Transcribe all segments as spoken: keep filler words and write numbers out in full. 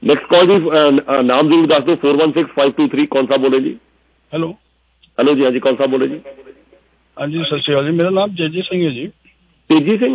Next call जी, नाम जरूर दस दो। Four one six five two three कौन सा बोले जी? हेलो हेलो जी, हाँ जी, कौन सा बोले जी? हाँ जी, सत श्री अकाल जी, मेरा नाम जेजे सिंह है जी। तेजी सिंह?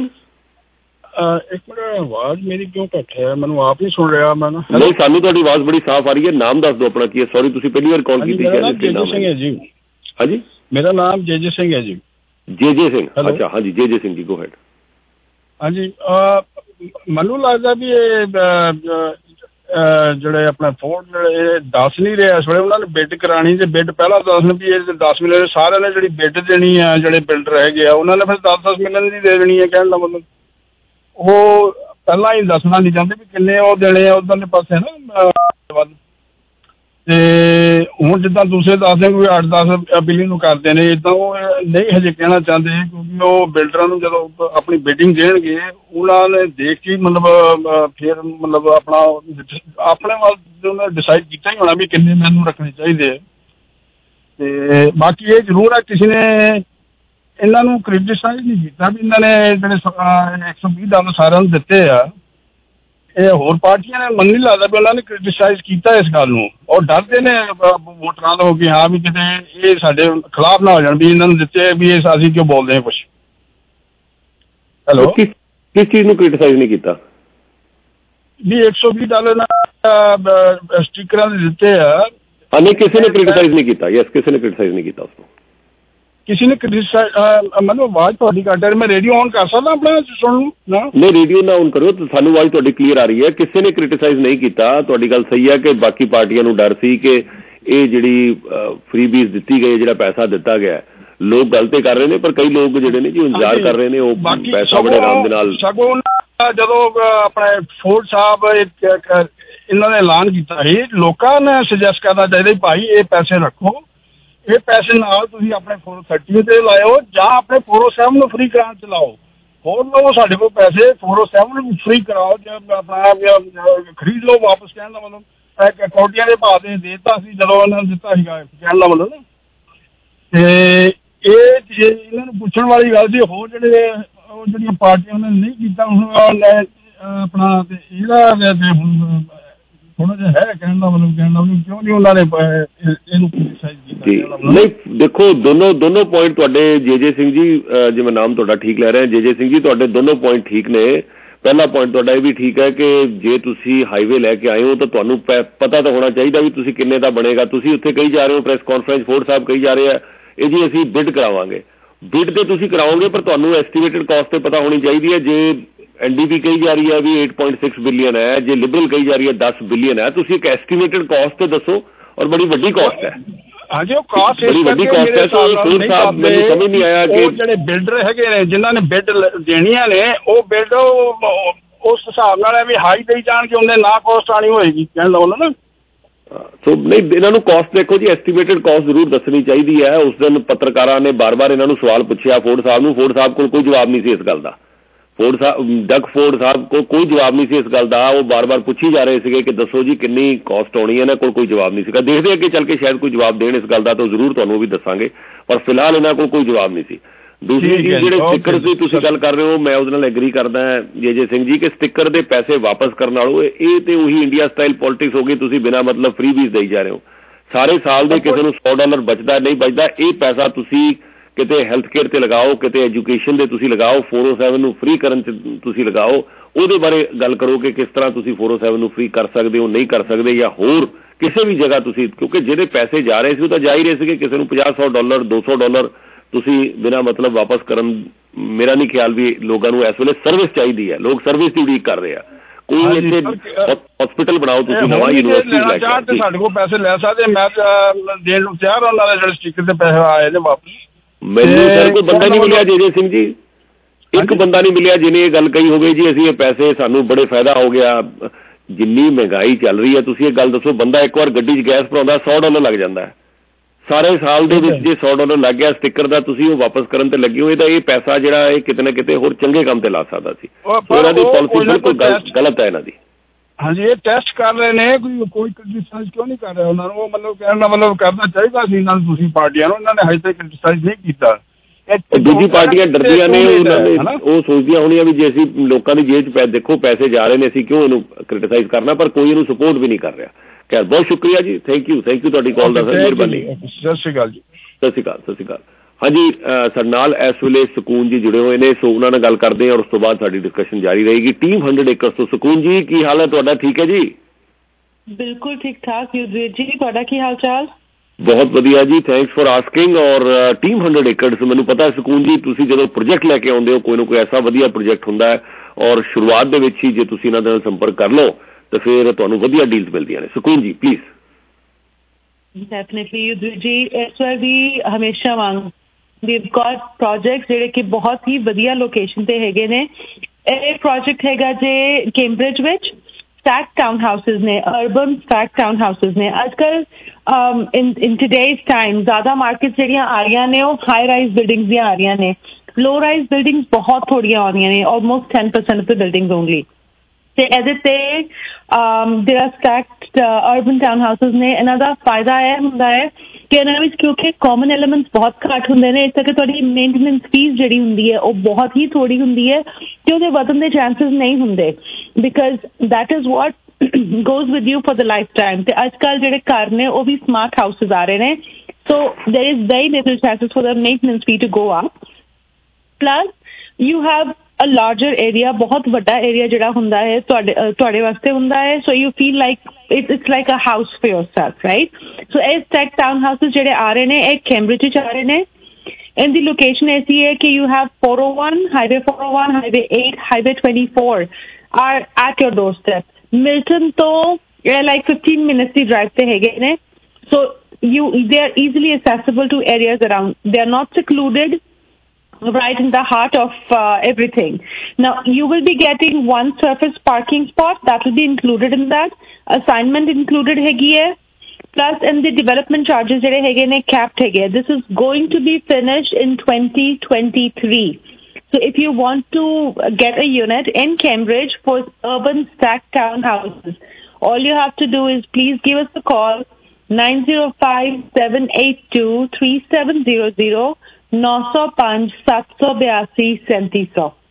एक मिनट, आवाज मेरी क्यों घट है? मैं आप नहीं सुन रहा? मैं नहीं, सानू तुहाडी आवाज बड़ी साफ आ रही है। नाम दस दो अपना की है। सॉरी, तुसी पहली बार कॉल की थी। मेरा नाम जेजे सिंह है जी। हाँ जी, मेरा नाम जेजे सिंह है जी। जेजे सिंह, अच्छा, हाँ जी, JJ Singh ji, go ahead. हाँ जी, मैनू लगता भी ये ਜਿਹੜੇ ਆਪਣਾ ਫੋਰਡ ਜਿਹੜੇ ਦੱਸ ਨਹੀਂ ਰਹੇ ਇਸ ਵੇਲੇ, ਉਹਨਾਂ ਨੇ ਬਿਡ ਕਰਾਣੀ ਤੇ ਬਿਡ ਪਹਿਲਾਂ ਦੱਸਣ ਵੀ ਇਹ ਦਸ ਮਿਲੀਅਨ ਸਾਰਿਆਂ ਨੇ ਜਿਹੜੀ ਬਿਡ ਦੇਣੀ ਆ, ਜਿਹੜੇ ਬਿਲਡਰ ਹੈਗੇ ਆ ਉਹਨਾਂ ਨੇ ਫਿਰ ਦਸ ਦਸ ਮਿਲੀਅਨ ਦੀ ਦੇ ਦੇਣੀ ਹੈ। ਕਹਿਣ ਦਾ ਮਤਲਬ ਉਹ ਪਹਿਲਾਂ ਹੀ ਦੱਸਣਾ ਨਹੀਂ ਚਾਹੁੰਦੇ ਵੀ ਕਿੰਨੇ ਉਹ ਦੇਣੇ ਆ ਉਧਰਲੇ ਪਾਸੇ ਨਾ ਵੱਧ। ਤੇ ਹੁਣ ਜਿੱਦਾਂ ਦੂਸਰੇ ਦੱਸਦੇ ਕੋਈ ਅੱਠ ਦਸ ਬਿਲੀਅਨ ਨੂੰ ਕਰਦੇ ਨੇ, ਇੱਦਾਂ ਉਹ ਨਹੀਂ ਹਜੇ ਕਹਿਣਾ ਚਾਹੁੰਦੇ ਕਿਉਂਕਿ ਉਹ ਬਿਲਡਰਾਂ ਨੂੰ ਜਦੋਂ ਆਪਣੀ ਬਿਡਿੰਗ ਦੇਣਗੇ ਉਹਨਾਂ ਨੇ ਦੇਖ ਕੇ ਮਤਲਬ ਫਿਰ ਮਤਲਬ ਆਪਣਾ ਆਪਣੇ ਵੱਲ ਡਿਸਾਈਡ ਕੀਤਾ ਹੀ ਹੋਣਾ ਵੀ ਕਿੰਨੇ ਮੈਨੂੰ ਰੱਖਣੇ ਚਾਹੀਦੇ ਆ। ਤੇ ਬਾਕੀ ਇਹ ਜ਼ਰੂਰ ਹੈ ਕਿਸੇ ਨੇ ਇਹਨਾਂ ਨੂੰ ਕ੍ਰਿਟਿਸਾਈਜ਼ ਨਹੀਂ ਕੀਤਾ ਵੀ ਇਹਨਾਂ ਨੇ ਜਿਹੜੇ ਇੱਕ ਸੌ ਵੀਹ ਡਾਲਰ ਸਾਰਿਆਂ ਨੂੰ ਦਿੱਤੇ ਆ। ਇਹ ਹੋਰ ਪਾਰਟੀਆਂ ਨੇ ਮਨ ਨਹੀਂ ਲੱਗਦਾ ਵੀ ਉਹਨਾਂ ਨੇ ਕ੍ਰਿਟਿਸਾਈਜ਼ ਕੀਤਾ ਇਸ ਗੱਲ ਨੂੰ, ਔਰ ਡਰਦੇ ਨੇ ਵੋਟਰਾਂ ਤੋਂ ਕਿ ਹਾਂ ਵੀ ਕਿਤੇ ਇਹ ਸਾਡੇ ਖਿਲਾਫ ਨਾ ਹੋ ਜਾਣ ਵੀ ਇਹਨਾਂ ਨੂੰ ਦਿੱਤੇ ਵੀ ਇਹ ਅਸੀਂ ਕਿਉਂ ਬੋਲਦੇ ਹਾਂ ਕੁਛ। ਹੈਲੋ, ਕਿਸ ਕਿਸ ਚੀਜ਼ ਨੂੰ ਕ੍ਰਿਟਿਸਾਈਜ਼ ਨਹੀਂ ਕੀਤਾ? ਵੀ ਇੱਕ ਸੌ ਵੀਹ ਡਾਲਰ ਨਾਲ ਸਟਿਕਰਾਂ ਦੇ ਦਿੱਤੇ ਆ। ਨਹੀਂ, ਕਿਸੇ ਨੇ ਕ੍ਰਿਟਿਸਾਈਜ਼ ਨਹੀਂ ਕੀਤਾ। ਯੈਸ, ਕਿਸੇ ਨੇ ਕ੍ਰਿਟਿਸਾਈਜ਼ ਨਹੀਂ ਕੀਤਾ ਉਸਨੂੰ। ਕਿਸੇ ਨੇ ਕ੍ਰਿਟਿਸਾਈਜ਼ ਮਤਲਬ ਆਵਾਜ਼ ਤੁਹਾਡੀ ਘੱਟ ਹੈ। ਮੈਂ ਰੇਡੀਓ ਔਨ ਕਰ ਸਕਦਾ ਆਪਣਾ ਸੁਣ ਲੂ ਨਾ? ਨਹੀਂ, ਰੇਡੀਓ ਨਾ ਔਨ ਕਰੋ, ਸਾਨੂੰ ਆਵਾਜ਼ ਤੁਹਾਡੀ ਕਲੀਅਰ ਆ ਰਹੀ ਹੈ। ਕਿਸੇ ਨੇ ਕ੍ਰਿਟਿਸਾਈਜ਼ ਨਹੀਂ ਕੀਤਾ। ਤੁਹਾਡੀ ਗੱਲ ਸਹੀ ਹੈ ਕਿ ਬਾਕੀ ਪਾਰਟੀਆਂ ਨੂੰ ਡਰ ਸੀ ਕਿ ਇਹ ਜਿਹੜੀ ਫ੍ਰੀ ਬੀਜ਼ ਦਿੱਤੀ ਗਈ, ਜਿਹੜਾ ਪੈਸਾ ਦਿੱਤਾ ਗਿਆ, ਲੋਕ ਗਲਤ ਕਰ ਰਹੇ ਨੇ, ਪਰ ਕਈ ਲੋਕ ਜਿਹੜੇ ਨੇ ਜੀ ਇੰਤਜ਼ਾਰ ਕਰ ਰਹੇ ਨੇ ਉਹ ਪੈਸਾ ਬੜੇ ਆਰਾਮ ਦੇ ਨਾਲ। ਸਗੋਂ ਜਦੋਂ ਆਪਣੇ ਫੋਰਡ ਸਾਹਿਬ ਇਹਨਾਂ ਨੇ ਐਲਾਨ ਕੀਤਾ ਸੀ, ਲੋਕਾਂ ਨੇ ਸੁਜੈਸਟ ਕਰਨਾ ਚਾਹੀਦਾ ਭਾਈ ਇਹ ਪੈਸੇ ਰੱਖੋ, ਇਹ ਪੈਸੇ ਨਾਲ ਤੁਸੀਂ ਆਪਣੇ ਫੋਰ ਥਰਟੀ ਤੇ ਲਾਇਓ ਜਾਂ ਆਪਣੇ ਫੋਰ ਓ ਸੈਵਨ ਨੂੰ ਫ੍ਰੀ ਕਰਾਉਣ ਚ ਲਾਓ। ਹੋਰ ਲਓ ਸਾਡੇ ਕੋਲ ਪੈਸੇ, ਫੋਰ ਓ ਸੈਵਨ ਨੂੰ ਫ੍ਰੀ ਕਰਾਓ ਜਾਂ ਆਪਣਾ ਖਰੀਦ ਲਓ ਵਾਪਸ। ਕਹਿਣ ਦਾ ਮਤਲਬ ਕੌਡੀਆਂ ਦੇ ਭਾਅ ਦੇ ਦੇਤਾ ਸੀ ਜਦੋਂ ਉਹਨਾਂ ਨੇ ਦਿੱਤਾ ਸੀਗਾ, ਕਹਿਣ ਦਾ ਮਤਲਬ। ਤੇ ਇਹ ਇਹਨਾਂ ਨੂੰ ਪੁੱਛਣ ਵਾਲੀ ਗੱਲ ਸੀ। ਹੋਰ ਜਿਹੜੇ ਉਹ ਜਿਹੜੀਆਂ ਪਾਰਟੀਆਂ ਉਹਨਾਂ ਨੇ ਨਹੀਂ ਕੀਤਾ ਹੁਣ ਆਪਣਾ, ਤੇ ਇਹਦਾ ਥੋੜਾ ਜਿਹਾ ਹੈ ਕਹਿਣ ਦਾ ਮਤਲਬ। ਕਹਿਣ ਦਾ ਮਤਲਬ ਕਿਉਂ ਨਹੀਂ ਉਹਨਾਂ ਨੇ ਇਹਨੂੰ ਕ੍ਰਿਟਿਸਾਈਜ਼ ਕੀਤਾ? ਨਹੀਂ, ਦੇਖੋ ਦੋਨੋਂ ਦੋਨੋਂ ਪੁਆਇੰਟ ਤੁਹਾਡੇ ਜੇਜੇ ਸਿੰਘ ਜੀ, ਜੇ ਮੈਂ ਨਾਮ ਤੁਹਾਡਾ ਠੀਕ ਲੈ ਰਿਹਾ ਜੇਜੇ ਸਿੰਘ ਜੀ, ਤੁਹਾਡੇ ਦੋਨੋਂ ਪੁਆਇੰਟ ਠੀਕ ਨੇ। ਪਹਿਲਾ ਪੁਆਇੰਟ ਤੁਹਾਡਾ ਇਹ ਵੀ ਠੀਕ ਹੈ ਕਿ ਜੇ ਤੁਸੀਂ ਹਾਈਵੇ ਲੈ ਕੇ ਆਏ ਹੋ ਤਾਂ ਤੁਹਾਨੂੰ ਪਤਾ ਤਾਂ ਹੋਣਾ ਚਾਹੀਦਾ ਵੀ ਤੁਸੀਂ ਕਿੰਨੇ ਦਾ ਬਣੇਗਾ। ਤੁਸੀਂ ਉੱਥੇ ਕਹੀ ਜਾ ਰਹੇ ਹੋ, ਪ੍ਰੈਸ ਕਾਨਫਰੰਸ ਫੋਰਡ ਸਾਹਿਬ ਕਹੀ ਜਾ ਰਹੇ ਆ ਇਹ ਜੀ ਅਸੀਂ ਬਿਡ ਕਰਾਵਾਂਗੇ। ਬਿਡ ਤੇ ਤੁਸੀਂ ਕਰਾਓਗੇ ਪਰ ਤੁਹਾਨੂੰ ਐਸਟੀਮੇਟਡ ਕਾਸਟ ਤੇ ਪਤਾ ਹੋਣੀ ਚਾਹੀਦੀ ਹੈ। ਜੇ ਐਨ ਡੀ ਪੀ ਕਹੀ ਜਾ ਰਹੀ ਹੈ ਵੀ ਅੱਠ ਪੁਆਇੰਟ ਛੇ ਬਿਲੀਅਨ ਹੈ, ਜੇ ਲਿਬਰਲ ਕਹੀ ਜਾ ਰਹੀ ਹੈ ਦਸ ਬਿਲੀਅਨ ਹੈ, ਤੁਸੀਂ ਇੱਕ ਐਸਟੀਮੇਟਡ ਕਾਸਟ ਤੇ ਦੱਸੋ। ਔਰ ਬੜੀ ਵੱਡੀ ਕਾਸਟ ਹੈ। ਹਾਂਜੀ, ਉਹ ਕਾਸਟ ਬੜੀ ਵੱਡੀ ਕਾਸਟ ਹੈ। ਫੋਰਡ ਸਾਹਿਬ ਮੈਨੂੰ ਸਮਝ ਨਹੀਂ ਆਇਆ ਕਿ ਜਿਹੜੇ ਬਿਲਡਰ ਹੈਗੇ ਨੇ ਜਿਨ੍ਹਾਂ ਨੇ ਬਿਡ ਦੇਣੀਆਂ ਨੇ ਉਹ ਬਿਡ ਉਸ ਹਿਸਾਬ ਨਾਲ ਵੀ ਹਾਈ ਦੇਈ ਜਾਣ ਕੇ ਉਹਨੇ ਨਾ ਕਾਸਟ ਆਣੀ ਹੋਏਗੀ। ਕਹਿਣ ਦਾ ਉਹਨਾਂ ਨਾ ਸੋ ਨਹੀਂ, ਇਹਨਾਂ ਨੂੰ ਕਾਸਟ ਦੇਖੋ ਜੀ, ਐਸਟੀਮੇਟਡ ਕਾਸਟ ਜ਼ਰੂਰ ਦੱਸਣੀ ਚਾਹੀਦੀ ਹੈ। ਉਸ ਦਿਨ ਪੱਤਰਕਾਰਾਂ ਨੇ ਬਾਰ ਬਾਰ ਇਹਨਾਂ ਨੂੰ ਸਵਾਲ ਪੁੱਛਿਆ ਫੋਰਡ ਸਾਹਿਬ ਨੂੰ, ਫੋਰਡ ਸਾਹਿਬ ਕੋਲ ਕੋਈ ਜਵਾਬ ਨਹੀਂ ਸੀ ਇਸ ਗੱਲ ਦਾ। Ford sahib Doug Ford sahib ਕੋਲ ਕੋਈ ਜਵਾਬ ਨਹੀਂ ਸੀ ਇਸ ਗੱਲ ਦਾ। ਉਹ ਬਾਰ ਬਾਰ ਪੁੱਛੀ ਜਾ ਰਹੇ ਸੀਗੇ ਕਿ ਦੱਸੋ ਜੀ ਕਿੰਨੀ ਕਾਸਟ ਆਉਣੀ ਹੈ, ਇਹਨਾਂ ਕੋਲ ਕੋਈ ਜਵਾਬ ਨਹੀਂ ਸੀਗਾ। ਦੇਖਦੇ ਅੱਗੇ ਚੱਲ ਕੇ ਸ਼ਾਇਦ ਕੋਈ ਜਵਾਬ ਦੇਣ ਇਸ ਗੱਲ ਦਾ, ਤਾਂ ਜ਼ਰੂਰ ਤੁਹਾਨੂੰ ਵੀ ਦੱਸਾਂਗੇ, ਪਰ ਫਿਲਹਾਲ ਇਹਨਾਂ ਕੋਲ ਕੋਈ ਜਵਾਬ ਨਹੀਂ ਸੀ। ਦੂਸਰੀ ਚੀਜ਼ ਜਿਹੜੇ ਸਟਿੱਕਰ ਦੀ ਤੁਸੀਂ ਗੱਲ ਕਰ ਰਹੇ ਹੋ, ਮੈਂ ਉਹਦੇ ਨਾਲ ਐਗਰੀ ਕਰਦਾ ਜੇਜੇ ਸਿੰਘ ਜੀ ਕਿ ਸਟਿੱਕਰ ਦੇ ਪੈਸੇ ਵਾਪਸ ਕਰਨ ਨਾਲੋਂ ਇਹ ਤੇ ਉਹੀ ਇੰਡੀਆ ਸਟਾਈਲ ਪੋਲਿਟਿਕਸ ਹੋ ਗਈ। ਤੁਸੀਂ ਬਿਨਾਂ ਮਤਲਬ ਫ੍ਰੀ ਬੀਜ਼ ਦੇਈ ਜਾ ਰਹੇ ਹੋ। ਸਾਰੇ ਸਾਲ ਦੇ ਕਿਸੇ ਨੂੰ ਸੌ ਡਾਲਰ ਬਚਦਾ ਨਹੀਂ ਬਚਦਾ, ਇਹ ਪੈਸਾ ਤੁਸੀਂ ਕਿਤੇ ਹੈਲਥ ਕੇਅਰ ਤੇ ਲਗਾਓ, ਕਿਤੇ ਐਜੂਕੇਸ਼ਨ ਦੇ ਤੁਸੀਂ ਲਗਾਓ, ਫੋਰ ਓ ਸੈਵਨ ਨੂੰ ਫ੍ਰੀ ਕਰਨ ਚ ਤੁਸੀਂ ਲਗਾਓ। ਉਹਦੇ ਬਾਰੇ ਗੱਲ ਕਰੋ ਕਿ ਕਿਸ ਤਰ੍ਹਾਂ ਤੁਸੀਂ ਫੋਰ ਓ ਸੈਵਨ ਨੂੰ ਫ੍ਰੀ ਕਰ ਸਕਦੇ ਹੋ, ਨਹੀਂ ਕਰ ਸਕਦੇ, ਜਾਂ ਹੋਰ ਕਿਸੇ ਵੀ ਜਗ੍ਹਾ ਤੁਸੀਂ, ਕਿਉਂਕਿ ਜਿਹੜੇ ਪੈਸੇ ਜਾ ਰਹੇ ਸੀ ਉਹ ਤਾਂ ਜਾ ਹੀ ਰਹੇ ਸੀਗੇ। ਕਿਸੇ ਨੂੰ ਪੰਜਾਹ ਸੌ ਡਾਲਰ ਦੋ ਸੌ ਡਾਲਰ ਤੁਸੀਂ ਬਿਨਾਂ ਮਤਲਬ ਵਾਪਸ ਕਰਨ, ਮੇਰਾ ਨਹੀਂ ਖਿਆਲ ਵੀ ਲੋਕਾਂ ਨੂੰ ਇਸ ਵੇਲੇ ਸਰਵਿਸ ਚਾਹੀਦੀ ਹੈ। ਲੋਕ ਸਰਵਿਸ ਦੀ ਉਡੀਕ ਕਰ ਰਹੇ ਆ। ਕੋਈ ਇੱਥੇ ਹਸਪੀਟਲ ਬਣਾਓ ਤੁਸੀਂ ਨਵਾਂ, ਯੂਨੀਵਰਸਿਟੀ ਲੈ ਕੇ ਸਾਡੇ ਕੋਲ ਪੈਸੇ ਲੈ ਸਕਦੇ। ਮੈਂ ਦੇਣ ਨੂੰ ਤਿਆਰ ਹਾਂ ਉਹਨਾਂ ਦੇ ਜਿਹੜੇ ਸਟਿੱਕਰ ਦੇ ਪੈਸੇ ਆਏ ਨੇ ਵਾਪਸ। ਮੈਨੂੰ ਸਰ ਕੋਈ ਬੰਦਾ ਨਹੀਂ ਮਿਲਿਆ ਜੇਜੇ ਸਿੰਘ ਜੀ, ਇੱਕ ਬੰਦਾ ਨਹੀਂ ਮਿਲਿਆ ਜਿਹਨੇ ਇਹ ਗੱਲ ਕਹੀ ਹੋਵੇ ਜੀ ਅਸੀਂ ਇਹ ਪੈਸੇ ਸਾਨੂੰ ਬੜੇ ਫਾਇਦਾ ਹੋ ਗਿਆ। ਜਿੰਨੀ ਮਹਿੰਗਾਈ ਚੱਲ ਰਹੀ ਹੈ ਤੁਸੀਂ ਇਹ ਗੱਲ ਦੱਸੋ, ਬੰਦਾ ਇੱਕ ਵਾਰ ਗੱਡੀ 'ਚ ਗੈਸ ਭਰਾਉਂਦਾ ਸੌ ਡਾਲਰ ਲੱਗ ਜਾਂਦਾ। ਸਾਰੇ ਸਾਲ ਦੇ ਵਿੱਚ ਜੇ ਸੌ ਡਾਲਰ ਲੱਗ ਗਿਆ ਸਟਿੱਕਰ ਦਾ, ਤੁਸੀਂ ਉਹ ਵਾਪਸ ਕਰਨ ਤੇ ਲੱਗੇ ਹੋਏ ਤਾਂ ਇਹ ਪੈਸਾ ਜਿਹੜਾ ਇਹ ਕਿਤੇ ਨਾ ਕਿਤੇ ਹੋਰ ਚੰਗੇ ਕੰਮ ਤੇ ਲਾ ਸਕਦਾ ਸੀ। ਇਹਨਾਂ ਦੀ ਪਾਲਿਸੀ ਬਿਲਕੁਲ ਗਲਤ ਹੈ ਇਹਨਾਂ ਦੀ। ਹਾਂਜੀ, ਇਹ ਟੈਸਟ ਕਰ ਰਹੇ ਨੇ, ਕੋਈ ਕੋਈ ਕ੍ਰਿਟਿਸਾਈਜ਼ ਕਿਉਂ ਨਹੀਂ ਕਰ ਰਿਹਾ ਉਹਨਾਂ ਨੂੰ? ਉਹ ਮਤਲਬ ਕਹਿਣ ਦਾ ਮਤਲਬ ਕਰਨਾ ਚਾਹੀਦਾ ਸੀ ਇਹਨਾਂ ਨੂੰ, ਤੁਸੀਂ ਪਾਰਟੀਆਂ ਨੂੰ। ਇਹਨਾਂ ਨੇ ਹਜੇ ਤੱਕ ਕ੍ਰਿਟਿਸਾਈਜ਼ ਨਹੀਂ ਕੀਤਾ। ਦੂਜੀ ਪਾਰਟੀਆਂ ਡਰਦੀਆਂ ਨੇ, ਉਹਨਾਂ ਨੇ ਉਹ ਸੋਚਦੀਆਂ ਹੋਣੀਆਂ ਵੀ ਜੇ ਅਸੀਂ ਲੋਕਾਂ ਦੀ ਜੇਬ 'ਚ ਪੈ ਦੇਖੋ ਪੈਸੇ ਜਾ ਰਹੇ ਨੇ, ਅਸੀਂ ਕਿਉਂ ਇਹਨੂੰ ਕ੍ਰਿਟੀਸਾਈਜ਼ ਕਰਨਾ, ਪਰ ਕੋਈ ਇਹਨੂੰ ਸਪੋਰਟ ਵੀ ਨਹੀਂ ਕਰ ਰਿਹਾ। ਖੈਰ ਬਹੁਤ ਸ਼ੁਕਰੀਆ ਜੀ, ਥੈਂਕ ਯੂ ਥੈਂਕ ਯੂ ਤੁਹਾਡੀ ਕਾਲ ਦਾ ਸਰ, ਮਿਹਰਬਾਨੀ। ਸਤਿ ਸ਼੍ਰੀ ਅਕਾਲ ਜੀ। ਸਤਿ ਸ਼੍ਰੀ ਅਕਾਲ, ਸਤਿ ਸ਼੍ਰੀ ਅਕਾਲ। ਹਾਂਜੀ, ਸਾਡੇ ਨਾਲ ਇਸ ਵੇਲੇ ਸਕੂਨ ਜੀ ਜੁੜੇ ਹੋਏ ਨੇ, ਸੋ ਉਹਨਾਂ ਨਾਲ ਗੱਲ ਕਰਦੇ ਹਾਂ ਔਰ ਉਸ ਤੋਂ ਬਾਅਦ ਸਾਡੀ ਡਿਸਕਸ਼ਨ ਜਾਰੀ ਰਹੇਗੀ। ਟੀਮ ਹੰਡਰਡ ਏਕਰਸ ਤੋਂ ਸਕੂਨ ਜੀ, ਕੀ ਹਾਲ ਹੈ ਤੁਹਾਡਾ? ਠੀਕ ਹੈ ਜੀ? ਬਿਲਕੁਲ ਠੀਕ ਠਾਕ ਯੁਧਵੀਰ ਜੀ, ਤੁਹਾਡਾ ਕੀ ਹਾਲ ਚਾਲ? ਬਹੁਤ ਵਧੀਆ ਜੀ, ਥੈਂਕਸ ਫॉर ਆਸਕਿੰਗ। ਔਰ ਟੀਮ ਹੰਡਰਡ ਏਕੜਸ, ਮੈਨੂੰ ਪਤਾ ਸਕੂਨ ਜੀ ਤੁਸੀਂ ਜਦੋਂ ਪ੍ਰੋਜੈਕਟ ਲੈ ਕੇ ਆਉਂਦੇ ਹੋ ਕੋਈ ਨਾ ਕੋਈ ਐਸਾ ਵਧੀਆ ਪ੍ਰੋਜੈਕਟ ਹੁੰਦਾ ਹੈ ਔਰ ਸ਼ੁਰੂਆਤ ਦੇ ਵਿੱਚ ਹੀ ਜੇ ਤੁਸੀਂ ਇਹਨਾਂ ਨਾਲ ਸੰਪਰਕ ਕਰ ਲਓ ਤਾਂ ਫਿਰ ਤੁਹਾਨੂੰ ਵਧੀਆ ਡੀਲਸ ਮਿਲਦੀਆਂ ਨੇ। ਸਕੂਨ ਜੀ ਪਲੀਜ਼। ਡੈਫੀਨਿਟਲੀ ਯੁਧਵੀਰ ਜੀ, ਇਸ ਵਾਰ ਵੀ ਹਮੇਸ਼ਾ ਵਾਂਗ we've got projects ਜਿਹੜੇ ਕਿ ਬਹੁਤ ਹੀ ਵਧੀਆ ਲੋਕੇਸ਼ਨ ਤੇ ਹੈਗੇ ਨੇ। ਇਹ ਪ੍ਰੋਜੈਕਟ ਹੈਗਾ ਜੇ ਕੈਂਬਰਿਜ ਵਿੱਚ, stacked town houses ਨੇ, urban stacked town houses ਨੇ। ਅੱਜ ਕੱਲ in in today's time ਜ਼ਿਆਦਾ ਮਾਰਕੀਟ ਜਿਹੜੀਆਂ ਆ ਰਹੀਆਂ ਨੇ ਉਹ ਹਾਈ ਰਾਈਜ਼ ਬਿਲਡਿੰਗਸ ਦੀਆਂ ਆ ਰਹੀਆਂ ਨੇ, ਲੋ ਰਾਈਜ਼ ਬਿਲਡਿੰਗਸ ਬਹੁਤ ਥੋੜੀਆਂ ਆਉਂਦੀਆਂ ਨੇ, almost ten percent of the buildings only. ਤੇ ਇਹਦੇ ਤੇ ਜਿਹੜਾ ਸਟੈਕਡ ਅਰਬਨ ਟਾਊਨ ਹਾਊਸਿਸ ਨੇ, ਇਹਨਾਂ ਦਾ ਫਾਇਦਾ ਇਹ ਹੁੰਦਾ ਹੈ ਕਿ ਇਹਨਾਂ ਵਿੱਚ ਕਿਉਂਕਿ ਕਾਮਨ ਐਲੀਮੈਂਟਸ ਬਹੁਤ ਘੱਟ ਹੁੰਦੇ ਨੇ, ਇਸ ਕਰਕੇ ਤੁਹਾਡੀ ਮੇਨਟੇਨੈਂਸ ਫੀਸ ਜਿਹੜੀ ਹੁੰਦੀ ਹੈ ਉਹ ਬਹੁਤ ਹੀ ਥੋੜੀ ਹੁੰਦੀ ਹੈ ਤੇ ਉਹਦੇ ਵਧਣ ਦੇ ਚਾਂਸਸ ਨਹੀਂ ਹੁੰਦੇ, because that is what goes with you for the lifetime। ਤੇ ਅੱਜ ਕੱਲ੍ਹ ਜਿਹੜੇ ਘਰ ਨੇ ਉਹ ਵੀ ਸਮਾਰਟ ਹਾਊਸਿਸ ਆ ਰਹੇ ਨੇ, so there is very little chances for the maintenance fee to go up। plus you have a larger area, ਬਹੁਤ ਵੱਡਾ ਏਰੀਆ ਜਿਹੜਾ ਹੁੰਦਾ ਹੈ ਤੁਹਾਡੇ ਤੁਹਾਡੇ ਵਾਸਤੇ ਹੁੰਦਾ ਹੈ, so you feel like it's it's like a house for yourself, right? so ਇਹ stacked town houses ਜਿਹੜੇ ਆ ਰਹੇ ਨੇ ਇਹ ਕੈਂਬਰਿਜ ਵਿੱਚ ਆ ਰਹੇ ਨੇ। ਇਹਦੀ ਲੋਕੇਸ਼ਨ ਐਸੀ ਹੈ ਕਿ you have four oh one, highway four oh one, highway eight, highway twenty-four are at your doorstep। Milton ਤੋਂ ਲਾਈਕ fifteen minutes ਦੀ ਡਰਾਈਵ ਤੇ ਹੈਗੇ ਨੇ, so you they are easily accessible to areas around, they are not secluded, right in the heart of uh, everything। now you will be getting one surface parking spot that will be included in that, assignment included ਹੈਗੀ ਹੈ, plus in the development charges ਜਿਹੜੇ ਹੈਗੇ ਨੇ capped ਹੈਗੇ। this is going to be finished in twenty twenty-three। so if you want to get a unit in Cambridge for urban stacked townhouses, all you have to do is please give us a call nine zero five, seven eight two, three seven zero zero, nine zero five, seven two two, seven three zero zero।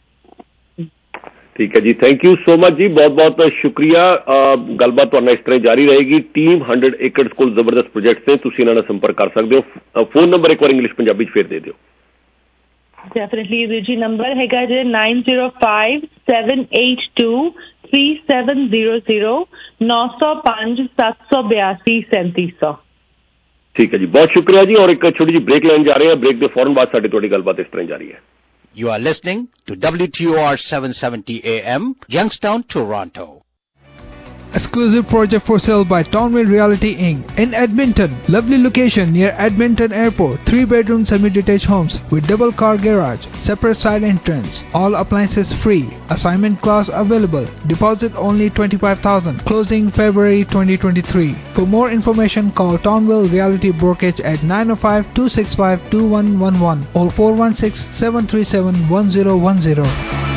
ਠੀਕ ਹੈ ਜੀ, thank you so much ਜੀ, ਬਹੁਤ ਬਹੁਤ ਸ਼ੁਕਰੀਆ। ਗੱਲਬਾਤ ਤੁਹਾਡੇ ਨਾਲ ਇਸ ਤਰ੍ਹਾਂ ਜਾਰੀ ਰਹੇਗੀ। ਟੀਮ ਹੰਡਰਡ ਏਕੜਸ ਕੋਲ ਜ਼ਬਰਦਸਤ ਪ੍ਰੋਜੈਕਟ ਤੇ ਤੁਸੀਂ ਇਹਨਾਂ ਨਾਲ ਸੰਪਰਕ ਕਰ ਸਕਦੇ ਹੋ। ਫੋਨ ਨੰਬਰ ਇੱਕ ਵਾਰ ਇੰਗਲਿਸ਼ ਪੰਜਾਬੀ 'ਚ ਫੇਰ ਦੇ ਦਿਓ। ਡੈਫੀਨਿਟਲੀ ਵੀਰ ਜੀ, ਨੰਬਰ ਹੈਗਾ ਜੇ nine zero five, seven eight two, three seven zero zero, nine zero five, seven two two, seven three zero zero। ਠੀਕ ਹੈ ਜੀ, ਬਹੁਤ ਸ਼ੁਕਰੀਆ ਜੀ। ਔਰ ਇੱਕ ਛੋਟੀ ਜਿਹੀ ਬ੍ਰੇਕ ਲੈਣ ਜਾ ਰਹੇ ਹਾਂ, ਬ੍ਰੇਕ ਦੇ ਫੌਰਨ ਬਾਅਦ ਸਾਡੀ ਤੁਹਾਡੀ ਗੱਲਬਾਤ ਇਸ ਤਰ੍ਹਾਂ ਜਾਰੀ ਹੈ। You are listening to W T O R seven seventy A M, Youngstown, Toronto. Exclusive project for sale by Townwind Realty Incorporated in Edmonton. Lovely location near Edmonton Airport. Three bedroom semi-detached homes with double car garage, separate side entrance. All appliances free. Assignment class available. Deposit only twenty-five thousand dollars. Closing February twenty twenty-three. For more information, call Townville Realty Brokerage at nine oh five, two six five, two one one one or four one six, seven three seven, one zero one zero.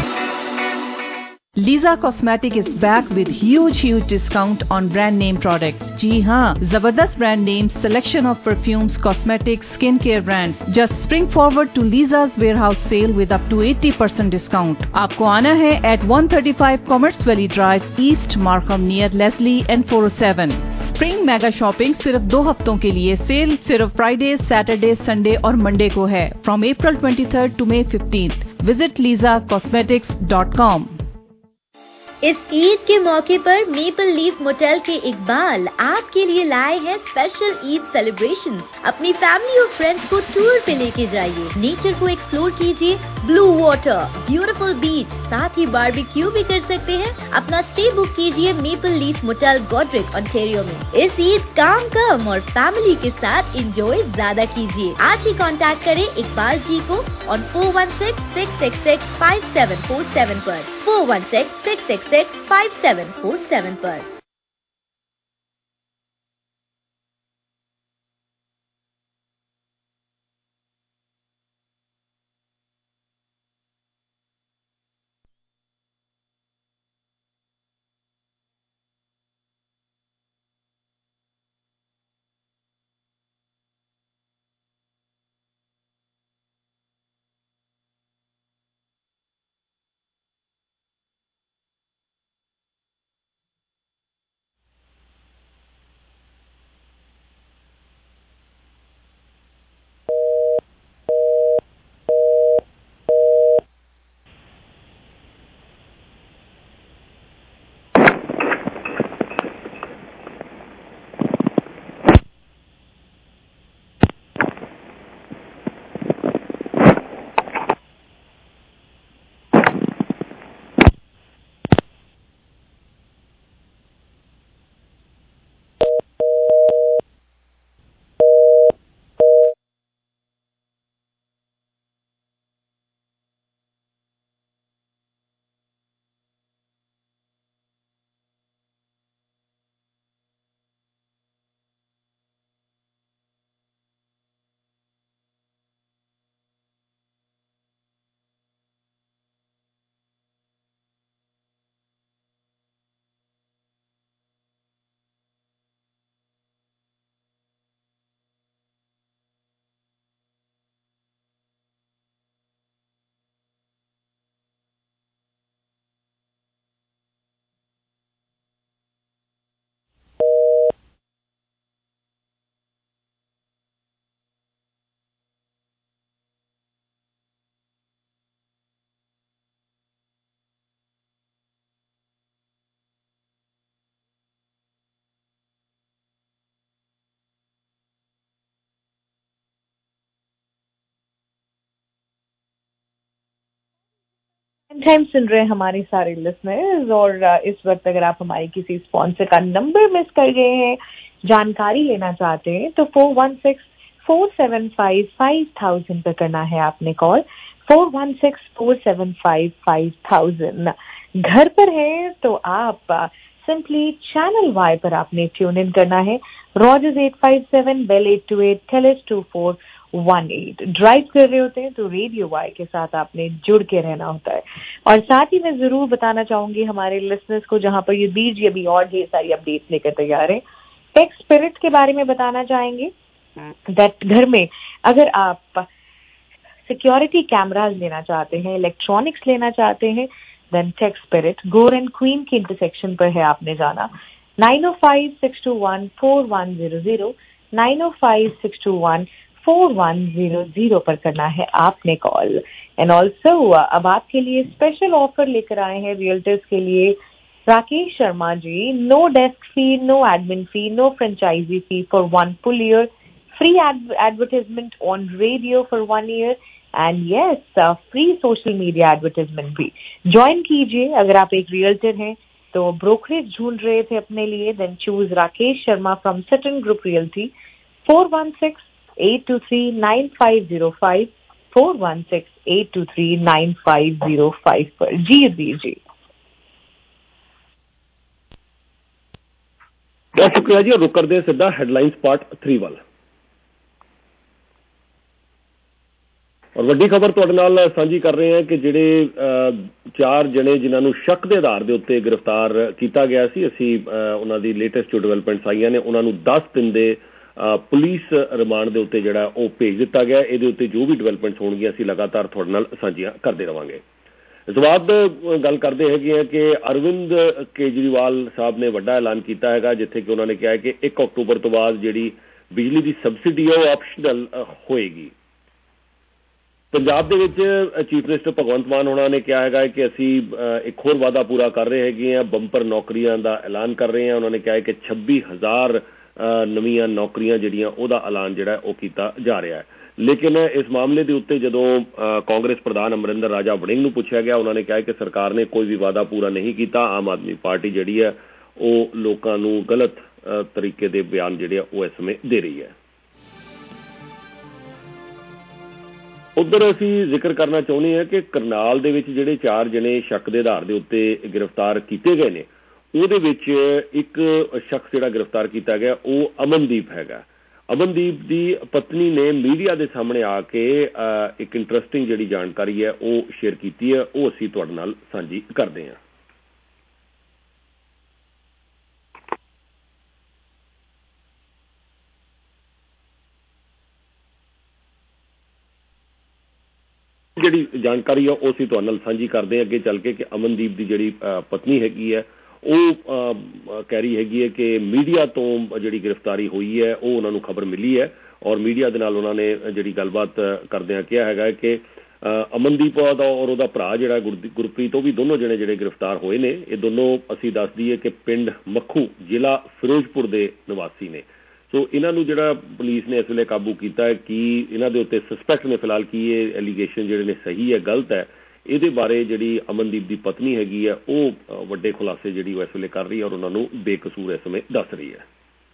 Liza Cosmetic is back with huge huge discount on brand name products. जी हाँ, जबरदस्त brand names, selection of perfumes, cosmetics, skincare brands. Just spring forward to Liza's warehouse sale with up to eighty percent discount. आपको आना है at one thirty-five Commerce Valley Drive, East Markham near Leslie and four oh seven. Spring mega shopping सिर्फ दो हफ्तों के लिए। Sale सिर्फ Friday, Saturday, Sunday और मंडे को है, from April twenty-third to May fifteenth. Visit Lisa cosmetics dot com. इस ईद के मौके पर मेपल लीफ मोटेल के इकबाल आपके लिए लाए हैं स्पेशल ईद सेलिब्रेशन। अपनी फैमिली और फ्रेंड्स को टूर पे लेके जाइए, नेचर को एक्सप्लोर कीजिए, ब्लू वाटर, ब्यूटीफुल बीच, साथ ही बारबेक्यू भी कर सकते हैं। अपना स्टे बुक कीजिए Maple Leaf Motel Goderich Ontario में। इस ईद काम कम और फैमिली के साथ एंजॉय ज्यादा कीजिए। आज ही कांटेक्ट करें इकबाल जी को on four one six, six six six, five seven four seven पर four one six, six six six, five seven four seven पर। टाइम सुन रहे हैं हमारे सारे लिसनर्स, और इस वक्त अगर आप हमारे किसी स्पॉन्सर का नंबर मिस कर गए हैं, जानकारी लेना चाहते हैं, तो four one six four seven five five thousand पर करना है आपने call, four one six four seven five five thousand. घर पर है तो आप सिंपली चैनल वाई पर आपने ट्यून इन करना है, Rogers eight five seven, Bell eight two eight, Telus two four one eight. Drive कर रहे होते हैं तो रेडियो वाई के साथ आपने जुड़ के रहना होता है। और साथ ही मैं जरूर बताना चाहूंगी हमारे लिसनर्स को, जहां पर ये बीज अभी और ढेर सारी अपडेट्स लेकर तैयार है, टेक स्पिरिट के बारे में बताना चाहेंगे। दैट घर में अगर आप सिक्योरिटी कैमराज लेना चाहते हैं, इलेक्ट्रॉनिक्स लेना चाहते हैं, then Tech Spirit Gore and Queen के इंटरसेक्शन पर है आपने जाना। Nine oh five six two one four one zero zero, nine oh five six two one four one zero zero पर करना है आपने कॉल। एंड ऑल्सो अब आपके लिए स्पेशल ऑफर लेकर आए हैं रियल्टर्स के लिए Rakesh Sharma ji. No desk fee, no admin fee, no franchise fee for one full year, free advertisement on radio for one year, and yes free social media advertisement भी। Join कीजिए। अगर आप एक रियल्टर हैं तो ब्रोकरेज ढूंढ रहे थे अपने लिए, then choose Rakesh Sharma from Sutton Group Realty, four one six eight two three nine five zero five, four one six eight two three nine five zero five पर। जी जी जी बहुत शुक्रिया जी। रुक करते हैं सीधा हेडलाइंस पार्ट थ्री वाल। और वड्डी खबर तुहाडे नाल साझी कर रहे हैं कि ਜਿਹੜੇ ਚਾਰ ਜਣੇ ਜਿਨ੍ਹਾਂ ਨੂੰ ਸ਼ੱਕ ਦੇ ਆਧਾਰ ਦੇ ਉੱਤੇ ਗ੍ਰਿਫਤਾਰ ਕੀਤਾ ਗਿਆ ਸੀ, ਅਸੀਂ ਉਹਨਾਂ ਦੀ ਲੇਟੈਸਟ ਜੋ ਡਿਵੈਲਪਮੈਂਟਸ ਆਈਆਂ ਨੇ ਉਹਨਾਂ ਨੂੰ ਦਸ ਦਿਨ ਦੇ ਪੁਲਿਸ ਰਿਮਾਂਡ ਦੇ ਉੱਤੇ ਜਿਹੜਾ ਉਹ ਭੇਜ ਦਿੱਤਾ ਗਿਆ। ਇਹਦੇ ਉੱਤੇ ਜੋ ਵੀ ਡਿਵੈਲਪਮੈਂਟਸ ਹੋਣਗੀਆਂ ਅਸੀਂ ਲਗਾਤਾਰ ਤੁਹਾਡੇ ਨਾਲ ਸਾਂਝੀਆਂ ਕਰਦੇ ਰਵਾਂਗੇ। ਇਸ ਤੋਂ ਬਾਅਦ ਗੱਲ ਕਰਦੇ ਹੈਗੇ ਆ ਕਿ ਅਰਵਿੰਦ ਕੇਜਰੀਵਾਲ ਸਾਹਿਬ ਨੇ ਵੱਡਾ ਐਲਾਨ ਕੀਤਾ ਹੈਗਾ, ਜਿੱਥੇ ਕਿ ਉਹਨਾਂ ਨੇ ਕਿਹਾ ਹੈ ਕਿ ਇੱਕ ਅਕਤੂਬਰ ਤੋਂ ਬਾਅਦ ਜਿਹੜੀ ਬਿਜਲੀ ਦੀ ਸਬਸਿਡੀ ਹੈ ਉਹ ਆਪਸ਼ਨਲ ਹੋਏਗੀ। ਪੰਜਾਬ ਦੇ ਵਿੱਚ ਚੀਫ ਮਿਨਿਸਟਰ ਭਗਵੰਤ ਮਾਨ ਹੋਣਾ ਨੇ ਕਿਹਾ ਹੈਗਾ ਕਿ ਅਸੀਂ ਇੱਕ ਹੋਰ ਵਾਅਦਾ ਪੂਰਾ ਕਰ ਰਹੇ ਹੈਗੇ ਹਾਂ, ਬੰਪਰ ਨੌਕਰੀਆਂ ਦਾ ਐਲਾਨ ਕਰ ਰਹੇ ਹਾਂ। ਉਹਨਾਂ ਨੇ ਕਿਹਾ ਕਿ ਛੱਬੀ ਹਜ਼ਾਰ ਨਵੀਆਂ ਨੌਕਰੀਆਂ ਜਿਹੜੀਆਂ ਉਹਦਾ ਐਲਾਨ ਜਿਹੜਾ ਉਹ ਕੀਤਾ ਜਾ ਰਿਹਾ ਹੈ। ਲੇਕਿਨ ਇਸ ਮਾਮਲੇ ਦੇ ਉੱਤੇ ਜਦੋਂ ਕਾਂਗਰਸ ਪ੍ਰਧਾਨ ਅਮਰਿੰਦਰ ਰਾਜਾ ਵੜਿੰਗ ਨੂੰ ਪੁੱਛਿਆ ਗਿਆ, ਉਹਨਾਂ ਨੇ ਕਿਹਾ ਕਿ ਸਰਕਾਰ ਨੇ ਕੋਈ ਵੀ ਵਾਅਦਾ ਪੂਰਾ ਨਹੀਂ ਕੀਤਾ। ਆਮ ਆਦਮੀ ਪਾਰਟੀ ਜਿਹੜੀ ਹੈ ਉਹ ਲੋਕਾਂ ਨੂੰ ਗਲਤ ਤਰੀਕੇ ਦੇ ਬਿਆਨ ਜਿਹੜੇ ਆ ਉਹ ਇਸ ਸਮੇਂ ਦੇ ਰਹੀ ਹੈ। ਉਧਰ ਅਸੀਂ ਜ਼ਿਕਰ ਕਰਨਾ ਚਾਹੁੰਦੇ ਹਾਂ ਕਿ ਕਰਨਾਲ ਦੇ ਵਿੱਚ ਜਿਹੜੇ ਚਾਰ ਜਣੇ ਸ਼ੱਕ ਦੇ ਆਧਾਰ ਦੇ ਉੱਤੇ ਗ੍ਰਿਫਤਾਰ ਕੀਤੇ ਗਏ ਨੇ, ਉਹਦੇ ਵਿੱਚ ਇੱਕ ਸ਼ਖਸ ਜਿਹੜਾ ਗ੍ਰਿਫਤਾਰ ਕੀਤਾ ਗਿਆ ਉਹ ਅਮਨਦੀਪ ਹੈਗਾ। ਅਮਨਦੀਪ ਦੀ ਪਤਨੀ ਨੇ ਮੀਡੀਆ ਦੇ ਸਾਹਮਣੇ ਆ ਕੇ ਇੱਕ ਇੰਟਰਸਟਿੰਗ ਜਿਹੜੀ ਜਾਣਕਾਰੀ ਹੈ ਉਹ ਸ਼ੇਅਰ ਕੀਤੀ ਹੈ, ਉਹ ਅਸੀਂ ਤੁਹਾਡੇ ਨਾਲ ਸਾਂਝੀ ਕਰਦੇ ਹਾਂ। ਜਿਹੜੀ ਜਾਣਕਾਰੀ ਆ ਉਹ ਅਸੀਂ ਤੁਹਾਡੇ ਨਾਲ ਸਾਂਝੀ ਕਰਦੇ ਹਾਂ ਅੱਗੇ ਚੱਲ ਕੇ ਕਿ ਅਮਨਦੀਪ ਦੀ ਜਿਹੜੀ ਪਤਨੀ ਹੈਗੀ ਹੈ ਉਹ ਕਹਿ ਰਹੀ ਹੈਗੀ ਹੈ ਕਿ ਮੀਡੀਆ ਤੋਂ ਜਿਹੜੀ ਗ੍ਰਿਫਤਾਰੀ ਹੋਈ ਹੈ ਉਹ ਉਹਨਾਂ ਨੂੰ ਖਬਰ ਮਿਲੀ ਹੈ, ਔਰ ਮੀਡੀਆ ਦੇ ਨਾਲ ਉਹਨਾਂ ਨੇ ਜਿਹੜੀ ਗੱਲਬਾਤ ਕਰਦਿਆਂ ਕਿਹਾ ਹੈਗਾ ਕਿ ਅਮਨਦੀਪ ਦਾ ਔਰ ਉਹਦਾ ਭਰਾ ਜਿਹੜਾ ਗੁਰਪ੍ਰੀਤ, ਉਹ ਵੀ ਦੋਨੋਂ ਜਣੇ ਜਿਹੜੇ ਗ੍ਰਿਫਤਾਰ ਹੋਏ ਨੇ, ਇਹ ਦੋਨੋਂ ਅਸੀਂ ਦੱਸ ਦਈਏ ਕਿ ਪਿੰਡ ਮੱਖੂ ਜ਼ਿਲ੍ਹਾ ਫਿਰੋਜ਼ਪੁਰ ਦੇ ਨਿਵਾਸੀ ਨੇ। ਸੋ ਇਹਨਾਂ ਨੂੰ ਜਿਹੜਾ ਪੁਲਿਸ ਨੇ ਇਸ ਵੇਲੇ ਕਾਬੂ ਕੀਤਾ ਹੈ, ਕੀ ਇਹਨਾਂ ਦੇ ਉੱਤੇ ਸਸਪੈਕਟ ਨੇ ਫਿਲਹਾਲ ਕੀ ਇਹ ਐਲੀਗੇਸ਼ਨ ਜਿਹੜੇ ਨੇ ਸਹੀ ਹੈ ਗਲਤ ਹੈ, ਇਹਦੇ ਬਾਰੇ ਜਿਹੜੀ ਅਮਨਦੀਪ ਦੀ ਪਤਨੀ ਹੈਗੀ ਹੈ ਉਹ ਵੱਡੇ ਖੁਲਾਸੇ ਜਿਹੜੀ ਉਹ ਇਸ ਵੇਲੇ ਕਰ ਰਹੀ ਹੈ ਔਰ ਉਹਨਾਂ ਨੂੰ ਬੇਕਸੂਰ ਇਸ ਸਮੇਂ ਦੱਸ ਰਹੀ ਹੈ।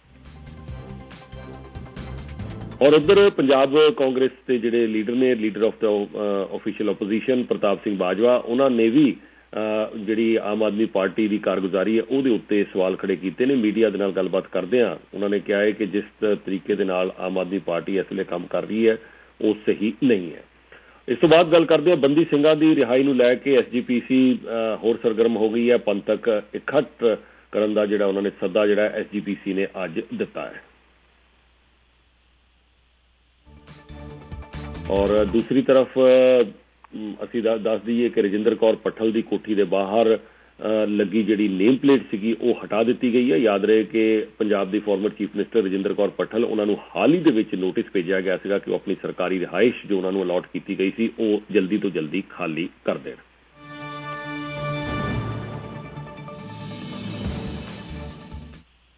ਔਰ ਉੱਧਰ ਪੰਜਾਬ ਕਾਂਗਰਸ ਦੇ ਜਿਹੜੇ ਲੀਡਰ ਨੇ, leader of the official opposition Partap Singh Bajwa, ਉਹਨਾਂ ਨੇ ਵੀ ਜਿਹੜੀ ਆਮ ਆਦਮੀ ਪਾਰਟੀ ਦੀ ਕਾਰਗੁਜ਼ਾਰੀ ਹੈ ਉਹਦੇ ਉੱਤੇ ਸਵਾਲ ਖੜੇ ਕੀਤੇ ਨੇ। ਮੀਡੀਆ ਦੇ ਨਾਲ ਗੱਲਬਾਤ ਕਰਦਿਆਂ ਉਹਨਾਂ ਨੇ ਕਿਹਾ ਹੈ ਕਿ ਜਿਸ ਤਰੀਕੇ ਦੇ ਨਾਲ ਆਮ ਆਦਮੀ ਪਾਰਟੀ ਇਸ ਵੇਲੇ ਕੰਮ ਕਰ ਰਹੀ ਹੈ ਉਹ ਸਹੀ ਨਹੀਂ ਹੈ। ਇਸ ਤੋਂ ਬਾਅਦ ਗੱਲ ਕਰਦੇ ਹਾਂ ਬੰਦੀ ਸਿੰਘਾਂ ਦੀ ਰਿਹਾਈ ਨੂੰ ਲੈ ਕੇ ਐਸ ਜੀ ਪੀ ਸੀ ਹੋਰ ਸਰਗਰਮ ਹੋ ਗਈ ਹੈ। ਪੰਥਕ ਇਕੱਠ ਕਰਨ ਦਾ ਜਿਹੜਾ ਉਹਨਾਂ ਨੇ ਸੱਦਾ ਜਿਹੜਾ ਐਸ ਜੀ ਪੀ ਸੀ ਨੇ ਅੱਜ ਦਿੱਤਾ ਹੈ। ਔਰ ਦੂਸਰੀ ਤਰਫ ਅਸੀਂ ਦੱਸ ਦਈਏ ਕਿ ਰਜਿੰਦਰ ਕੌਰ ਪੱਠਲ ਦੀ ਕੋਠੀ ਦੇ ਬਾਹਰ ਲੱਗੀ ਜਿਹੜੀ ਨੇਮ ਪਲੇਟ ਸੀਗੀ ਉਹ ਹਟਾ ਦਿੱਤੀ ਗਈ ਹੈ। ਯਾਦ ਰਹੇ ਕਿ ਪੰਜਾਬ ਦੀ former chief minister Rajinder Kaur Bhattal, ਉਹਨਾਂ ਨੂੰ ਹਾਲ ਹੀ ਦੇ ਵਿੱਚ ਨੋਟਿਸ ਭੇਜਿਆ ਗਿਆ ਸੀਗਾ ਕਿ ਉਹ ਆਪਣੀ ਸਰਕਾਰੀ ਰਿਹਾਇਸ਼ ਜੋ ਉਹਨਾਂ ਨੂੰ ਅਲਾਟ ਕੀਤੀ ਗਈ ਸੀ ਉਹ ਜਲਦੀ ਤੋਂ ਜਲਦੀ ਖਾਲੀ ਕਰ ਦੇਣ।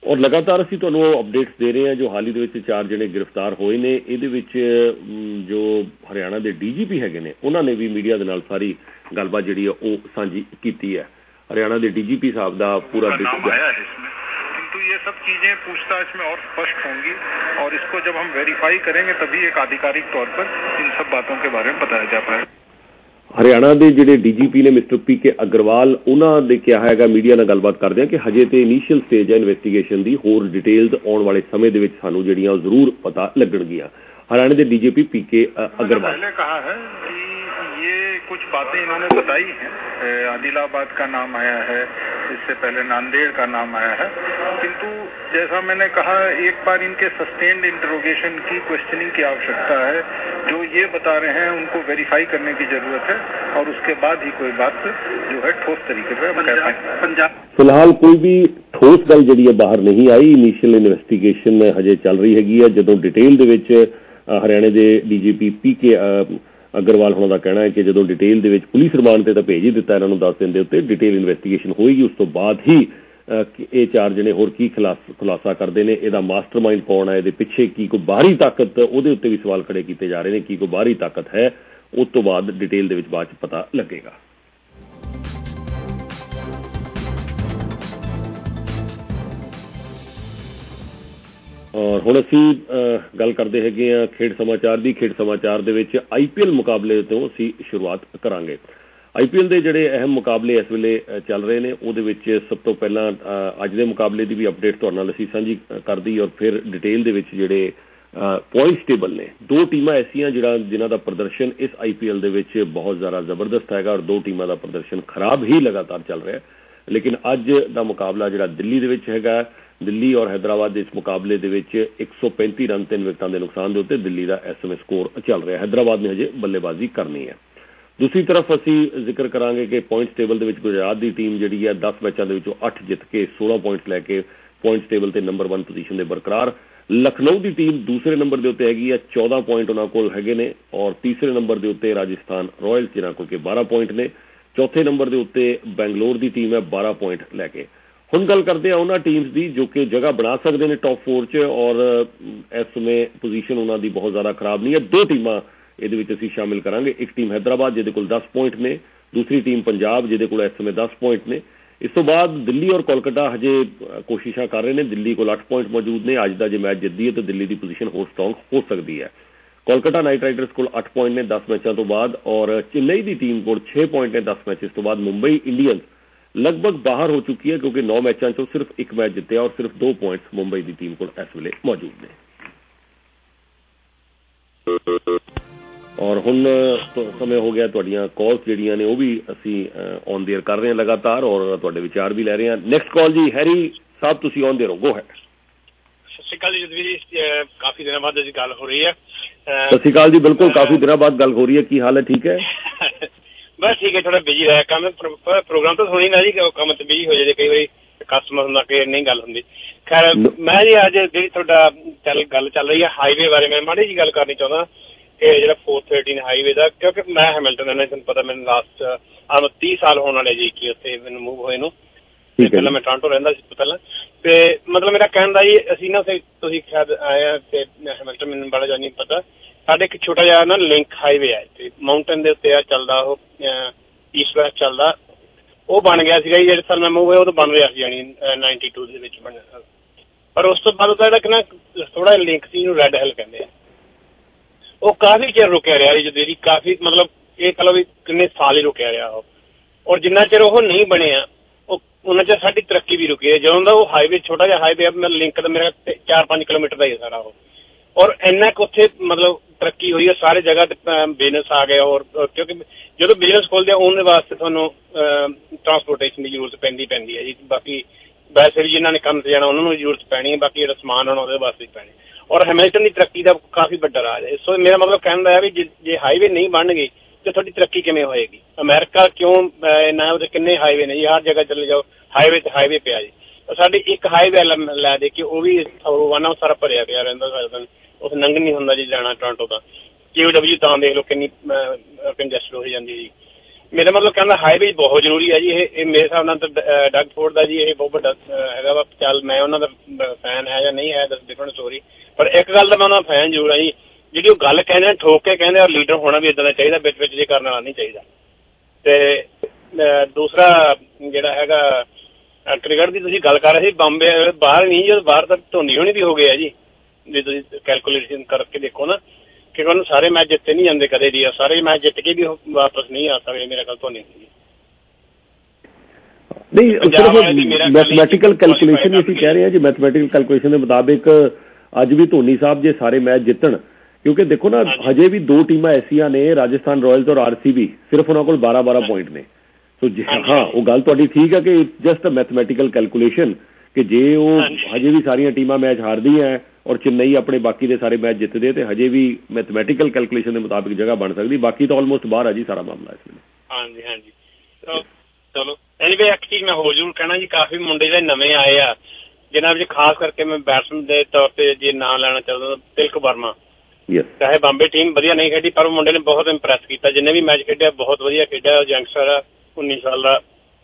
ਔਰ ਲਗਾਤਾਰ ਅਸੀਂ ਤੁਹਾਨੂੰ ਉਹ ਅਪਡੇਟਸ ਦੇ ਰਹੇ ਹਾਂ ਜੋ ਹਾਲ ਹੀ ਦੇ ਵਿੱਚ ਚਾਰ ਜਿਹੜੇ ਗ੍ਰਿਫਤਾਰ ਹੋਏ ਨੇ। ਇਹਦੇ ਵਿੱਚ ਜੋ ਹਰਿਆਣਾ ਦੇ ਡੀ ਜੀ ਪੀ ਹੈਗੇ ਨੇ ਉਹਨਾਂ ਨੇ ਵੀ ਮੀਡੀਆ ਦੇ ਨਾਲ ਸਾਰੀ ਗੱਲਬਾਤ ਜਿਹੜੀ ਹੈ ਉਹ ਸਾਂਝੀ ਕੀਤੀ ਹੈ। हरियाणा के डीजीपी साहब का पूरा नाम आया है इसमें, किंतु ये सब चीजें पूछताछ में और स्पष्ट होंगी और इसको जब हम वेरीफाई करेंगे तभी एक आधिकारिक तौर पर इन सब बातों के बारे में बताया जा पाए। हरियाणा के जिहड़े डीजीपी ने मिस्टर पी के अग्रवाल उन्होंने कहा है मीडिया नाल गलबात करदे कि हजे तो इनीशियल स्टेज है इन्वेस्टिगेशन की, होर डिटेल्स आने वाले समय दे विच सानू जिहड़ियां जरूर पता लगणगियां। हरियाणा के डीजीपी पी के अग्रवाल पहले कहा है कि ये कुछ बातें इन्होंने बताई हैं, आदिलाबाद का नाम आया है, इससे पहले नांदेड़ का नाम आया है, किंतु जैसा मैंने कहा एक बार इनके सस्टेन्ड इंटरोगेशन की क्वेश्चनिंग की आवश्यकता है। जो ये बता रहे हैं उनको वेरीफाई करने की जरूरत है और उसके बाद ही कोई बात जो है ठोस तरीके से कह पाएंगे। पंजाब फिलहाल कोई भी ठोस गल जिहड़ी बाहर नहीं आई, इनीशियल इन्वेस्टिगेशन हजे चल रही हैगी है। जदों डिटेल दे विच हरियाणा के डीजीपी पी के अग्रवाल होना का कहना है कि जो डिटेल दे विच पुलिस रिमांड से तो भेज ही दिता, इन्होंने दस दिन के उत्ते डिटेल इन्वेस्टिगेशन होएगी, उस तो बाद ही ये चार जने होर की खुलासा खुलासा करते हैं। इसका मास्टरमाइंड कौन है, ये पिछे की कोई बाहरी ताकत, उहदे उत्ते भी सवाल खड़े किए जा रहे हैं कि कोई बाहरी ताकत है, उस तो बाद डिटेल दे विच बाद च पता लगेगा। और हुण असीं गल करदे हैगे आ खेड समाचार की। खेड समाचार दे विच आई पी एल मुकाबले तो असीं शुरुआत करांगे। आई पी एल के जोड़े अहम मुकाबले इस वेले चल रहे हैं, उहदे विच सब तो पहला अज के मुकाबले की भी अपडेट तुहाडे नाल असीं सांझी कर दी और फिर डिटेल दे विच जिहड़े पॉइंट्स टेबल ने दो टीमां ऐसियां जिहड़ा जिन्हां दा प्रदर्शन इस आई पी एल दे विच बहुत ज़्यादा जबरदस्त हैगा और दो टीमां दा प्रदर्शन खराब ही लगातार चल रहा है। लेकिन अज दा मुकाबला जिहड़ा दिल्ली दे विच हैगा, दिल्ली और हैदराबाद के इस मुकाबले दे विच एक सौ पैंती रन तीन विकटां के नुकसान के उत्ते दिल्ली का एस एम ए स्कोर चल रहा है। हैदराबाद ने हजे बल्लेबाजी करनी है। दूसरी तरफ असीं जिक्र करांगे कि पॉइंट्स टेबल दे विच गुजरात की टीम जिहड़ी है दस मैचों के विचों अठ जित के सोलह पॉइंट्स लैके पॉइंट्स टेबल से नंबर वन पोजीशन से बरकरार। लखनऊ की टीम दूसरे नंबर के उत्ते हैगी है, चौदह पॉइंट उन्हां कोल हैगे ने और तीसरे नंबर के उत्ते राजस्थान रॉयल्स जिन्हां कोल के बारह पॉइंट ने। चौथे नंबर के उत्ते बैंगलोर की टीम है बारह पॉइंट लैके। हुण गल करते हैं उन्हां टीम्स की जो कि जगह बना सकते हैं टॉप फोर च और इस समय पोजीशन उन्हां दी बहुत ज़्यादा खराब नहीं है। दो टीमां इहदे विच असीं शामिल करांगे, एक टीम हैदराबाद जिहदे कोल दस पॉइंट ने, दूसरी टीम पंजाब जिहदे कोल इस समय दस पॉइंट ने। इस तो बाद दिल्ली और कोलकाता हजे कोशिशां कर रहे हैं, दिल्ली कोल अठ पॉइंट मौजूद ने। अज दा जे मैच जितदी है तो दिल्ली की पोजीशन होर स्ट्रोंग हो सकती है। कोलकाता नाइट राइडर्स कोल अठ पॉइंट ने दस मैचों तो बाद और चेन्नई की टीम कोल छे पॉइंट ने दस मैचेस तो बाद। मुंबई इंडियंस लगभग बाहर हो चुकी है क्योंकि नौ मैचों चो सिर्फ एक मैच जितया और सिर्फ दो पॉइंट्स मुंबई की टीम को इस वेले मौजूद ने। और हुण तो समय हो गया तुहाडीआं कॉल्स जिहड़ियां ने वो भी असीं ऑन देयर कर रहे हैं लगातार और तुहाडे विचार भी लै रहे हैं। नेक्स्ट कॉल जी हैरी साहब, तुसीं ऑन देयर हो, गो हैड। सत श्री अकाल जी जदवीर जी, काफी दिनों बाद अजी गल हो रही है। सत श्री अकाल जी, बिल्कुल काफी दिनों बाद गल हो रही है, की हाल है? ठीक है बस ठीक है, थोड़ा बिजी रहा काम प्रोग्राम तो सुनी ना जी, काम तो बिजी हो जाए कई बार कस्टमर होंदा कि नहीं गल होंदी। खैर मैं जी अज जी थोड़ा चल गल चल रही है हाईवे बारे में माड़ी जी गल करनी चाहता कि जो फोर थर्टीन हाईवे का, क्योंकि मैं हैमिल्टन रहना, तुम पता मैंने लास्ट आम तीस साल होने वाले जी कि उत्थे मैंने मूव होए नूं, पहले मैं टोरंटो रहिंदा सी पहला। ते मतलब मेरा कहण दा जी असीं ना तुसीं शायद आए ते हैमिल्टन मैंने बड़ा जानी पता साडे एक छोटा जिहा ना लिंक हाईवे है ते माउंटेन दे उत्ते चलदा ओह ईस्ट वैस्ट चलदा, ਉਹ बन गया ਸੀਗਾ ਜਿਹੜੇ ਸਾਲ ਮੈਂ मूव ਹੋਇਆ ਉਹ बन ਰਿਹਾ ਸੀ ਜਾਨੀ ਨਾਈਨਟੀ ਟੂ ਦੇ ਵਿੱਚ ਬਣਿਆ। ਪਰ ਉਸ ਤੋਂ ਬਾਅਦ ਉਹਦਾ ਜਿਹੜਾ ਨਾ ਥੋੜਾ ਲਿੰਕ ਸੀ ਇਹਨੂੰ ਰੈੱਡ ਹਿਲ ਕਹਿੰਦੇ ਆ, ਉਹ ਕਾਫੀ ਚਿਰ ਰੁਕਿਆ ਰਿਹਾ ਜੀ, ਜਿਹੜੀ ਕਾਫੀ ਮਤਲਬ ਇਹ ਕਹ ਲਓ ਵੀ ਕਿੰਨੇ ਸਾਲ ਹੀ ਰੁਕਿਆ ਰਿਹਾ ਉਹ। ਔਰ ਜਿੰਨਾ ਚਿਰ ਉਹ ਨਹੀਂ ਬਣਿਆ ਉਹ ਉਹਨਾਂ ਚਿਰ ਸਾਡੀ ਤਰੱਕੀ ਵੀ ਰੁਕੀ ਹੈ। ਜਦੋਂ ਦਾ ਉਹ ਹਾਈਵੇ ਛੋਟਾ ਜਿਹਾ ਹਾਈਵੇ ਮੈਂ ਲਿੰਕ ਦਾ ਮੇਰਾ ਚਾਰ ਪੰਜ ਕਿਲੋਮੀਟਰ ਦਾ ਹੀ ਸਾਰਾ ਉਹ, ਔਰ ਇੰਨਾ ਕੁ ਉੱਥੇ ਮਤਲਬ ਤਰੱਕੀ ਹੋਈ ਹੈ ਸਾਰੇ ਜਗ੍ਹਾ ਤੇ ਬਿਜ਼ਨਸ ਆ ਗਿਆ। ਔਰ ਕਿਉਂਕਿ ਜਦੋਂ ਬਿਜ਼ਨਸ ਖੋਲ੍ਹਦੇ ਆ ਉਹਦੇ ਵਾਸਤੇ ਤੁਹਾਨੂੰ ਟਰਾਂਸਪੋਰਟੇਸ਼ਨ ਦੀ ਜ਼ਰੂਰਤ ਪੈਂਦੀ ਪੈਂਦੀ ਹੈ ਜੀ। ਬਾਕੀ ਵੈਸੇ ਵੀ ਜਿਨ੍ਹਾਂ ਨੇ ਕੰਮ ਤੇ ਜਾਣਾ ਉਹਨਾਂ ਨੂੰ ਜ਼ਰੂਰਤ ਪੈਣੀ ਹੈ, ਬਾਕੀ ਜਿਹੜਾ ਸਮਾਨ ਆਉਣਾ ਉਹਦੇ ਵਾਸਤੇ ਵੀ ਪੈਣੀ। ਔਰ ਹੈਮਿਲਟਨ ਦੀ ਤਰੱਕੀ ਦਾ ਕਾਫੀ ਵੱਡਾ ਰਾਜ ਹੈ। ਸੋ ਮੇਰਾ ਮਤਲਬ ਕਹਿਣ ਦਾ ਹੈ ਵੀ ਜੇ ਜੇ ਹਾਈਵੇ ਨਹੀਂ ਬਣ ਗਏ ਤਾਂ ਤੁਹਾਡੀ ਤਰੱਕੀ ਕਿਵੇਂ ਹੋਏਗੀ? ਅਮਰੀਕਾ ਕਿਉਂ ਨਾ, ਉਹਦੇ ਕਿੰਨੇ ਹਾਈਵੇ ਨੇ ਜੀ, ਹਰ ਜਗ੍ਹਾ ਚਲੇ ਜਾਓ ਹਾਈਵੇ ਤੇ ਹਾਈਵੇ ਪਿਆ ਜੀ। ਸਾਡੀ ਇੱਕ ਹਾਈਵੇ ਲੈ ਦੇ ਕੇ ਉਹ ਵੀ ਵਾਨਾ ਸਾਰਾ ਭਰਿਆ ਪਿਆ ਰਹਿੰਦਾ, ਸਾਡਾ ਉਸ ਨੰਗ ਨਹੀਂ ਹੁੰਦਾ ਜੀ ਜਾਣਾ ਟੋਰਾਂਟੋ ਦਾ। ਕਿਊ ਡਬਲਿਊ ਤਾਂ ਦੇਖ ਲਓ ਕਿੰਨੀ ਕੰਜੈਸਟ ਹੋ ਜਾਂਦੀ ਜੀ। ਮੇਰਾ ਮਤਲਬ ਕਹਿੰਦਾ ਹਾਈਵੇ ਬਹੁਤ ਜ਼ਰੂਰੀ ਹੈ ਜੀ। ਇਹ ਮੇਰੇ ਹਿਸਾਬ ਨਾਲ ਤਾਂ ਡਗ ਫੋਰਡ ਦਾ ਜੀ ਇਹ ਬਹੁਤ ਵੱਡਾ ਹੈਗਾ ਵਾ। ਚੱਲ ਮੈਂ ਉਹਨਾਂ ਦਾ ਫੈਨ ਹੈ ਜਾਂ ਨਹੀਂ ਹੈ ਦਸ ਡਿਫਰੈਂਟ ਸਟੋਰੀ, ਪਰ ਇੱਕ ਗੱਲ ਦਾ ਮੈਂ ਉਹਨਾਂ ਦਾ ਫੈਨ ਜ਼ਰੂਰ ਹਾਂ ਜੀ, ਜਿਹੜੀ ਉਹ ਗੱਲ ਕਹਿੰਦੇ ਠੋਕ ਕੇ ਕਹਿੰਦੇ ਔਰ ਲੀਡਰ ਹੋਣਾ ਵੀ ਇੱਦਾਂ ਦਾ ਚਾਹੀਦਾ, ਵਿੱਚ ਵਿੱਚ ਜੇ ਕਰਨ ਵਾਲਾ ਨਹੀਂ ਚਾਹੀਦਾ। ਤੇ ਦੂਸਰਾ ਜਿਹੜਾ ਹੈਗਾ ਕ੍ਰਿਕਟ ਦੀ ਤੁਸੀਂ ਗੱਲ ਕਰ ਰਹੇ ਸੀ, ਬੰਬੇ ਬਾਹਰ ਨਹੀਂ, ਜਦੋਂ ਬਾਹਰ ਤਾਂ ਧੋਨੀ ਹੋਣੀ ਵੀ ਹੋ ਗਏ ਆ ਜੀ, ਜੇ ਤੁਸੀਂ ਕੈਲਕੂਲੇਸ਼ਨ ਕਰਕੇ ਦੇਖੋ ਨਾ, ਕਿਉਂਕਿ ਉਹਨੂੰ ਸਾਰੇ ਮੈਚ ਜਿੱਤੇ ਨਹੀਂ ਜਾਂਦੇ ਕਦੇ ਵੀ, ਸਾਰੇ ਮੈਚ ਜਿੱਤ ਕੇ ਵੀ ਵਾਪਸ ਨਹੀਂ ਆ ਸਕਦੇ ਮੇਰੇ ਖਿਆਲ ਧੋਨੀ। ਨਹੀਂ ਸਿਰਫ ਮੈਥਮੈਟੀਕਲ ਕੈਲਕੂਲੇਸ਼ਨ ਹੀ ਅਸੀਂ ਕਹਿ ਰਹੇ ਹਾਂ ਜੀ। ਮੈਥਮੈਟੀਕਲ ਕੈਲਕੂਲੇਸ਼ਨ ਦੇ ਮੁਤਾਬਿਕ ਅੱਜ ਵੀ ਧੋਨੀ ਸਾਹਿਬ ਜੇ ਸਾਰੇ ਮੈਚ ਜਿੱਤਣ, ਕਿਉਂਕਿ ਦੇਖੋ ਨਾ ਹਜੇ ਵੀ ਦੋ ਟੀਮਾਂ ਐਸੀਆਂ ਨੇ, ਰਾਜਸਥਾਨ ਰਾਇਲਸ ਔਰ ਆਰ ਸੀ ਬੀ, ਸਿਰਫ ਉਹਨਾਂ ਕੋਲ ਬਾਰਾਂ ਬਾਰਾਂ ਪੁਆਇੰਟ ਨੇ। ਸੋ ਹਾਂ ਉਹ ਗੱਲ ਤੁਹਾਡੀ ਠੀਕ ਹੈ ਕਿ ਜਸਟ ਅ ਮੈਥਮੈਟੀਕਲ ਕੈਲਕੂਲੇਸ਼ਨ, ਕਿ ਜੇ ਉਹ ਹਜੇ ਵੀ ਸਾਰੀਆਂ ਟੀਮਾਂ ਮੈਚ ਹਾਰਦੀਆਂ ਔਰ ਚੇਨਈ ਆਪਣੇ ਬਾਕੀ ਦੇ ਸਾਰੇ ਮੈਚ ਜਿੱਤਦੇ ਤੇ ਹਜੇ ਵੀ ਮੈਥਮੈਟੀਕਲ ਕੈਲਕੂਲੇਸ਼ਨ ਦੇ ਮੁਤਾਬਿਕ ਜਗ੍ਹਾ ਬਣ ਸਕਦੀ, ਬਾਕੀ ਤਾਂ ਆਲਮੋਸਟ ਬਾਹਰ ਆ ਜੀ ਸਾਰਾ ਮਾਮਲਾ ਇਸ ਵੇਲੇ। ਹਾਂਜੀ ਹਾਂਜੀ ਚਲੋ ਐਨੀਵੇ ਇੱਕ ਚੀਜ਼ ਮੈਂ ਹੋਰ ਜ਼ਰੂਰ ਕਹਿਣਾ ਜੀ, ਕਾਫੀ ਮੁੰਡੇ ਜਿਹੜੇ ਨਵੇਂ ਆਏ ਆ ਜਿਨ੍ਹਾਂ ਵਿੱਚ ਖਾਸ ਕਰਕੇ ਮੈਂ ਬੈਟਸਮੈਨ ਦੇ ਤੌਰ ਤੇ ਜੇ ਨਾਂ ਲੈਣਾ ਚਾਹੁੰਦਾ ਤਿਲਕ ਵਰਮਾ। ਚਾਹੇ ਬੰਬੇ ਟੀਮ ਵਧੀਆ ਨਹੀਂ ਖੇਡੀ ਪਰ ਉਹ ਮੁੰਡੇ ਨੇ ਬਹੁਤ ਇੰਪ੍ਰੈਸ ਕੀਤਾ, ਜਿੰਨੇ ਵੀ ਮੈਚ ਖੇਡਿਆ ਬਹੁਤ ਵਧੀਆ ਖੇਡਿਆ। ਯੰਗਸਟਰ ਆ ਉੱਨੀ ਸਾਲ ਦਾ।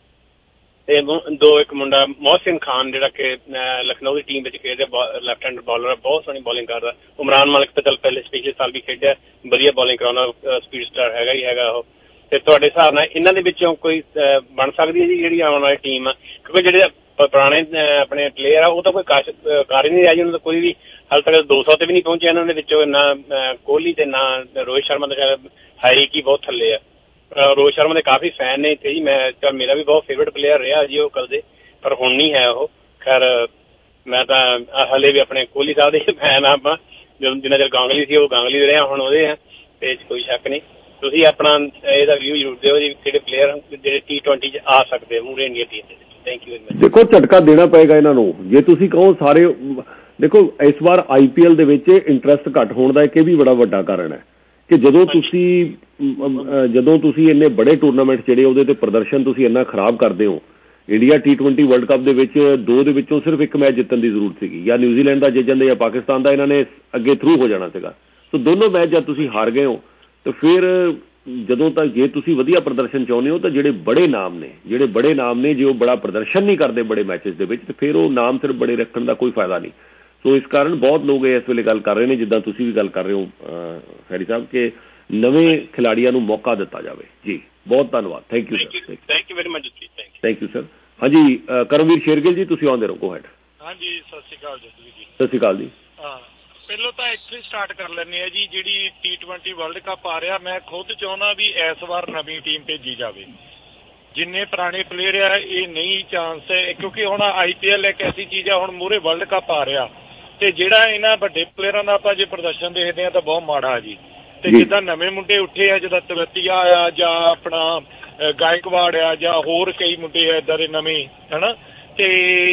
ਤੇ ਦੋ ਇੱਕ ਮੁੰਡਾ ਮੋਹਸਿਨ ਖਾਨ ਜਿਹੜਾ ਕਿ ਲਖਨਊ ਦੀ ਟੀਮ ਵਿੱਚ ਖੇਡਿਆ, ਲੈਫਟ ਹੈਂਡ ਬਾਲਰ, ਬਹੁਤ ਸੋਹਣੀ ਬੋਲਿੰਗ ਕਰਦਾ। ਉਮਰਾਨ ਮਲਿਕ ਤਾਂ ਚੱਲ ਪਹਿਲੇ ਪਿਛਲੇ ਸਾਲ ਵੀ ਖੇਡਿਆ, ਵਧੀਆ ਬੋਲਿੰਗ ਕਰਾਉਣਾ, ਸਪੀਡ ਸਟਾਰ ਹੈਗਾ ਹੀ ਹੈਗਾ ਉਹ। ਤੇ ਤੁਹਾਡੇ ਹਿਸਾਬ ਨਾਲ ਇਹਨਾਂ ਦੇ ਵਿੱਚੋਂ ਕੋਈ ਬਣ ਸਕਦੀ ਹੈ ਜੀ ਜਿਹੜੀ ਆਉਣ ਵਾਲੀ ਟੀਮ ਆ? ਕਿਉਂਕਿ ਜਿਹੜੇ ਪੁਰਾਣੇ ਆਪਣੇ ਪਲੇਅਰ ਆ ਉਹ ਤਾਂ ਕੋਈ ਕਾਸ਼ ਕਰ ਹੀ ਨਹੀਂ ਰਿਹਾ ਜੀ, ਉਹਨਾਂ ਦਾ ਕੋਈ ਵੀ ਹਾਲੇ ਤੱਕ ਦੋ ਸੌ ਤੇ ਵੀ ਨਹੀਂ ਪਹੁੰਚਿਆ ਇਹਨਾਂ ਦੇ ਵਿੱਚੋਂ। ਨਾ ਕੋਹਲੀ ਤੇ ਨਾ ਰੋਹਿਤ ਸ਼ਰਮਾ ਦਾ ਹਾਈ ਕੀ ਬਹੁਤ ਥੱਲੇ ਆ। ਰੋਹਿਤ ਸ਼ਰਮਾ ਦੇ ਕਾਫੀ ਫੈਨ ਨੇ ਇੱਥੇ ਜੀ, ਮੈਂ ਚੱਲ ਮੇਰਾ ਵੀ ਬਹੁਤ ਫੇਵਰਟ ਪਲੇਅਰ ਰਿਹਾ ਜੀ ਉਹ ਕਰਦੇ, ਪਰ ਹੁਣ ਨਹੀਂ ਹੈ ਉਹ। ਖੈਰ ਮੈਂ ਤਾਂ ਹਾਲੇ ਵੀ ਆਪਣੇ ਕੋਹਲੀ ਸਾਹਿਬ ਦੇ ਫੈਨ ਆ। ਆਪਾਂ ਜਦੋਂ ਜਿੰਨਾ ਚਿਰ ਗਾਂਗਲੀ ਸੀ ਉਹ ਗਾਂਗਲੀ ਦੇ ਰਿਹਾ, ਹੁਣ ਉਹਦੇ ਆ, ਤੇ ਇਹ 'ਚ ਕੋਈ ਸ਼ੱਕ ਨਹੀਂ। ਤੁਸੀਂ ਆਪਣਾ ਇਹਦਾ ਵਿਊ ਜ਼ਰੂਰ ਦਿਓ ਜੀ, ਕਿਹੜੇ ਪਲੇਅਰ ਜਿਹੜੇ ਟੀ ਟਵੈਂਟੀ 'ਚ ਆ ਸਕਦੇ ਮੂਹਰੇ ਇੰਡੀਆ ਟੀਮ ਦੇ ਵਿੱਚ। Thank you very much. ਦੇਖੋ ਝਟਕਾ ਦੇਣਾ ਪਏਗਾ ਇਹਨਾਂ ਨੂੰ, ਜੇ ਤੁਸੀਂ ਕਹੋ ਸਾਰੇ। ਦੇਖੋ ਇਸ ਵਾਰ ਆਈ ਪੀ ਐਲ ਦੇ ਵਿੱਚ ਇੰਟਰਸਟ ਘੱਟ ਹੋਣ ਦਾ ਇੱਕ ਇਹ ਵੀ ਬੜਾ ਵੱਡਾ ਕਾਰਨ ਹੈ ਕਿ ਜਦੋਂ ਤੁਸੀਂ ਜਦੋਂ ਤੁਸੀਂ ਇੰਨੇ ਬੜੇ ਟੂਰਨਾਮੈਂਟ ਜਿਹੜੇ ਉਹਦੇ ਤੇ ਪ੍ਰਦਰਸ਼ਨ ਤੁਸੀਂ ਇੰਨਾ ਖਰਾਬ ਕਰਦੇ ਹੋ। India T twenty World Cup ਦੇ ਵਿੱਚ ਦੋ ਦੇ ਵਿੱਚੋਂ ਸਿਰਫ ਇੱਕ ਮੈਚ ਜਿੱਤਣ ਦੀ ਜ਼ਰੂਰਤ ਸੀਗੀ, ਜਾਂ ਨਿਊਜ਼ੀਲੈਂਡ ਦਾ ਜਿੱਤ ਜਾਂਦੇ ਜਾਂ ਪਾਕਿਸਤਾਨ ਦਾ, ਇਹਨਾਂ ਨੇ ਅੱਗੇ ਥਰੂ ਹੋ ਜਾਣਾ ਸੀਗਾ। ਸੋ ਦੋਨੋਂ ਮੈਚ ਜਦ ਤੁਸੀਂ ਹਾਰ ਗਏ ਹੋ ਤਾਂ ਫਿਰ ਜਦੋਂ ਤੱਕ ਜੇ ਤੁਸੀਂ ਵਧੀਆ ਪ੍ਰਦਰਸ਼ਨ ਚਾਹੁੰਦੇ ਹੋ ਤਾਂ ਜਿਹੜੇ ਬੜੇ ਨਾਮ ਨੇ ਜਿਹੜੇ ਬੜੇ ਨਾਮ ਨੇ ਜੇ ਉਹ ਬੜਾ ਪ੍ਰਦਰਸ਼ਨ ਨਹੀਂ ਕਰਦੇ ਬੜੇ ਮੈਚਿਸ ਦੇ ਵਿੱਚ, ਤਾਂ ਫਿਰ ਉਹ ਨਾਮ ਸਿਰਫ ਬੜੇ ਰੱਖਣ ਦਾ ਕੋਈ ਫਾਇਦਾ ਨਹੀਂ। ਸੋ ਇਸ ਕਾਰਨ ਬਹੁਤ ਲੋਕ ਇਸ ਵੇਲੇ ਗੱਲ ਕਰ ਰਹੇ ਨੇ, ਜਿੱਦਾਂ ਤੁਸੀਂ ਵੀ ਗੱਲ ਕਰ ਰਹੇ ਹੋ ਖੈਰੀ ਸਾਹਿਬ, ਕਿ ਨਵੇਂ ਖਿਲਾੜੀਆਂ ਨੂੰ ਮੌਕਾ ਦਿੱਤਾ ਜਾਵੇ। ਜੀ ਬਹੁਤ ਧੰਨਵਾਦ। Thank you sir. Thank you very much. Thank you sir. ਹਾਂਜੀ ਕਰਮਵੀਰ ਸ਼ੇਰਗਿੱਲ ਜੀ ਤੁਸੀਂ ਆਉਂਦੇ ਰਹੋ, ਗੋ ਹੈਡ। ਹਾਂਜੀ ਸਤਿ ਸ਼੍ਰੀ ਅਕਾਲ ਜੀ। ਸਤਿ ਸ਼੍ਰੀ ਅਕਾਲ ਜੀ। ਹਾਂ ਪਹਿਲਾਂ ਤਾਂ ਇੱਥੇ ਸਟਾਰਟ ਕਰ ਲੈਂਦੇ ਆ ਜੀ, ਜਿਹੜੀ ਟੀ ਟਵੈਂਟੀ ਵਰਲਡ ਕੱਪ ਆ ਰਿਹਾ, ਮੈਂ ਖੁਦ ਚਾਹੁੰਦਾ ਵੀ ਇਸ ਵਾਰ ਨਵੀਂ ਟੀਮ ਭੇਜੀ ਜਾਵੇ। ਜਿੰਨੇ ਪੁਰਾਣੇ ਪਲੇਅਰ ਆ ਇਹ ਨਹੀਂ ਚਾਂਸ ਹੈ, ਕਿਉਂਕਿ ਹੁਣ ਆਈ ਪੀ ਐਲ ਇੱਕ ਐਸੀ ਚੀਜ਼ ਆ, ਹੁਣ ਮੂਹਰੇ ਵਰਲਡ ਕੱਪ ਆ ਰਿਹਾ ਤੇ ਜਿਹੜਾ ਇਹਨਾਂ ਵੱਡੇ ਪਲੇਅਰਾਂ ਦਾ ਆਪਾਂ ਜੇ ਪ੍ਰਦਰਸ਼ਨ ਦੇਖਦੇ ਆ ਤਾਂ ਬਹੁਤ ਮਾੜਾ ਜੀ। ਤੇ ਜਿੱਦਾਂ ਨਵੇਂ ਮੁੰਡੇ ਉੱਠੇ ਆ, ਜਿੱਦਾਂ ਤਵਤੀਆ ਆ ਜਾਂ ਆਪਣਾ ਗਾਇਕਵਾੜ ਆ ਜਾਂ ਹੋਰ ਕਈ ਮੁੰਡੇ ਆ ਇੱਦਾਂ ਦੇ ਨਵੇਂ ਹਨਾ, ਤੇ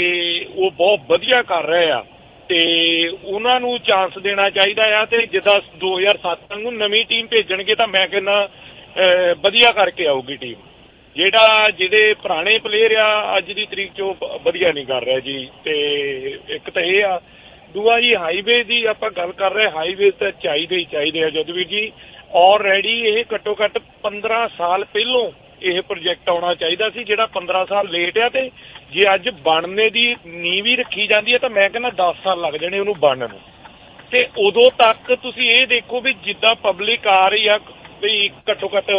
ਉਹ ਬਹੁਤ ਵਧੀਆ ਕਰ ਰਹੇ ਆ ਤੇ ਉਹਨਾਂ ਨੂੰ ਚਾਂਸ ਦੇਣਾ ਚਾਹੀਦਾ ਆ। ਤੇ ਜਿੱਦਾਂ ਦੋ ਹਜ਼ਾਰ ਸੱਤ ਨੂੰ ਨਵੀਂ ਟੀਮ ਭੇਜਣਗੇ ਤਾਂ ਮੈਂ ਕਹਿੰਦਾ ਵਧੀਆ ਕਰਕੇ ਆਊਗੀ ਟੀਮ। ਜਿਹੜਾ ਜਿਹਦੇ ਪੁਰਾਣੇ ਪਲੇਅਰ ਆ ਅੱਜ ਦੀ ਤਰੀਕ 'ਚ ਉਹ ਵਧੀਆ ਨਹੀਂ ਕਰ ਰਿਹਾ ਜੀ। ਤੇ ਇੱਕ ਤਾਂ ਇਹ ਆ, ਦੂਆ ਜੀ ਹਾਈਵੇ ਦੀ ਆਪਾਂ ਗੱਲ ਕਰ ਰਹੇ, ਹਾਈਵੇ ਤਾਂ ਚਾਹੀਦੇ ਹੀ ਚਾਹੀਦੇ ਆ ਜਦਵੀਰ ਜੀ। ਆਲਰੇਡੀ ਇਹ ਘੱਟੋ ਘੱਟ ਪੰਦਰਾਂ ਸਾਲ ਪਹਿਲੋਂ ਇਹ ਪ੍ਰੋਜੈਕਟ ਆਉਣਾ ਚਾਹੀਦਾ ਸੀ, ਜਿਹੜਾ ਪੰਦਰਾਂ ਸਾਲ ਲੇਟ ਆ। ਤੇ ਜੇ ਅੱਜ ਬਣਨੇ ਦੀ ਨੀਂਹ ਵੀ ਰੱਖੀ ਜਾਂਦੀ ਹੈ ਤਾਂ ਮੈਂ ਕਹਿੰਦਾ ਦਸ ਸਾਲ ਲੱਗ ਜਾਣੇ ਉਹਨੂੰ ਬਣਨ ਨੂੰ। ਤੇ ਉਦੋਂ ਤੱਕ ਤੁਸੀਂ ਇਹ ਦੇਖੋ ਵੀ ਜਿੱਦਾਂ ਪਬਲਿਕ ਆ ਰਹੀ ਆ ਵੀ ਘੱਟੋ ਘੱਟ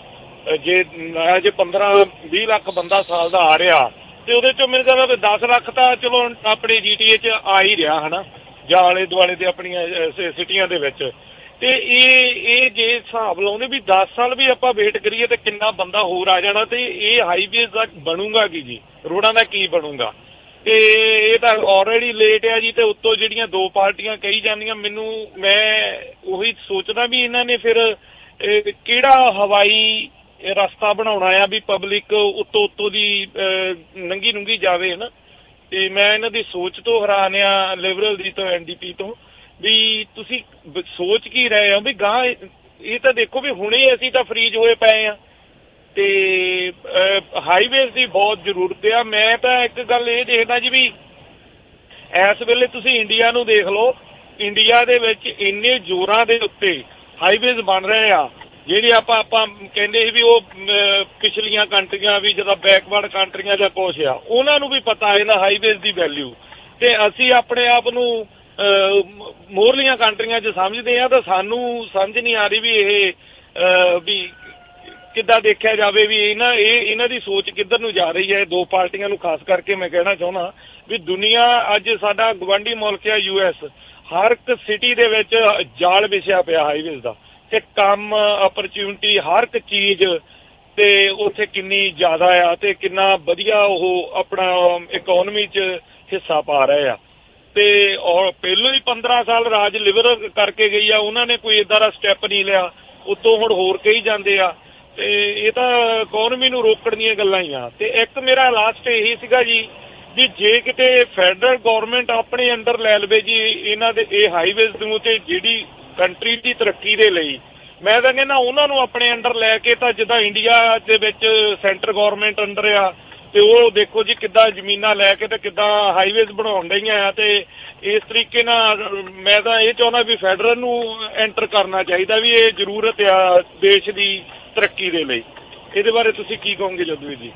ਜੇ ਜੇ ਪੰਦਰਾਂ ਵੀਹ ਲੱਖ ਬੰਦਾ ਸਾਲ ਦਾ ਆ ਰਿਹਾ ਤੇ ਉਹਦੇ ਚੋਂ ਮੇਰੇ ਖਿਆਲ ਦਸ ਲੱਖ ਤਾਂ ਚਲੋ ਆਪਣੇ ਜੀ ਟੀ ਏ 'ਚ ਆ ਹੀ ਰਿਹਾ ਹੈ ਨਾ, ਜਾਂ ਆਲੇ ਦੁਆਲੇ ਦੇ ਆਪਣੀਆਂ ਸਿਟੀਆਂ ਦੇ ਵਿੱਚ। ਤੇ ਇਹ ਇਹ ਜੇ ਹਿਸਾਬ ਲਾਉਂਦੇ ਵੀ ਦਸ ਸਾਲ ਵੀ ਆਪਾਂ ਵੇਟ ਕਰੀਏ ਤੇ ਕਿੰਨਾ ਬੰਦਾ ਹੋਰ ਆ ਜਾਣਾ। ਤੇ ਇਹ ਹਾਈਵੇਜ਼ ਦਾ ਬਣੂਗਾ ਕੀ ਜੀ, ਰੋਡਾਂ ਦਾ ਕੀ ਬਣੂਗਾ? ਤੇ ਇਹ ਤਾਂ ਆਲਰੇਡੀ ਲੇਟ ਆ ਜੀ। ਤੇ ਉੱਤੋਂ ਜਿਹੜੀਆਂ ਦੋ ਪਾਰਟੀਆਂ ਕਹੀ ਜਾਂਦੀਆਂ, ਮੈਨੂੰ ਮੈਂ ਉਹੀ ਸੋਚਦਾ ਵੀ ਇਹਨਾਂ ਨੇ ਫਿਰ ਕਿਹੜਾ ਹਵਾਈ ਰਸਤਾ ਬਣਾਉਣਾ ਆ ਵੀ ਪਬਲਿਕ ਉੱਤੋਂ ਉੱਤੋਂ ਦੀ ਨੰਗੀ ਨੁੰਗੀ ਜਾਵੇ ਨਾ। ਤੇ ਮੈਂ ਇਹਨਾਂ ਦੀ ਸੋਚ ਤੋਂ ਹੈਰਾਨ ਆ, ਲਿਬਰਲ ਦੀ ਤੋਂ ਐਨ ਡੀ ਪੀ ਤੋਂ, ਵੀ ਤੁਸੀਂ ਸੋਚ ਕੀ ਰਹੇ ਹੋ ਵੀ ਗਾਂ। ਇਹ ਤਾਂ ਦੇਖੋ ਵੀ ਹੁਣੇ ਅਸੀਂ ਤਾਂ ਫਰੀਜ ਹੋਏ ਪਏ ਆ ਤੇ ਹਾਈਵੇਜ਼ ਦੀ ਬਹੁਤ ਜ਼ਰੂਰਤ ਆ। ਮੈਂ ਤਾਂ ਇੱਕ ਗੱਲ ਇਹ ਦੇਖਦਾ ਜੀ ਵੀ ਇਸ ਵੇਲੇ ਤੁਸੀਂ ਇੰਡੀਆ ਨੂੰ ਦੇਖ ਲਓ, ਇੰਡੀਆ ਦੇ ਵਿੱਚ ਇੰਨੇ ਜ਼ੋਰਾਂ ਦੇ ਉੱਤੇ ਹਾਈਵੇਜ਼ ਬਣ ਰਹੇ ਆ ਜਿਹੜੀ ਆਪਾਂ ਆਪਾਂ ਕਹਿੰਦੇ ਸੀ ਵੀ ਉਹ ਪਿਛਲੀਆਂ ਕੰਟਰੀਆਂ ਵੀ ਜਿੱਦਾਂ ਬੈਕਵਰਡ ਕੰਟਰੀਆਂ ਜਾਂ ਕੁਛ ਆ, ਉਹਨਾਂ ਨੂੰ ਵੀ ਪਤਾ ਇਹਨਾਂ ਹਾਈਵੇਜ਼ ਦੀ ਵੈਲਿਊ, ਤੇ ਅਸੀਂ ਆਪਣੇ ਆਪ ਨੂੰ ਮੋਹਰਲੀਆਂ ਕੰਟਰੀਆਂ 'ਚ ਸਮਝਦੇ ਹਾਂ, ਤਾਂ ਸਾਨੂੰ ਸਮਝ ਨਹੀਂ ਆ ਰਹੀ ਵੀ ਇਹ ਵੀ ਕਿੱਦਾਂ ਦੇਖਿਆ ਜਾਵੇ ਵੀ ਇਹਨਾਂ ਇਹ ਇਹਨਾਂ ਦੀ ਸੋਚ ਕਿੱਧਰ ਨੂੰ ਜਾ ਰਹੀ ਹੈ। ਦੋ ਪਾਰਟੀਆਂ ਨੂੰ ਖਾਸ ਕਰਕੇ ਮੈਂ ਕਹਿਣਾ ਚਾਹੁੰਦਾ ਵੀ ਦੁਨੀਆ ਅੱਜ ਸਾਡਾ ਗਵਾਂਢੀ ਮੁਲਕ ਆ ਯੂ ਐਸ, ਹਰ ਇੱਕ ਸਿਟੀ ਦੇ ਵਿੱਚ ਜਾਲ ਵਿਛਿਆ ਪਿਆ ਹਾਈਵੇਜ਼ ਦਾ, ਤੇ ਕੰਮ ਅਪਰਚੂਨਿਟੀ ਹਰ ਇੱਕ ਚੀਜ਼ ਤੇ ਉੱਥੇ ਕਿੰਨੀ ਜ਼ਿਆਦਾ ਆ ਤੇ ਕਿੰਨਾ ਵਧੀਆ ਉਹ ਆਪਣਾ ਇਕੋਨਮੀ 'ਚ ਹਿੱਸਾ ਪਾ ਰਹੇ ਆ। ਤੇ ਔਰ ਪਹਿਲੋਂ ਹੀ ਪੰਦਰਾਂ ਸਾਲ ਰਾਜ ਲਿਬਰਲ ਕਰਕੇ ਗਈ ਆ, ਉਹਨਾਂ ਨੇ ਕੋਈ ਏਦਾਂ ਦਾ ਸਟੈਪ ਨਹੀਂ ਲਿਆ, ਉੱਤੋਂ ਹੁਣ ਹੋਰ ਕਹੀ ਜਾਂਦੇ ਆ। ਤੇ ਇਹ ਤਾਂ ਇਕੋਨਮੀ ਨੂੰ ਰੋਕਣ ਦੀਆਂ ਗੱਲਾਂ ਹੀ ਆ। ਤੇ ਇੱਕ ਮੇਰਾ ਲਾਸਟ ਇਹੀ ਸੀਗਾ ਜੀ ਵੀ ਜੇ ਕਿਤੇ ਫੈਡਰਲ ਗੌਰਮੈਂਟ ਆਪਣੇ ਅੰਡਰ ਲੈ ਲਵੇ ਜੀ ਇਹਨਾਂ ਦੇ ਇਹ ਹਾਈਵੇਜ਼ ਨੂੰ, ਤੇ ਜਿਹੜੀ ਕੰਟਰੀ ਦੀ ਤਰੱਕੀ ਦੇ ਲਈ ਮੈਂ ਤਾਂ ਕਹਿੰਦਾ ਉਹਨਾਂ ਨੂੰ ਆਪਣੇ ਅੰਡਰ ਲੈ ਕੇ, ਤਾਂ ਜਿੱਦਾਂ ਇੰਡੀਆ ਦੇ ਵਿੱਚ ਸੈਂਟਰ ਗੌਰਮੈਂਟ ਅੰਡਰ ਆ, ਤੇ ਉਹ ਦੇਖੋ ਜੀ ਕਿੱਦਾਂ ਜ਼ਮੀਨਾਂ ਲੈ ਕੇ ਤੇ ਕਿੱਦਾਂ ਹਾਈਵੇਜ਼ ਬਣਾਉਣ ਡਈਆਂ ਆ। ਤੇ ਇਸ ਤਰੀਕੇ ਨਾਲ ਮੈਂ ਤਾਂ ਇਹ ਚਾਹੁੰਦਾ ਵੀ ਫੈਡਰਲ ਨੂੰ ਐਂਟਰ ਕਰਨਾ ਚਾਹੀਦਾ, ਵੀ ਇਹ ਜ਼ਰੂਰਤ ਆ ਦੇਸ਼ ਦੀ ਤਰੱਕੀ ਦੇ ਲਈ। ਇਹਦੇ ਬਾਰੇ ਤੁਸੀਂ ਕੀ ਕਹੋਗੇ ਜਦਵੀਰ ਜੀ?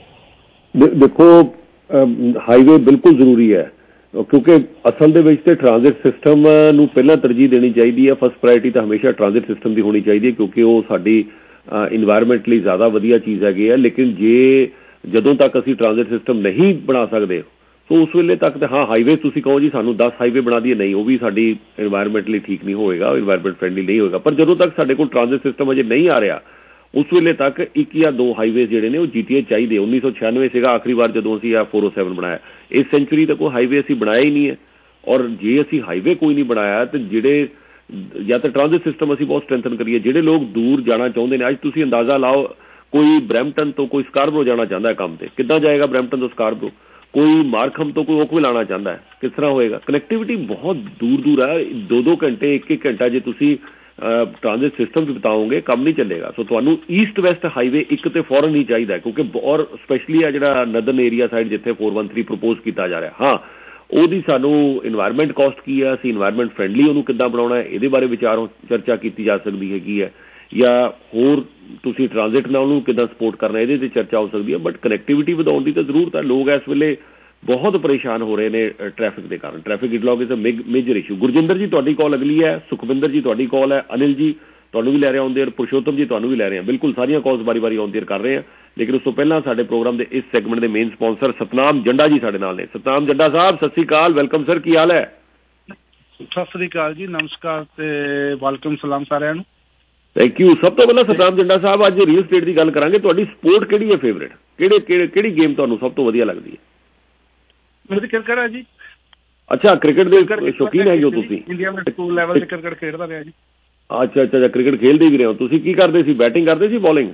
ਦੇਖੋ ਹਾਈਵੇ ਬਿਲਕੁਲ ਜ਼ਰੂਰੀ ਹੈ, ਕਿਉਂਕਿ ਅਸਲ ਦੇ ਵਿੱਚ ਤੇ ਟ੍ਰਾਂਜ਼ਿਟ ਸਿਸਟਮ ਨੂੰ ਪਹਿਲਾਂ ਤਰਜੀਹ ਦੇਣੀ ਚਾਹੀਦੀ ਹੈ। ਫਸਟ ਪ੍ਰਾਇਰਟੀ ਤਾਂ ਹਮੇਸ਼ਾ ਟ੍ਰਾਂਜ਼ਿਟ ਸਿਸਟਮ ਦੀ ਹੋਣੀ ਚਾਹੀਦੀ ਹੈ, ਕਿਉਂਕਿ ਉਹ ਸਾਡੀ ਇਨਵਾਇਰਮੈਂਟ ਲਈ ਜ਼ਿਆਦਾ ਵਧੀਆ ਚੀਜ਼ ਹੈਗੀ ਹੈ। ਲੇਕਿਨ ਜੇ ਜਦੋਂ ਤੱਕ ਅਸੀਂ ਟ੍ਰਾਂਜ਼ਿਟ ਸਿਸਟਮ ਨਹੀਂ ਬਣਾ ਸਕਦੇ ਸੋ ਉਸ ਵੇਲੇ ਤੱਕ ਤਾਂ ਹਾਂ ਹਾਈਵੇ ਤੁਸੀਂ ਕਹੋ ਜੀ ਸਾਨੂੰ ਦਸ ਹਾਈਵੇ ਬਣਾ ਦਈਏ, ਨਹੀਂ, ਉਹ ਵੀ ਸਾਡੀ ਇਨਵਾਇਰਮੈਂਟ ਲਈ ਠੀਕ ਨਹੀਂ ਹੋਏਗਾ, ਇਨਵਾਇਰਮੈਂਟ ਫਰੈਂਡਲੀ ਨਹੀਂ ਹੋਏਗਾ। ਪਰ ਜਦੋਂ ਤੱਕ ਸਾਡੇ ਕੋਲ ਟ੍ਰਾਂਜ਼ਿਟ ਸਿਸਟਮ ਅਜੇ ਨਹੀਂ ਆ ਰਿਹਾ ਉਸ ਵੇਲੇ ਤੱਕ ਇੱਕ ਜਾਂ ਦੋ ਹਾਈਵੇ ਜਿਹੜੇ ਨੇ ਉਹ ਜੀ ਟੀ ਏ ਚਾਹੀਦੇ। ਉੱਨੀ ਸੌ ਛਿਆਨਵੇਂ ਸੀਗਾ ਆਖਰੀ ਵਾਰ ਜਦੋਂ ਅਸੀਂ ਆ ਫੋਰ ਓ ਸੈਵਨ ਬਣਾਇਆ। ਇਸ ਸੈਂਚੁਰੀ ਤੱਕ ਕੋਈ ਹਾਈਵੇ ਅਸੀਂ ਬਣਾਇਆ ਹੀ ਨਹੀਂ ਹੈ। ਔਰ ਜੇ ਅਸੀਂ ਹਾਈਵੇ ਕੋਈ ਨਹੀਂ ਬਣਾਇਆ ਤੇ ਜਿਹੜੇ ਜਾਂ ਤਾਂ ਟ੍ਰਾਂਜ਼ਿਟ ਸਿਸਟਮ ਅਸੀਂ ਬਹੁਤ ਸਟਰੈਂਥਨ ਕਰੀਏ। ਜਿਹੜੇ ਲੋਕ ਦੂਰ ਜਾਣਾ ਚਾਹੁੰਦੇ ਨੇ, ਅੱਜ ਤੁਸੀਂ ਅੰਦਾਜ਼ਾ ਲਾਓ ਕੋਈ ਬਰੈਂਪਟਨ ਤੋਂ ਕੋਈ ਸਕਾਰਬਰੋ ਜਾਣਾ ਚਾਹੁੰਦਾ ਹੈ ਕੰਮ ਤੇ, ਕਿੱਦਾਂ ਜਾਏਗਾ ਬਰੈਂਪਟਨ ਤੋਂ ਸਕਾਰਬਰੋ? ਕੋਈ ਮਾਰਖਮ ਤੋਂ ਕੋਈ ਓਕਵਿਲ ਆਉਣਾ ਚਾਹੁੰਦਾ ਹੈ, ਕਿਸ ਤਰ੍ਹਾਂ ਹੋਏਗਾ? ਕਨੈਕਟੀਵਿਟੀ ਬਹੁਤ ਦੂਰ ਦੂਰ ਹੈ। ਦੋ ਦੋ ਘੰਟੇ ਇੱਕ ਇੱਕ ਘੰਟਾ ਜੇ ਤੁਸੀਂ ਟ੍ਰਾਂਜ਼ਿਟ ਸਿਸਟਮ 'ਚ ਬਿਤਾਓਗੇ ਕੰਮ ਨਹੀਂ ਚੱਲੇਗਾ। ਸੋ ਤੁਹਾਨੂੰ ਈਸਟ ਵੈਸਟ ਹਾਈਵੇ ਇੱਕ ਤੇ ਫੌਰਨ ਹੀ ਚਾਹੀਦਾ, ਕਿਉਂਕਿ ਔਰ ਸਪੈਸ਼ਲੀ ਆ ਜਿਹੜਾ ਨਦਰਨ ਏਰੀਆ ਸਾਈਡ ਜਿੱਥੇ ਫੋਰ ਵਨ ਥ੍ਰੀ ਪ੍ਰਪੋਜ਼ ਕੀਤਾ ਜਾ ਰਿਹਾ, ਹਾਂ ਉਹਦੀ ਸਾਨੂੰ ਇਨਵਾਇਰਮੈਂਟ ਕਾਸਟ ਕੀ ਹੈ, ਅਸੀਂ ਇਨਵਾਇਰਮੈਂਟ ਫਰੈਂਡਲੀ ਉਹਨੂੰ ਕਿੱਦਾਂ ਬਣਾਉਣਾ ਹੈ, ਇਹਦੇ ਬਾਰੇ ਵਿਚਾਰੋ ਚਰਚਾ ਕੀਤੀ ਜਾ ਸਕਦੀ ਹੈਗੀ ਹੈ। ਜਾਂ ਹੋਰ ਤੁਸੀਂ ਟ੍ਰਾਂਜ਼ਿਟ ਨਾਲ ਉਹਨੂੰ ਕਿੱਦਾਂ ਸਪੋਰਟ ਕਰਨਾ, ਇਹਦੇ 'ਤੇ ਚਰਚਾ ਹੋ ਸਕਦੀ ਹੈ। ਬਟ ਕਨੈਕਟੀਵਿਟੀ ਵਧਾਉਣ ਦੀ ਤਾਂ ਜ਼ਰੂਰਤ ਹੈ। ਲੋਕ ਇਸ ਵੇਲੇ ਬਹੁਤ ਪਰੇਸ਼ਾਨ ਹੋ ਰਹੇ ਨੇ ਟ੍ਰੈਫਿਕ ਦੇ ਕਾਰਨ। Traffic gridlock is a major issue. Gurjinder ji ਤੁਹਾਡੀ ਕਾਲ ਅਗਲੀ ਹੈ, ਸੁਖਵਿੰਦਰ ਜੀ ਤੁਹਾਡੀ ਕਾਲ ਹੈ, ਅਨਿਲ ਜੀ ਤੁਹਾਨੂੰ ਵੀ ਲੈ ਰਹੇ ਆਉਂਦੇ, ਪੁਰਸ਼ੋਤਮ ਜੀ ਤੁਹਾਨੂੰ ਵੀ ਲੈ ਰਹੇ ਆ। ਬਿਲਕੁਲ ਸਾਰੀਆਂ ਕਾਲਸ ਵਾਰੀ ਵਾਰੀ ਆਉਂਦੀਆਂ ਕਰ ਰਹੇ ਆ। ਲੇਕਿਨ ਉਸ ਤੋਂ ਪਹਿਲਾਂ ਸਾਡੇ ਪ੍ਰੋਗਰਾਮ ਦੇ ਇਸ ਸੈਗਮੈਂਟ ਦੇ ਮੇਨ ਸਪਾਂਸਰ ਸਤਨਾਮ ਜੰਡਾ ਜੀ ਸਾਡੇ ਨਾਲ ਨੇ। ਸਤਨਾਮ ਜੰਡਾ ਸਾਹਿਬ ਸਤਿ ਸ੍ਰੀ ਅਕਾਲ, ਵੈਲਕਮ ਸਰ, ਕੀ ਹਾਲ ਹੈ? ਸਤਿ ਸ੍ਰੀ ਅਕਾਲ ਜੀ, ਨਮਸਕਾਰ ਤੇ ਵੈਲਕਮ, ਸਲਾਮ ਸਾਰਿਆਂ ਨੂੰ। Thank you. ਸਭ ਤੋਂ ਪਹਿਲਾਂ ਸਤਨਾਮ ਜੰਡਾ ਸਾਹਿਬ ਅੱਜ ਰੀਅਲ ਸਟੇਟ ਦੀ ਗੱਲ ਕਰਾਂਗੇ। ਤੁਹਾਡੀ ਸਪੋਰਟ ਕਿਹੜੀ ਹੈ ਫੇਵਰੇਟ? ਕਿਹੜੇ ਕਿਹੜੇ ਕਿਹੜੀ ਗੇਮ ਤੁਹਾਨੂੰ ਸਭ ਤੋਂ ਵਧੀਆ ਲੱਗਦੀ ਹੈ? ਮੇਰੀ ਕ੍ਰਿਕਟ ਹੈ ਜੀ। ਅੱਛਾ, ਕ੍ਰਿਕਟ ਦੇ ਸ਼ੌਕੀਨ ਹੈਗੇ ਹੋ ਤੁਸੀਂ? ਇੰਡੀਆ ਵਿੱਚ ਸਕੂਲ ਲੈਵਲ ਤੇ ਕ੍ਰਿਕਟ ਖੇਡਦਾ ਰਿਹਾ ਜੀ। ਅੱਛਾ ਅੱਛਾ, ਕ੍ਰਿਕਟ ਖੇਡਦੇ ਵੀ ਰਹੇ ਹੋ ਤੁਸੀਂ। ਕੀ ਕਰਦੇ ਸੀ, ਬੈਟਿੰਗ ਕਰਦੇ ਸੀ ਬੋਲਿੰਗ?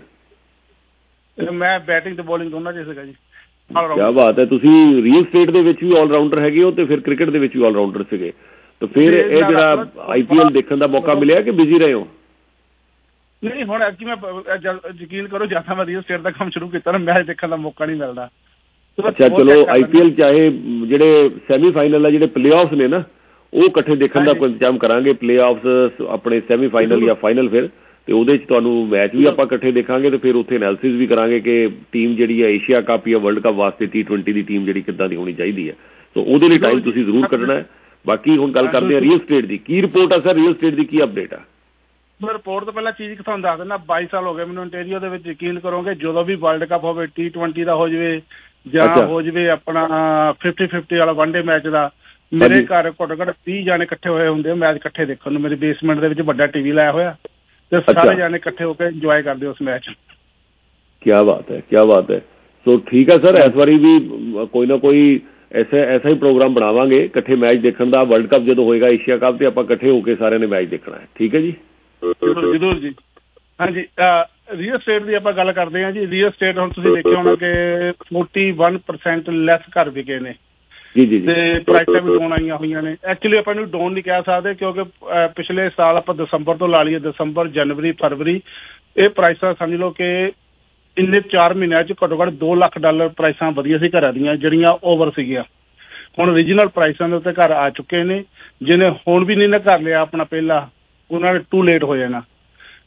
ਮੈਂ ਬੈਟਿੰਗ ਤੇ ਬੋਲਿੰਗ ਦੋਨਾਂ ਚ ਸੀਗਾ ਜੀ। ਕਿਆ ਬਾਤ ਹੈ, ਤੁਸੀਂ ਰੀਅਲ ਸਟੇਟ ਦੇ ਵਿੱਚ ਵੀ ਆਲਰਾਊਂਡਰ ਹੈਗੇ ਹੋ ਤੇ ਫਿਰ ਕ੍ਰਿਕਟ ਦੇ ਵਿੱਚ ਵੀ ਆਲਰਾਊਂਡਰ ਸੀਗੇ। ਤੇ ਫਿਰ ਇਹ ਜਿਹੜਾ ਆਈ ਪੀ ਐਲ ਦੇਖਣ ਦਾ ਮੌਕਾ ਮਿਲਿਆ ਕਿ ਬਿਜ਼ੀ ਰਹੇ ਹੋ? ਨਹੀਂ, ਹੁਣ ਐਤਕੀ ਮੈਂ ਯਕੀਨ ਕਰੋ ਜਿਆਦਾ ਮੈਂ ਰੀਅਲ ਸਟੇਟ ਦਾ ਕੰਮ ਸ਼ੁਰੂ ਕੀਤਾ ਨਾ, ਮੈਚ ਦੇਖਣ ਦਾ ਮੌਕਾ ਨਹੀਂ ਮਿਲਦਾ। ਅੱਛਾ ਚਲੋ, ਆਈ ਪੀ ਐਲ ਚਾਹੇ ਜਿਹੜੇ ਸੈਮੀ ਫਾਈਨਲ ਆ, ਜਿਹੜੇ ਪਲੇ ਆਫਸ ਨੇ ਨਾ, ਉਹ ਇਕੱਠੇ ਦੇਖਣ ਦਾ ਕੋਈ ਇੰਤਜ਼ਾਮ ਕਰਾਂਗੇ। ਪਲੇ ਆਫਸ ਆਪਣੇ ਸੈਮੀ ਫਾਈਨਲ ਜਾਂ ਫਾਈਨਲ, ਫਿਰ ਤੇ ਉਹਦੇ 'ਚ ਤੁਹਾਨੂੰ ਮੈਚ ਵੀ ਆਪਾਂ ਇਕੱਠੇ ਦੇਖਾਂਗੇ ਤੇ ਫਿਰ ਉੱਥੇ ਐਨਾਲਿਸਿਸ ਵੀ ਕਰਾਂਗੇ ਕਿ ਟੀਮ ਜਿਹੜੀ ਹੈ ਏਸ਼ੀਆ ਕੱਪ ਜਾਂ ਵਰਲਡ ਕੱਪ ਵਾਸਤੇ ਟੀ ਟਵੈਂਟੀ ਦੀ ਟੀਮ ਜਿਹੜੀ ਕਿੱਦਾਂ ਦੀ ਹੋਣੀ ਚਾਹੀਦੀ ਹੈ। ਸੋ ਉਹਦੇ ਲਈ ਟਾਈਮ ਤੁਸੀਂ ਜ਼ਰੂਰ ਕੱਢਣਾ ਹੈ। ਬਾਕੀ ਹੁਣ ਗੱਲ ਕਰਦੇ ਹਾਂ ਰੀਅਲ ਸਟੇਟ ਦੀ। ਕੀ ਰਿਪੋਰਟ ਆ ਸਰ, ਰੀਅਲ ਸਟੇਟ ਦੀ ਕੀ ਅਪਡੇਟ ਆ? ਮੈਂ ਰਿਪੋਰਟ ਤੋਂ ਪਹਿਲਾਂ ਚੀਜ਼ ਤੁਹਾਨੂੰ ਦੱਸ ਦਿੰਦਾ, ਬਾਈ ਸਾਲ ਹੋ ਗਏ ਮੈਨੂੰ ontario ਦੇ ਵਿੱਚ। ਯਕੀਨ ਕਰੋਗੇ ਜਦੋਂ ਵੀ ਵਰਲਡ ਕੱਪ ਹੋਵੇ, ਟੀ ਟਵੈਂਟੀ ਦਾ ਹੋ ਜਾਵੇ ਜਾਂ ਹੋ ਜਾਵੇ ਆਪਣਾ ਫਿਫਟੀ ਫਿਫਟੀ ਵਾਲਾ ਵਨਡੇ ਮੈਚ ਦਾ, ਮੇਰੇ ਘਰ ਘੱਟੋ ਘੱਟ ਤੀਹ ਜਾਣੇ ਇਕੱਠੇ ਹੋਏ ਹੁੰਦੇ ਮੈਚ ਇਕੱਠੇ ਦੇਖਣ ਨੂੰ। ਮੇਰੇ ਬੇਸਮੈਂਟ ਦੇ ਵਿੱਚ ਵੱਡਾ ਟੀਵੀ ਲਾਇਆ ਹੋਇਆ ਤੇ ਸਾਰੇ ਜਾਣੇ ਇਕੱਠੇ ਹੋ ਕੇ ਇੰਜੋਏ ਕਰਦੇ ਉਸ ਮੈਚ। ਕਿਆ ਬਾਤ ਹੈ, ਕਿਆ ਬਾਤ ਹੈ। ਸੋ ਠੀਕ ਹੈ ਸਰ, ਇਸ ਵਾਰੀ ਵੀ ਕੋਈ ਨਾ ਕੋਈ ਐਸਾ ਐਸਾ ਹੀ ਪ੍ਰੋਗਰਾਮ ਬਣਾਵਾਂਗੇ ਇਕੱਠੇ ਮੈਚ ਦੇਖਣ ਦਾ। ਵਰਲਡ ਕੱਪ ਜਦੋਂ ਹੋਏਗਾ, ਏਸ਼ੀਆ ਕੱਪ, ਤੇ ਆਪਾਂ ਇਕੱਠੇ ਹੋ ਕੇ ਸਾਰਿਆਂ ਨੇ ਮੈਚ ਦੇਖਣਾ ਹੈ। ਠੀਕ ਹੈ ਜੀ, ਜ਼ਰੂਰ ਜੀ। ਹਾਂਜੀ, ਰੀਅਲ ਸਟੇਟ ਦੀ ਆਪਾਂ ਗੱਲ ਕਰਦੇ ਹਾਂ ਜੀ। ਰੀਅਲ ਸਟੇਟ ਹੁਣ ਤੁਸੀਂ ਦੇਖਿਆ ਹੋਣਾ ਕਿ ਫੋਰਟੀ ਵਨ ਪਰਸੈਂਟ ਲੈਸ ਘਰ ਵਿਕੇ ਨੇ ਜੀ ਜੀ, ਤੇ ਪ੍ਰਾਈਸਾਂ ਵੀ ਡਾਊਨ ਆਈਆਂ ਹੋਈਆਂ ਨੇ। ਐਕਚੁਅਲੀ ਆਪਾਂ ਇਹਨੂੰ ਡਾਊਨ ਨਹੀਂ ਕਹਿ ਸਕਦੇ, ਕਿਉਂਕਿ ਪਿਛਲੇ ਸਾਲ ਆਪਾਂ ਦਸੰਬਰ ਤੋਂ ਲਾ ਲਈਏ, ਦਸੰਬਰ, ਜਨਵਰੀ, ਫਰਵਰੀ, ਇਹ ਪ੍ਰਾਈਸਾਂ ਸਮਝ ਲਓ ਕਿ ਇੰਨੇ ਚਾਰ ਮਹੀਨਿਆਂ 'ਚ ਘੱਟੋ ਘੱਟ ਦੋ ਲੱਖ ਡਾਲਰ ਪ੍ਰਾਈਸਾਂ ਵਧੀਆ ਸੀ ਘਰਾਂ ਦੀਆਂ, ਜਿਹੜੀਆਂ ਓਵਰ ਸੀਗੀਆਂ। ਹੁਣ ਓਰੀਜਨਲ ਪ੍ਰਾਈਸਾਂ ਦੇ ਉੱਤੇ ਘਰ ਆ ਚੁੱਕੇ ਨੇ। ਜਿਹਨੇ ਹੁਣ ਵੀ ਨਹੀਂ ਨਾ ਘਰ ਲਿਆ ਆਪਣਾ ਪਹਿਲਾਂ, ਉਹਨਾਂ ਨੇ ਟੂ ਲੇਟ ਹੋ ਜਾਣਾ।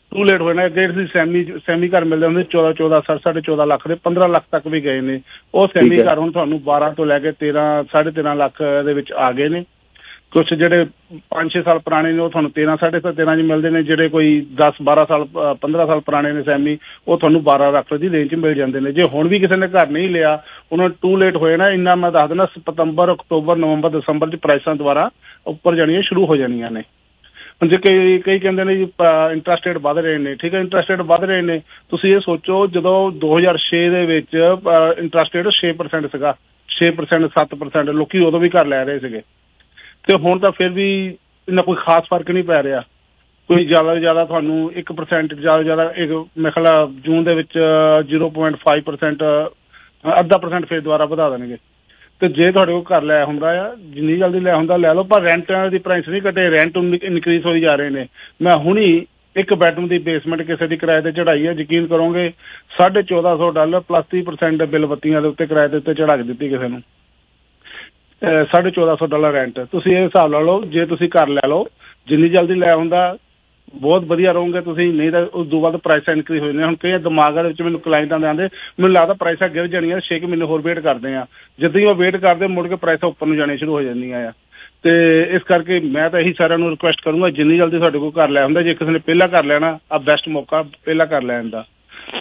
ਟੂ ਲੇਟ ਹੋਏ ਨੇ। ਅੱਗੇ ਸੀ ਸੈਮੀ ਸੈਮੀ ਘਰ ਮਿਲਦੇ ਹੁੰਦੇ ਚੌਦਾਂ ਚੌਦਾਂ ਸਾਢੇ ਸਾਢੇ ਚੌਦਾਂ ਲੱਖ ਦੇ, ਪੰਦਰਾਂ ਲੱਖ ਤੱਕ ਵੀ ਗਏ ਨੇ। ਉਹ ਸੈਮੀ ਘਰ ਹੁਣ ਤੁਹਾਨੂੰ ਬਾਰਾਂ ਤੋਂ ਲੈ ਕੇ ਤੇਰਾਂ ਸਾਢੇ ਤੇਰਾਂ ਲੱਖ ਦੇ ਵਿੱਚ ਆ ਗਏ ਨੇ। ਕੁਛ ਜਿਹੜੇ ਪੰਜ ਛੇ ਸਾਲ ਪੁਰਾਣੇ ਨੇ ਉਹ ਤੁਹਾਨੂੰ ਤੇਰਾਂ ਸਾਢੇ ਤੇਰਾਂ 'ਚ ਮਿਲਦੇ ਨੇ। ਜਿਹੜੇ ਕੋਈ ਦਸ ਬਾਰਾਂ ਸਾਲ ਪੰਦਰਾਂ ਸਾਲ ਪੁਰਾਣੇ ਨੇ ਸੈਮੀ, ਉਹ ਤੁਹਾਨੂੰ ਬਾਰਾਂ ਲੱਖ ਦੀ ਰੇਂਜ 'ਚ ਮਿਲ ਜਾਂਦੇ ਨੇ। ਜੇ ਹੁਣ ਵੀ ਕਿਸੇ ਨੇ ਘਰ ਨਹੀਂ ਲਿਆ, ਉਹਨਾਂ ਨੂੰ ਟੂ ਲੇਟ ਹੋਏ ਨਾ, ਇੰਨਾ ਮੈਂ ਦੱਸ ਦਿੰਦਾ ਸਤੰਬਰ ਅਕਤੂਬਰ ਨਵੰਬਰ ਦਸੰਬਰ 'ਚ ਪ੍ਰਾਈਸਾਂ ਦੁਬਾਰਾ ਉੱਪਰ ਜਾਣੀਆਂ ਸ਼ੁਰੂ ਹੋ ਜਾਣੀਆਂ ਨੇ। ਹੁਣ ਜੇ ਕਈ ਕਈ ਕਹਿੰਦੇ ਨੇ ਜੀ ਇੰਟਰਸਟ ਰੇਟ ਵੱਧ ਰਹੇ ਨੇ, ਠੀਕ ਹੈ ਇੰਟਰਸਟ ਰੇਟ ਵੱਧ ਰਹੇ ਨੇ। ਤੁਸੀਂ ਇਹ ਸੋਚੋ ਜਦੋਂ ਦੋ ਹਜ਼ਾਰ ਛੇ ਦੇ ਵਿੱਚ ਇੰਟਰਸਟ ਰੇਟ ਛੇ ਪਰਸੈਂਟ ਸੀਗਾ, ਛੇ ਪਰਸੈਂਟ ਸੱਤ ਪਰਸੈਂਟ ਲੋਕੀ ਉਦੋਂ ਵੀ ਘਰ ਲੈ ਰਹੇ ਸੀਗੇ, ਤੇ ਹੁਣ ਤਾਂ ਫਿਰ ਵੀ ਇੰਨਾ ਕੋਈ ਖਾਸ ਫਰਕ ਨਹੀਂ ਪੈ ਰਿਹਾ। ਕੋਈ ਜ਼ਿਆਦਾ ਤੋਂ ਜ਼ਿਆਦਾ ਤੁਹਾਨੂੰ ਇੱਕ ਪਰਸੈਂਟ ਜ਼ਿਆਦਾ ਜ਼ਿਆਦਾ ਇੱਕ ਮੇਰੇ ਖਿਆਲ ਜੂਨ ਦੇ ਵਿੱਚ ਜ਼ੀਰੋ ਪੁਆਇੰਟ ਫਾਈਵ ਪਰਸੈਂਟ ਅੱਧਾ ਪਰਸੈਂਟ ਫਿਰ ਦੁਬਾਰਾ ਵਧਾ ਦੇਣਗੇ। ਤੇ ਜੇ ਤੁਹਾਡੇ ਕੋਲ ਘਰ ਲੈ ਹੁੰਦਾ ਆ, ਜਿੰਨੀ ਜਲਦੀ ਲੈ ਹੁੰਦਾ ਲੈ ਲਓ, ਪਰ ਰੈਂਟ ਦੀ ਪ੍ਰਾਈਸ ਨਹੀਂ ਘਟੇ, ਰੈਂਟ ਇਨਕਰੀਜ਼ ਹੋਈ ਜਾ ਰਹੇ ਨੇ। ਮੈਂ ਹੁਣੀ ਇੱਕ ਬੈਡਰੂਮ ਦੀ ਬੇਸਮੈਂਟ ਕਿਸੇ ਦੀ ਕਿਰਾਏ ਤੇ ਚੜਾਈ ਹੈ, ਯਕੀਨ ਕਰੋਗੇ ਸਾਢੇ ਚੌਦਾਂ ਸੌ ਡਾਲਰ ਪਲੱਸ ਤੀਹ ਪਰਸੈਂਟ ਬਿੱਲ ਬੱਤੀਆਂ ਦੇ ਉੱਤੇ ਕਿਰਾਏ ਦੇ ਉੱਤੇ ਚੜਾ ਕੇ ਦਿੱਤੀ ਕਿਸੇ ਨੂੰ, ਸਾਢੇ ਚੌਦਾਂ ਸੌ ਡਾਲਰ ਰੈਂਟ। ਤੁਸੀਂ ਇਹ ਹਿਸਾਬ ਲਾ ਲਓ, ਜੇ ਤੁਸੀਂ ਘਰ ਲੈ ਲਓ ਜਿੰਨੀ ਜਲਦੀ ਲੈ ਹੁੰਦਾ ਬਹੁਤ ਵਧੀਆ ਰਹੋਗੇ ਤੁਸੀਂ, ਨਹੀਂ ਤਾਂ ਉਸ ਤੋਂ ਬਾਅਦ ਪ੍ਰਾਈਸਾਂ ਇਨਕਰੀਜ਼ ਹੋ ਜਾਂਦੀਆਂ। ਹੁਣ ਕਈ ਦਿਮਾਗ ਦੇ ਵਿੱਚ ਮੈਨੂੰ ਕਲਾਇੰਟਾਂ ਦੇ ਆਉਂਦੇ ਮੈਨੂੰ ਲੱਗਦਾ ਪ੍ਰਾਈਸਾਂ ਗਿਰ ਜਾਣੀਆਂ, ਛੇ ਕੁ ਮਹੀਨੇ ਹੋਰ ਵੇਟ ਕਰਦੇ ਆ। ਜਦੋਂ ਹੀ ਉਹ ਵੇਟ ਕਰਦੇ ਮੁੜ ਕੇ ਪ੍ਰਾਈਸਾਂ ਉੱਪਰ ਨੂੰ ਜਾਣੀਆਂ ਸ਼ੁਰੂ ਹੋ ਜਾਂਦੀਆਂ ਆ। ਤੇ ਇਸ ਕਰਕੇ ਮੈਂ ਤਾਂ ਇਹੀ ਸਾਰਿਆਂ ਨੂੰ ਰਿਕੁਐਸਟ ਕਰੂੰਗਾ ਜਿੰਨੀ ਜਲਦੀ ਤੁਹਾਡੇ ਕੋਲ ਘਰ ਲੈ ਹੁੰਦਾ, ਜੇ ਕਿਸੇ ਨੇ ਪਹਿਲਾਂ ਘਰ ਲੈਣਾ ਆ ਬੈਸਟ ਮੌਕਾ ਪਹਿਲਾਂ ਘਰ ਲੈਣ ਦਾ।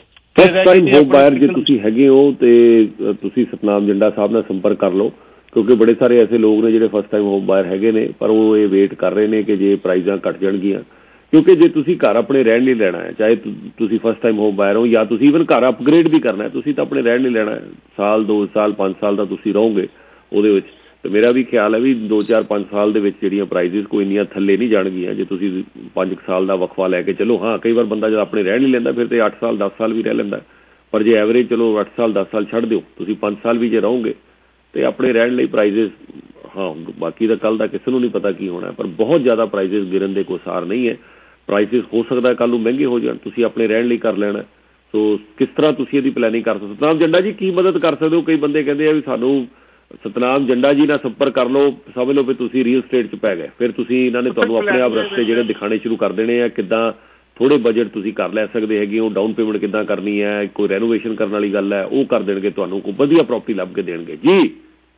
ਫਸਟ ਟਾਈਮ ਹੋਮ ਬਾਇਰ ਜੇ ਤੁਸੀਂ ਹੈਗੇ ਹੋ ਤੇ ਤੁਸੀਂ ਸਤਨਾਮ ਜੰਡਾ ਸਾਹਿਬ ਨਾਲ ਸੰਪਰਕ ਕਰ ਲਓ, ਕਿਉਂਕਿ ਬੜੇ ਸਾਰੇ ਐਸੇ ਲੋਕ ਨੇ ਜਿਹੜੇ ਫਸਟ ਟਾਈਮ ਹੋਮ ਬਾਇਰ ਹੈਗੇ ਨੇ, ਪਰ ਉਹ ਇਹ ਵੇਟ ਕਰ ਰਹੇ ਨੇ ਕਿ ਜੇ ਪ੍ਰਾਈਜ਼ਾਂ ਘੱਟ ਜਾਣਗੀਆਂ। ਕਿਉਂਕਿ ਜੇ ਤੁਸੀਂ ਘਰ ਆਪਣੇ ਰਹਿਣ ਲਈ ਲੈਣਾ ਹੈ, ਚਾਹੇ ਤੁਸੀਂ ਫਸਟ ਟਾਈਮ ਹੋਮ ਬਾਇਰ ਹੋ ਜਾਂ ਤੁਸੀਂ ਈਵਨ ਘਰ ਅਪਗ੍ਰੇਡ ਵੀ ਕਰਨਾ, ਤੁਸੀਂ ਤਾਂ ਆਪਣੇ ਰਹਿਣ ਲਈ ਲੈਣਾ ਹੈ। ਸਾਲ ਦੋ ਸਾਲ ਪੰਜ ਸਾਲ ਦਾ ਤੁਸੀਂ ਰਹੋਗੇ ਉਹਦੇ ਵਿੱਚ, ਤੇ ਮੇਰਾ ਵੀ ਖਿਆਲ ਹੈ ਵੀ ਦੋ ਚਾਰ ਪੰਜ ਸਾਲ ਦੇ ਵਿੱਚ ਜਿਹੜੀਆਂ ਪ੍ਰਾਈਜ਼ਿਸ ਕੋਈ ਇੰਨੀਆਂ ਥੱਲੇ ਨਹੀਂ ਜਾਣਗੀਆਂ ਜੇ ਤੁਸੀਂ ਪੰਜ ਸਾਲ ਦਾ ਵਕਫਾ ਲੈ ਕੇ ਚਲੋ। ਹਾਂ ਕਈ ਵਾਰ ਬੰਦਾ ਜਦ ਆਪਣੇ ਰਹਿਣ ਲਈ ਲੈਂਦਾ ਫਿਰ ਤੇ ਅੱਠ ਸਾਲ ਦਸ ਸਾਲ ਵੀ ਰਹਿ ਲੈਂਦਾ, ਪਰ ਜੇ ਐਵਰੇਜ ਚਲੋ ਅੱਠ ਸਾਲ ਦਸ ਸਾਲ ਛੱਡ ਦਿਓ, ਤੁਸੀਂ ਪੰਜ ਸਾਲ ਵੀ ਜੇ ਰਹੋਗੇ ਤੇ ਆਪਣੇ ਰਹਿਣ ਲਈ ਪ੍ਰਾਈਜ਼ਿਸ, ਹਾਂ ਬਾਕੀ ਦਾ ਕੱਲ੍ਹ ਦਾ ਕਿਸੇ ਨੂੰ ਨਹੀਂ ਪਤਾ ਕੀ ਹੋਣਾ, ਪਰ ਬਹੁਤ ਜ਼ਿਆਦਾ ਪ੍ਰਾਈਜ਼ਿਸ ਗਿਰਨ ਦੇ ਕੋਈ ਸਾਰ ਨਹੀਂ ਹੈ। ਪ੍ਰਾਈਸਿਸ ਹੋ ਸਕਦਾ ਕੱਲ੍ਹ ਨੂੰ ਮਹਿੰਗੇ ਹੋ ਜਾਣ, ਤੁਸੀਂ ਆਪਣੇ ਰਹਿਣ ਲਈ ਕਰ ਲੈਣਾ। ਸੋ ਕਿਸ ਤਰ੍ਹਾਂ ਤੁਸੀਂ ਇਹਦੀ ਪਲੈਨਿੰਗ ਕਰ ਸਕਦੇ? ਸਤਨਾਮ ਜੰਡਾ ਜੀ ਕੀ ਮਦਦ ਕਰ ਸਕਦੇ ਹੋ? ਕਈ ਬੰਦੇ ਕਹਿੰਦੇ ਆ ਵੀ ਸਾਨੂੰ ਸਤਨਾਮ ਜੰਡਾ ਜੀ ਨਾਲ ਸੰਪਰਕ ਕਰ ਲਓ, ਸਮਝ ਲਓ ਵੀ ਤੁਸੀਂ ਰੀਅਲ ਸਟੇਟ 'ਚ ਪੈ ਗਏ, ਫਿਰ ਤੁਸੀਂ ਇਹਨਾਂ ਨੇ ਤੁਹਾਨੂੰ ਆਪਣੇ ਆਪ ਰਸਤੇ ਜਿਹੜੇ ਦਿਖਾਣੇ ਸ਼ੁਰੂ ਕਰ ਦੇਣੇ ਆ। ਕਿੱਦਾਂ ਥੋੜ੍ਹੇ ਬਜਟ ਤੁਸੀਂ ਕਰ ਲੈ ਸਕਦੇ ਹੈਗੇ ਹੋ, ਡਾਊਨ ਪੇਮੈਂਟ ਕਿੱਦਾਂ ਕਰਨੀ ਹੈ, ਕੋਈ ਰੈਨੋਵੇਸ਼ਨ ਕਰਨ ਵਾਲੀ ਗੱਲ ਹੈ ਉਹ ਕਰ ਦੇਣਗੇ, ਤੁਹਾਨੂੰ ਕੋਈ ਵਧੀਆ ਪ੍ਰੋਪਰਟੀ ਲੱਭ ਕੇ ਦੇਣਗੇ ਜੀ।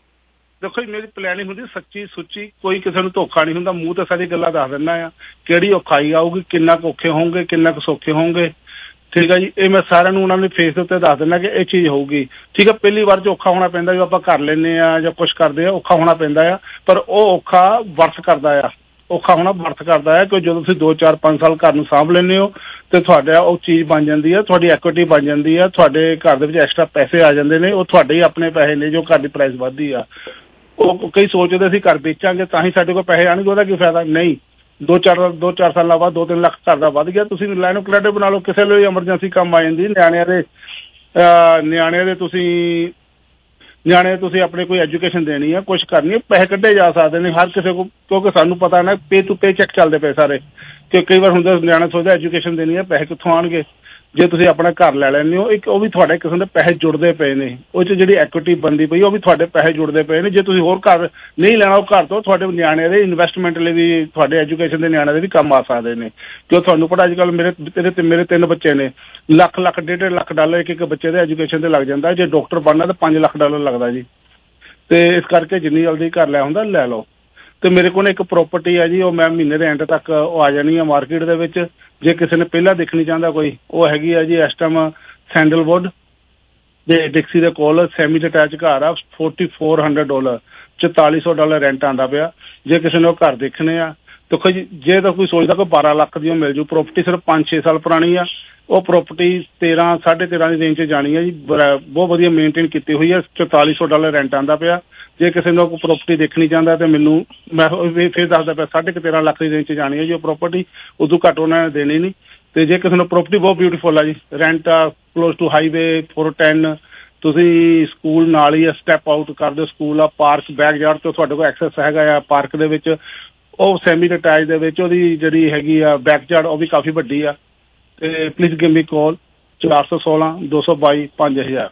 ਦੇਖੋ ਜੀ ਮੇਰੀ ਪਲੈਨਿੰਗ ਹੁੰਦੀ ਸੱਚੀ ਸੁੱਚੀ, ਕੋਈ ਕਿਸੇ ਨੂੰ ਧੋਖਾ ਨਹੀਂ ਹੁੰਦਾ। ਮੂੰਹ ਤੇ ਸਾਰੀ ਗੱਲਾਂ ਦੱਸ ਦਿੰਦਾ ਆ, ਕਿਹੜੀ ਔਖਾਈ ਆਊਗੀ, ਕਿੰਨਾ ਕੁ ਔਖੇ ਹੋਣਗੇ, ਕਿੰਨਾ ਕੁ ਸੌਖੇ ਹੋਣਗੇ, ਠੀਕ ਹੈ ਜੀ। ਇਹ ਮੈਂ ਸਾਰਿਆਂ ਨੂੰ ਉਹਨਾਂ ਦੇ ਫੇਸ ਦੇ ਉੱਤੇ ਦੱਸ ਦਿੰਦਾ ਕਿ ਇਹ ਚੀਜ਼ ਹੋਊਗੀ, ਠੀਕ ਹੈ। ਪਹਿਲੀ ਵਾਰ 'ਚ ਔਖਾ ਹੋਣਾ ਪੈਂਦਾ, ਜੋ ਆਪਾਂ ਕਰ ਲੈਂਦੇ ਆ ਜਾਂ ਕੁਛ ਕਰਦੇ ਆ ਔਖਾ ਹੋਣਾ ਪੈਂਦਾ ਆ, ਪਰ ਉਹ ਔਖਾ ਵਰਥ ਕਰਦਾ ਆ, ਔਖਾ ਹੋਣਾ ਵਰਥ ਕਰਦਾ ਹੈ। ਕਿ ਜਦੋਂ ਤੁਸੀਂ ਦੋ ਚਾਰ ਪੰਜ ਸਾਲ ਘਰ ਨੂੰ ਸਾਂਭ ਲੈਂਦੇ ਹੋ ਤੇ ਤੁਹਾਡਾ ਉਹ ਚੀਜ਼ ਬਣ ਜਾਂਦੀ ਹੈ, ਤੁਹਾਡੀ ਐਕੁਇਟੀ ਬਣ ਜਾਂਦੀ ਹੈ, ਤੁਹਾਡੇ ਘਰ ਦੇ ਵਿੱਚ ਐਕਸਟਰਾ ਪੈਸੇ ਆ ਜਾਂਦੇ ਨੇ, ਉਹ ਤੁਹਾਡੇ ਹੀ ਆਪਣੇ ਪੈਸੇ ਨੇ ਜੋ ਘਰ ਦੀ ਪ੍ਰਾਈਸ ਵੱਧਦੀ ਆ। ਉਹ ਕਈ ਸੋਚਦੇ ਅਸੀਂ ਘਰ ਵੇਚਾਂਗੇ ਤਾਂ ਹੀ ਸਾਡੇ ਕੋਲ ਪੈਸੇ ਆਉਣਗੇ, ਉਹਦਾ ਕੀ ਫਾਇਦਾ? ਨਹੀਂ, ਦੋ ਚਾਰ ਦੋ ਚਾਰ ਸਾਲਾਂ ਬਾਅਦ ਦੋ ਤਿੰਨ ਲੱਖ ਘਰ ਦਾ ਵੱਧ ਗਿਆ, ਤੁਸੀਂ ਲਾਈਨ ਆਫ ਕ੍ਰੈਡਿਟ ਬਣਾ ਲਓ, ਕਿਸੇ ਲਈ ਐਮਰਜੈਂਸੀ ਕੰਮ ਆ ਜਾਂਦੀ। ਨਿਆਣਿਆਂ ਦੇ ਨਿਆਣਿਆਂ ਦੇ ਤੁਸੀਂ ਨਿਆਣੇ ਤੁਸੀਂ ਆਪਣੇ ਕੋਈ ਐਜੂਕੇਸ਼ਨ ਦੇਣੀ ਹੈ, ਕੁਛ ਕਰਨੀ ਹੈ, ਪੈਸੇ ਕੱਢੇ ਜਾ ਸਕਦੇ ਨੇ ਹਰ ਕਿਸੇ ਕੋਲ, ਕਿਉਂਕਿ ਸਾਨੂੰ ਪਤਾ ਨਾ ਪੇ ਟੂ ਪੇ ਚੈੱਕ ਚੱਲਦੇ ਪਏ ਸਾਰੇ, ਕਿ ਕਈ ਵਾਰ ਹੁੰਦਾ ਨਿਆਣਾ ਸੋਚਦਾ ਐਜੂਕੇਸ਼ਨ ਦੇਣੀ ਹੈ, ਪੈਸੇ ਕਿੱਥੋਂ ਆਉਣਗੇ? ਜੇ ਤੁਸੀਂ ਆਪਣਾ ਘਰ ਲੈ ਲੈਂਦੇ ਹੋ, ਇੱਕ ਉਹ ਵੀ ਤੁਹਾਡੇ ਕਿਸਮ ਦੇ ਪੈਸੇ ਜੁੜਦੇ ਪਏ ਨੇ, ਉਹ 'ਚ ਜਿਹੜੀ ਐਕੁਇਟੀ ਬਣਦੀ ਪਈ ਉਹ ਵੀ ਤੁਹਾਡੇ ਪੈਸੇ ਜੁੜਦੇ ਪਏ ਨੇ। ਜੇ ਤੁਸੀਂ ਹੋਰ ਘਰ ਨਹੀਂ ਲੈਣਾ, ਉਹ ਘਰ ਤੋਂ ਤੁਹਾਡੇ ਨਿਆਣਿਆਂ ਦੇ ਇਨਵੈਸਟਮੈਂਟ ਲਈ ਵੀ, ਤੁਹਾਡੇ ਐਜੂਕੇਸ਼ਨ ਦੇ ਨਿਆਣਿਆਂ ਦੇ ਵੀ ਕੰਮ ਆ ਸਕਦੇ ਨੇ। ਕਿਉਂ ਤੁਹਾਨੂੰ ਪਤਾ ਅੱਜ ਕੱਲ੍ਹ ਮੇਰੇ ਤੇਰੇ ਤੇ ਮੇਰੇ ਤਿੰਨ ਬੱਚੇ ਨੇ, ਲੱਖ ਲੱਖ ਡੇਢ ਡੇਢ ਲੱਖ ਡਾਲਰ ਇੱਕ ਇੱਕ ਬੱਚੇ ਦੇ ਐਜੂਕੇਸ਼ਨ 'ਤੇ ਲੱਗ ਜਾਂਦਾ। ਜੇ ਡਾਕਟਰ ਬਣਨਾ ਤਾਂ ਪੰਜ ਲੱਖ ਡਾਲਰ ਲੱਗਦਾ ਜੀ। ਤੇ ਇਸ ਕਰਕੇ ਜਿੰਨੀ ਜਲਦੀ ਘਰ ਲੈ ਹੁੰਦਾ ਲੈ ਲਓ। ਤੇ ਮੇਰੇ ਕੋਲ ਇੱਕ ਪ੍ਰੋਪਰਟੀ ਹੈ ਜੀ, ਉਹ ਮੈਂ ਮਹੀਨੇ ਦੇ ਐਂਡ ਤੱਕ ਉਹ ਆ ਜਾਣੀ ਹੈ ਮਾਰਕੀਟ ਦੇ ਵਿੱਚ। ਜੇ ਕਿਸੇ ਨੇ ਪਹਿਲਾਂ ਦੇਖਣੀ ਚਾਹੁੰਦਾ ਕੋਈ, ਉਹ ਹੈਗੀ ਆ ਜੀ ਇਸ ਟਾਈਮ ਸੈਂਡਲਵੁੱਡ ਦੇ ਡਿਕਸੀ ਦੇ ਕੋਲ, ਸੈਮੀ ਡਿਟੈਚ ਘਰ ਆ, ਫੋਰਟੀ ਫੋਰ ਹੰਡਰਡ ਡਾਲਰ ਚੁਤਾਲੀ ਸੌ ਡਾਲਰ ਰੈਂਟ ਆਉਂਦਾ ਪਿਆ। ਜੇ ਕਿਸੇ ਨੇ ਉਹ ਘਰ ਦੇਖਣੇ ਆ ਦੇਖੋ ਜੀ, ਜੇ ਤਾਂ ਕੋਈ ਸੋਚਦਾ ਕੋਈ ਬਾਰਾਂ ਲੱਖ ਦੀ ਉਹ ਮਿਲ ਜੂ, ਪ੍ਰੋਪਰਟੀ ਸਿਰਫ ਪੰਜ ਛੇ ਸਾਲ ਪੁਰਾਣੀ ਆ। ਉਹ ਪ੍ਰੋਪਰਟੀ ਤੇਰਾਂ ਸਾਢੇ ਤੇਰਾਂ ਦੀ ਰੇਂਜ 'ਚ ਜਾਣੀ ਹੈ ਜੀ, ਬਹੁਤ ਵਧੀਆ ਮੇਨਟੇਨ ਕੀਤੀ ਹੋਈ ਹੈ, ਚੁਤਾਲੀ ਸੌ ਡਾਲਰ ਰੈਂਟ ਆਉਂਦਾ ਪਿਆ। ਜੇ ਕਿਸੇ ਨੇ ਕੋਈ ਪ੍ਰੋਪਰਟੀ ਦੇਖਣੀ ਚਾਹੁੰਦਾ ਤੇ ਮੈਨੂੰ ਮੈਂ ਫਿਰ ਦੱਸਦਾ ਪਿਆ, ਸਾਢੇ ਕੁ ਤੇਰਾਂ ਲੱਖ ਦੀ ਰੇਂਜ 'ਚ ਜਾਣੀ ਹੈ ਜੀ ਉਹ ਪ੍ਰੋਪਰਟੀ, ਉਦੋਂ ਘੱਟ ਉਹਨਾਂ ਨੇ ਦੇਣੀ ਨਹੀਂ। ਤੇ ਜੇ ਕਿਸੇ ਨੂੰ ਪ੍ਰੋਪਰਟੀ ਬਹੁਤ ਬਿਊਟੀਫੁਲ ਆ ਜੀ, ਰੈਂਟ ਆ close to highway four ten, ਤੁਸੀਂ ਸਕੂਲ ਨਾਲ ਹੀ ਸਟੈਪ ਆਊਟ ਕਰ ਦਿਓ, ਸਕੂਲ ਆ, ਪਾਰਕ ਬੈਕ ਯਾਰਡ ਤੋਂ ਤੁਹਾਡੇ ਕੋਲ ਐਕਸੈਸ ਹੈਗਾ ਆ ਪਾਰਕ ਦੇ ਵਿੱਚ। ਉਹ ਸੈਮੀ ਡਿਟੈਚ ਦੇ ਵਿੱਚ ਉਹਦੀ ਜਿਹੜੀ ਹੈਗੀ ਆ ਬੈਕ ਯਾਰਡ ਉਹ ਵੀ ਕਾਫੀ ਵੱਡੀ ਆ। ਤੇ ਪਲੀਜ਼ ਗਿਵ ਮੀ ਕਾਲ ਚਾਰ ਸੌ ਸੋਲਾਂ ਦੋ ਸੌ ਬਾਈ ਪੰਜ ਹਜ਼ਾਰ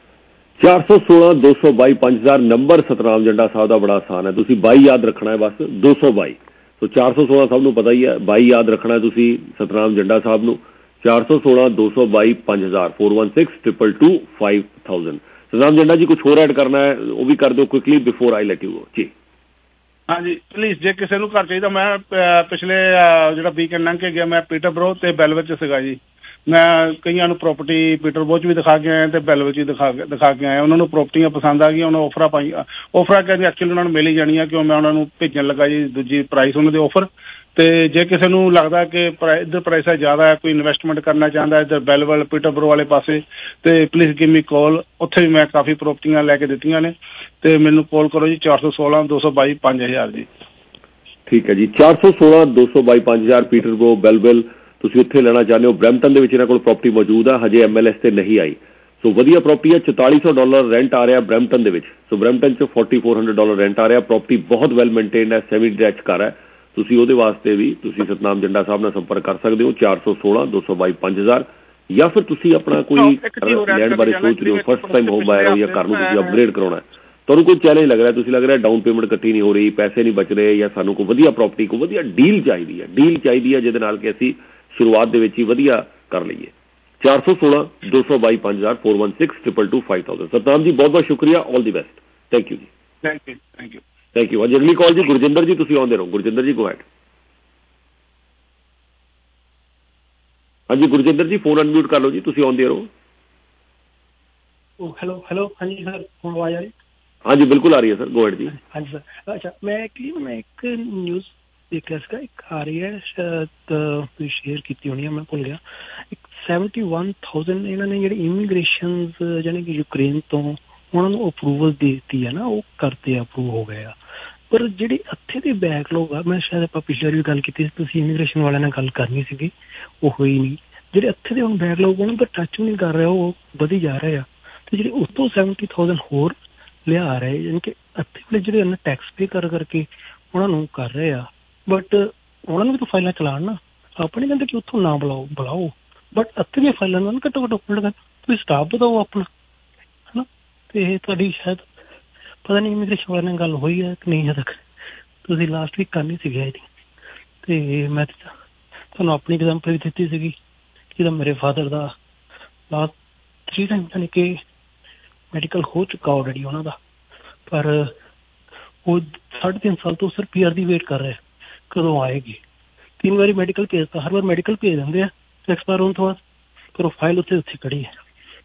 ਚਾਰ ਸੌ ਸੋਲਾਂ ਦੋ ਸੌ ਬਾਈ ਪੰਜ ਹਜ਼ਾਰ ਨੰਬਰ ਸਤਨਾਮ ਜੰਡਾ ਸਾਹਿਬ ਦਾ ਬੜਾ ਆਸਾਨ ਹੈ, ਤੁਸੀਂ ਬਾਈ ਯਾਦ ਰੱਖਣਾ ਹੈ ਬਸ, ਦੋ ਸੌ ਬਾਈ। ਸੋ ਚਾਰ ਸੌ ਸੋਲਾਂ ਸਭ ਨੂੰ ਪਤਾ ਹੀ ਹੈ, ਬਾਈ ਯਾਦ ਰੱਖਣਾ ਤੁਸੀਂ ਸਤਨਾਮ ਜੰਡਾ ਸਾਹਿਬ ਨੂੰ। ਚਾਰ ਸੌ ਸੋਲਾਂ ਦੋ ਸੌ ਬਾਈ ਪੰਜ ਹਜ਼ਾਰ four one six two two two five thousand। Satnam ਜੰਡਾ ਜੀ ਕੁਛ ਹੋਰ ਐਡ ਕਰਨਾ ਹੈ ਉਹ ਵੀ ਕਰ ਦਿਓ quickly before I let you go ਜੀ। ਹਾਂਜੀ ਪਲੀਜ਼, ਜੇ ਕਿਸੇ ਨੂੰ ਘਰ ਚਾਹੀਦਾ, ਮੈਂ ਪਿਛਲੇ ਜਿਹੜਾ ਵੀਕਐਂਡ ਲੰਘ ਕੇ ਗਿਆ, ਮੈਂ ਪੀਟਰਬਰੋ ਤੇ ਬੈਲਵਿਚ 'ਚ ਸੀਗਾ ਜੀ। ਮੈਂ ਕਈਆਂ ਨੂੰ ਪ੍ਰੋਪਰਟੀ ਪੀਟਰਬਰੋ 'ਚ ਵੀ ਦਿਖਾ ਕੇ ਆਇਆ ਤੇ ਬੈਲਵਿਚ ਵੀ ਦਿਖਾ ਕੇ ਦਿਖਾ ਕੇ ਆਇਆ। ਉਹਨਾਂ ਨੂੰ ਪ੍ਰੋਪਰਟੀਆਂ ਪਸੰਦ ਆ ਗਈਆਂ, ਉਹਨਾਂ ਆਫਰਾਂ ਪਾਈਆਂ। ਆਫਰਾਂ ਕਹਿੰਦੇ ਐਕਚੁਅਲੀ ਉਹਨਾਂ ਨੂੰ ਮਿਲ ਹੀ ਜਾਣੀਆਂ, ਕਿਉਂ ਮੈਂ ਉਹਨਾਂ ਨੂੰ ਭੇਜਣ ਲੱਗਾ ਜੀ ਦੂਜੀ ਪ੍ਰਾਈਸ ਉਹਨਾਂ ਦੇ ਆਫਰ। ਤੇ ਜੇ ਕਿਸੇ ਨੂੰ ਲੱਗਦਾ ਕਿ ਇੱਧਰ ਪ੍ਰਾਈਸ ਜ਼ਿਆਦਾ ਹੈ, ਕੋਈ ਇਨਵੈਸਟਮੈਂਟ ਕਰਨਾ ਚਾਹੁੰਦਾ ਇੱਧਰ ਬੈਲਵਲ ਪੀਟਰਬਰੋ ਵਾਲੇ ਪਾਸੇ, ਤੇ ਪਲੀਜ਼ ਗਿਵ ਮੀ ਕਾਲ। ਉੱਥੇ ਵੀ ਮੈਂ ਕਾਫੀ ਪ੍ਰੋਪਰਟੀਆਂ ਲੈ ਕੇ ਦਿੱਤੀਆਂ ਨੇ, ਤੇ ਮੈਨੂੰ ਕਾਲ ਕਰੋ ਜੀ ਚਾਰ ਸੌ ਸੋਲਾਂ ਦੋ ਸੌ ਬਾਈ ਪੰਜ ਹਜ਼ਾਰ ਜੀ। ਠੀਕ ਹੈ ਜੀ, ਚਾਰ ਸੌ ਸੋਲਾਂ ਦੋ ਸੌ ਬਾਈ ਪੰਜ ਹਜ਼ਾਰ ਪੀਟਰਬਰੋ ਬੈਲਵਿਲ ਤੁਸੀਂ ਉੱਥੇ ਲੈਣਾ ਚਾਹੁੰਦੇ ਹੋ। ਬਰੈਂਪਟਨ ਦੇ ਵਿੱਚ ਇਹਨਾਂ ਕੋਲ ਪ੍ਰੋਪਰਟੀ ਮੌਜੂਦ ਆ, ਹਜੇ ਐਮ ਐਲ ਐਸ ਤੇ ਨਹੀਂ ਆਈ। ਸੋ ਵਧੀਆ ਪ੍ਰੋਪਰਟੀ ਹੈ, ਚੁਤਾਲੀ ਸੌ ਡਾਲਰ ਰੈਂਟ ਆ ਰਿਹਾ ਬਰੈਂਪਟਨ ਦੇ ਵਿੱਚ। ਸੋ ਬਰੈਂਪਟਨ 'ਚ forty four hundred dollar rent ਆ ਰਿਹਾ। ਪ੍ਰੋਪਰਟੀ ਬਹੁਤ ਵੈਲ ਮੇਨਟੇਨਡ ਹੈ, ਸੈਮੀ ਡਿਟੈਚ ਘਰ ਹੈ। ਤੁਸੀਂ ਉਹਦੇ ਵਾਸਤੇ ਵੀ ਤੁਸੀਂ ਸਤਨਾਮ ਜੰਡਾ ਸਾਹਿਬ ਨਾਲ ਸੰਪਰਕ ਕਰ ਸਕਦੇ ਹੋ ਚਾਰ ਸੌ ਸੋਲਾਂ ਦੋ ਸੌ ਬਾਈ ਪੰਜ ਹਜ਼ਾਰ। ਜਾਂ ਫਿਰ ਤੁਸੀਂ ਆਪਣਾ ਕੋਈ ਲੈਂਡ ਬਾਰੇ ਸੋਚ ਰਹੇ ਹੋ, ਫਸਟ ਟਾਈਮ ਹੋਮ ਬਾਇਰ ਹੋ ਜਾਂ ਘਰ ਨੂੰ ਤੁਸੀਂ ਅਪਗ੍ਰੇਡ ਕਰਾਉਣਾ, ਤੁਹਾਨੂੰ ਕੋਈ ਚੈਲੰਜ ਲੱਗ ਰਿਹਾ, ਤੁਸੀਂ ਲੱਗ ਰਿਹਾ ਡਾਊਨ ਪੇਮੈਂਟ ਇਕੱਠੀ ਨਹੀਂ ਹੋ ਰਹੀ, ਪੈਸੇ ਨਹੀਂ ਬਚ ਰਹੇ, ਜਾਂ ਸਾਨੂੰ ਕੋਈ ਵਧੀਆ ਪ੍ਰੋਪਰਟੀ ਕੋਈ ਵਧੀਆ ਡੀਲ ਚਾਹੀਦੀ ਹੈ ਡੀਲ ਚਾਹੀਦੀ ਹੈ ਜਿਹਦੇ ਨਾਲ ਕਿ ਅਸੀਂ ਸ਼ੁਰੂਆਤ ਦੇ ਵਿੱਚ ਹੀ ਵਧੀਆ ਕਰ ਲਈਏ। ਚਾਰ ਸੌ ਸੋਲਾਂ ਦੋ ਸੌ ਬਾਈ ਪੰਜ ਹਜ਼ਾਰ four one six two two two five thousand। Satnam ਜੀ ਬਹੁਤ ਬਹੁਤ ਸ਼ੁਕਰੀਆ, all the best. Thank you ਜੀ। Thank you thank you thank you. ਅੱਜ ਅਗਲੀ ਕਾਲ ਜੀ ਗੁਰਜਿੰਦਰ ਜੀ, ਤੁਸੀਂ ਆਉਂਦੇ ਰਹੋ। ਗੁਰਜਿੰਦਰ ਜੀ ਗੋ ਹੈਡ। ਹਾਂਜੀ ਗੁਰਜਿੰਦਰ ਜੀ ਫੋਨ ਅਨਮਿਊਟ ਕਰ ਲਓ ਜੀ, ਤੁਸੀਂ ਆਉਂਦੇ ਰਹੋ। ਹੈਲੋ ਹੈਲੋ ਹਾਂਜੀ ਸਰ, ਹੁਣ ਆਵਾਜ਼ ਆ ਰਹੀ? ਹਾਂਜੀ ਬਿਲਕੁਲ ਆ ਰਹੀ ਹੈ ਸਰ, ਗੋ ਹੈਡ ਜੀ। ਹਾਂਜੀ ਸਰ। ਅੱਛਾ ਮੈਂ ਐਕਚੁਅਲੀ ਮੈਂ ਇੱਕ ਨਿਊਜ਼ ਦੇਖ ਲਿਆ ਸੀਗਾ, ਇੱਕ ਆ ਰਹੀ ਹੈ ਸ਼ਾਇਦ ਤੁਸੀਂ ਸ਼ੇਅਰ ਕੀਤੀ ਹੋਣੀ ਹੈ, ਮੈਂ ਭੁੱਲ ਗਿਆ। ਇੱਕ ਸੈਵਨਟੀ ਵਨ ਥਾਊਜ਼ੈਂਡ ਇਹਨਾਂ ਨੇ ਜਿਹੜੇ ਇਮੀਗ੍ਰੇਸ਼ਨਸ ਯਾਨੀ ਕਿ ਯੂਕਰੇਨ ਤੋਂ ਉਹਨਾਂ ਨੂੰ ਅਪਰੂਵਲ ਦੇ ਦਿੱਤੀ ਹੈ ਨਾ, ਉਹ ਕਰਤੇ ਅਪਰੂਵ ਹੋ ਗਏ ਆ। ਪਰ ਜਿਹੜੀ ਇੱਥੇ ਦੇ ਬੈਕਲੌਗ ਆ, ਮੈਂ ਸ਼ਾਇਦ ਆਪਾਂ ਪਿਛਲੇ ਵਾਰ ਵੀ ਗੱਲ ਕੀਤੀ ਸੀ, ਤੁਸੀਂ ਇਮੀਗ੍ਰੇਸ਼ਨ ਵਾਲਿਆਂ ਨਾਲ ਗੱਲ ਕਰਨੀ ਸੀਗੀ, ਉਹ ਹੋਈ ਨਹੀਂ। ਜਿਹੜੇ ਇੱਥੇ ਦੇ ਹੁਣ ਬੈਕਲੌਗ ਉਹਨਾਂ ਦਾ ਟੱਚ ਵੀ ਨਹੀਂ ਕਰ ਰਿਹਾ, ਉਹ ਵਧੀ ਜਾ ਰਹੇ ਆ। ਅਤੇ ਜਿਹੜੇ ਉਸ ਤੋਂ ਸੈਵਨਟੀ ਥਾਊਜ਼ੈਂਡ ਹੋਰ ਲਿਆ ਰਹੇ, ਯਾਨੀ ਕਿ ਇੱਥੇ ਵਾਲੇ ਜਿਹੜੇ ਇਹਨਾਂ ਟੈਕਸ ਪੇ ਕਰ ਕਰਕੇ ਉਹਨਾਂ ਨੂੰ ਕਰ ਰਹੇ ਆ। ਬਟ ਉਹਨਾਂ ਨੂੰ ਵੀ ਤਾਂ ਫਾਈਲਾਂ ਚਲਾਉਣ ਨਾ, ਆਪਣੇ ਕਹਿੰਦੇ ਕਿ ਉੱਥੋਂ ਨਾ ਬੁਲਾਓ ਬੁਲਾਓ ਬਟ ਇੱਥੇ ਦੀਆਂ ਫਾਈਲਾਂ ਨੂੰ ਘੱਟੋ ਘੱਟ ਓਪਨ ਕਰ, ਤੁਸੀਂ ਸਟਾਫ ਵਧਾਓ ਆਪਣਾ, ਹੈ ਨਾ। ਅਤੇ ਤੁਹਾਡੀ ਸ਼ਾਇਦ ਪਤਾ ਨਹੀਂ ਇਮੀਗ੍ਰੇਸ਼ਨ ਵਾਲਿਆਂ ਨਾਲ ਗੱਲ ਹੋਈ ਹੈ ਕਿ ਨਹੀਂ ਹਜੇ ਤੱਕ, ਤੁਸੀਂ ਲਾਸਟ ਵੀਕ ਕਰਨੀ ਸੀਗੀ ਆਈ ਥਿੰਕ। ਅਤੇ ਮੈਂ ਤੁਹਾਨੂੰ ਆਪਣੀ ਐਗਜ਼ਾਮਪਲ ਵੀ ਦਿੱਤੀ ਸੀਗੀ, ਜਿਹਦਾ ਮੇਰੇ ਫਾਦਰ ਦਾ ਲਾਸਟ ਥਰੀ ਟਾਈਮ ਯਾਨੀ ਕਿ ਮੈਡੀਕਲ ਹੋ ਚੁੱਕਾ ਆਲਰੇਡੀ ਉਹਨਾਂ ਦਾ, ਪਰ ਉਹ ਸਾਢੇ ਤਿੰਨ ਸਾਲ ਤੋਂ ਸਿਰਫ ਪੀ ਆਰ ਦੀ ਵੇਟ ਕਰ ਰਹੇ, ਕਦੋਂ ਆਏਗੀ। ਤਿੰਨ ਵਾਰੀ ਮੈਡੀਕਲ ਭੇਜਤਾ, ਹਰ ਵਾਰ ਮੈਡੀਕਲ ਭੇਜ ਦਿੰਦੇ ਆ ਐਕਸਪਾਇਰ ਹੋਣ ਤੋਂ ਬਾਅਦ, ਪਰ ਉਹ ਫਾਈਲ ਉੱਥੇ ਉੱਥੇ ਖੜੀ ਹੈ।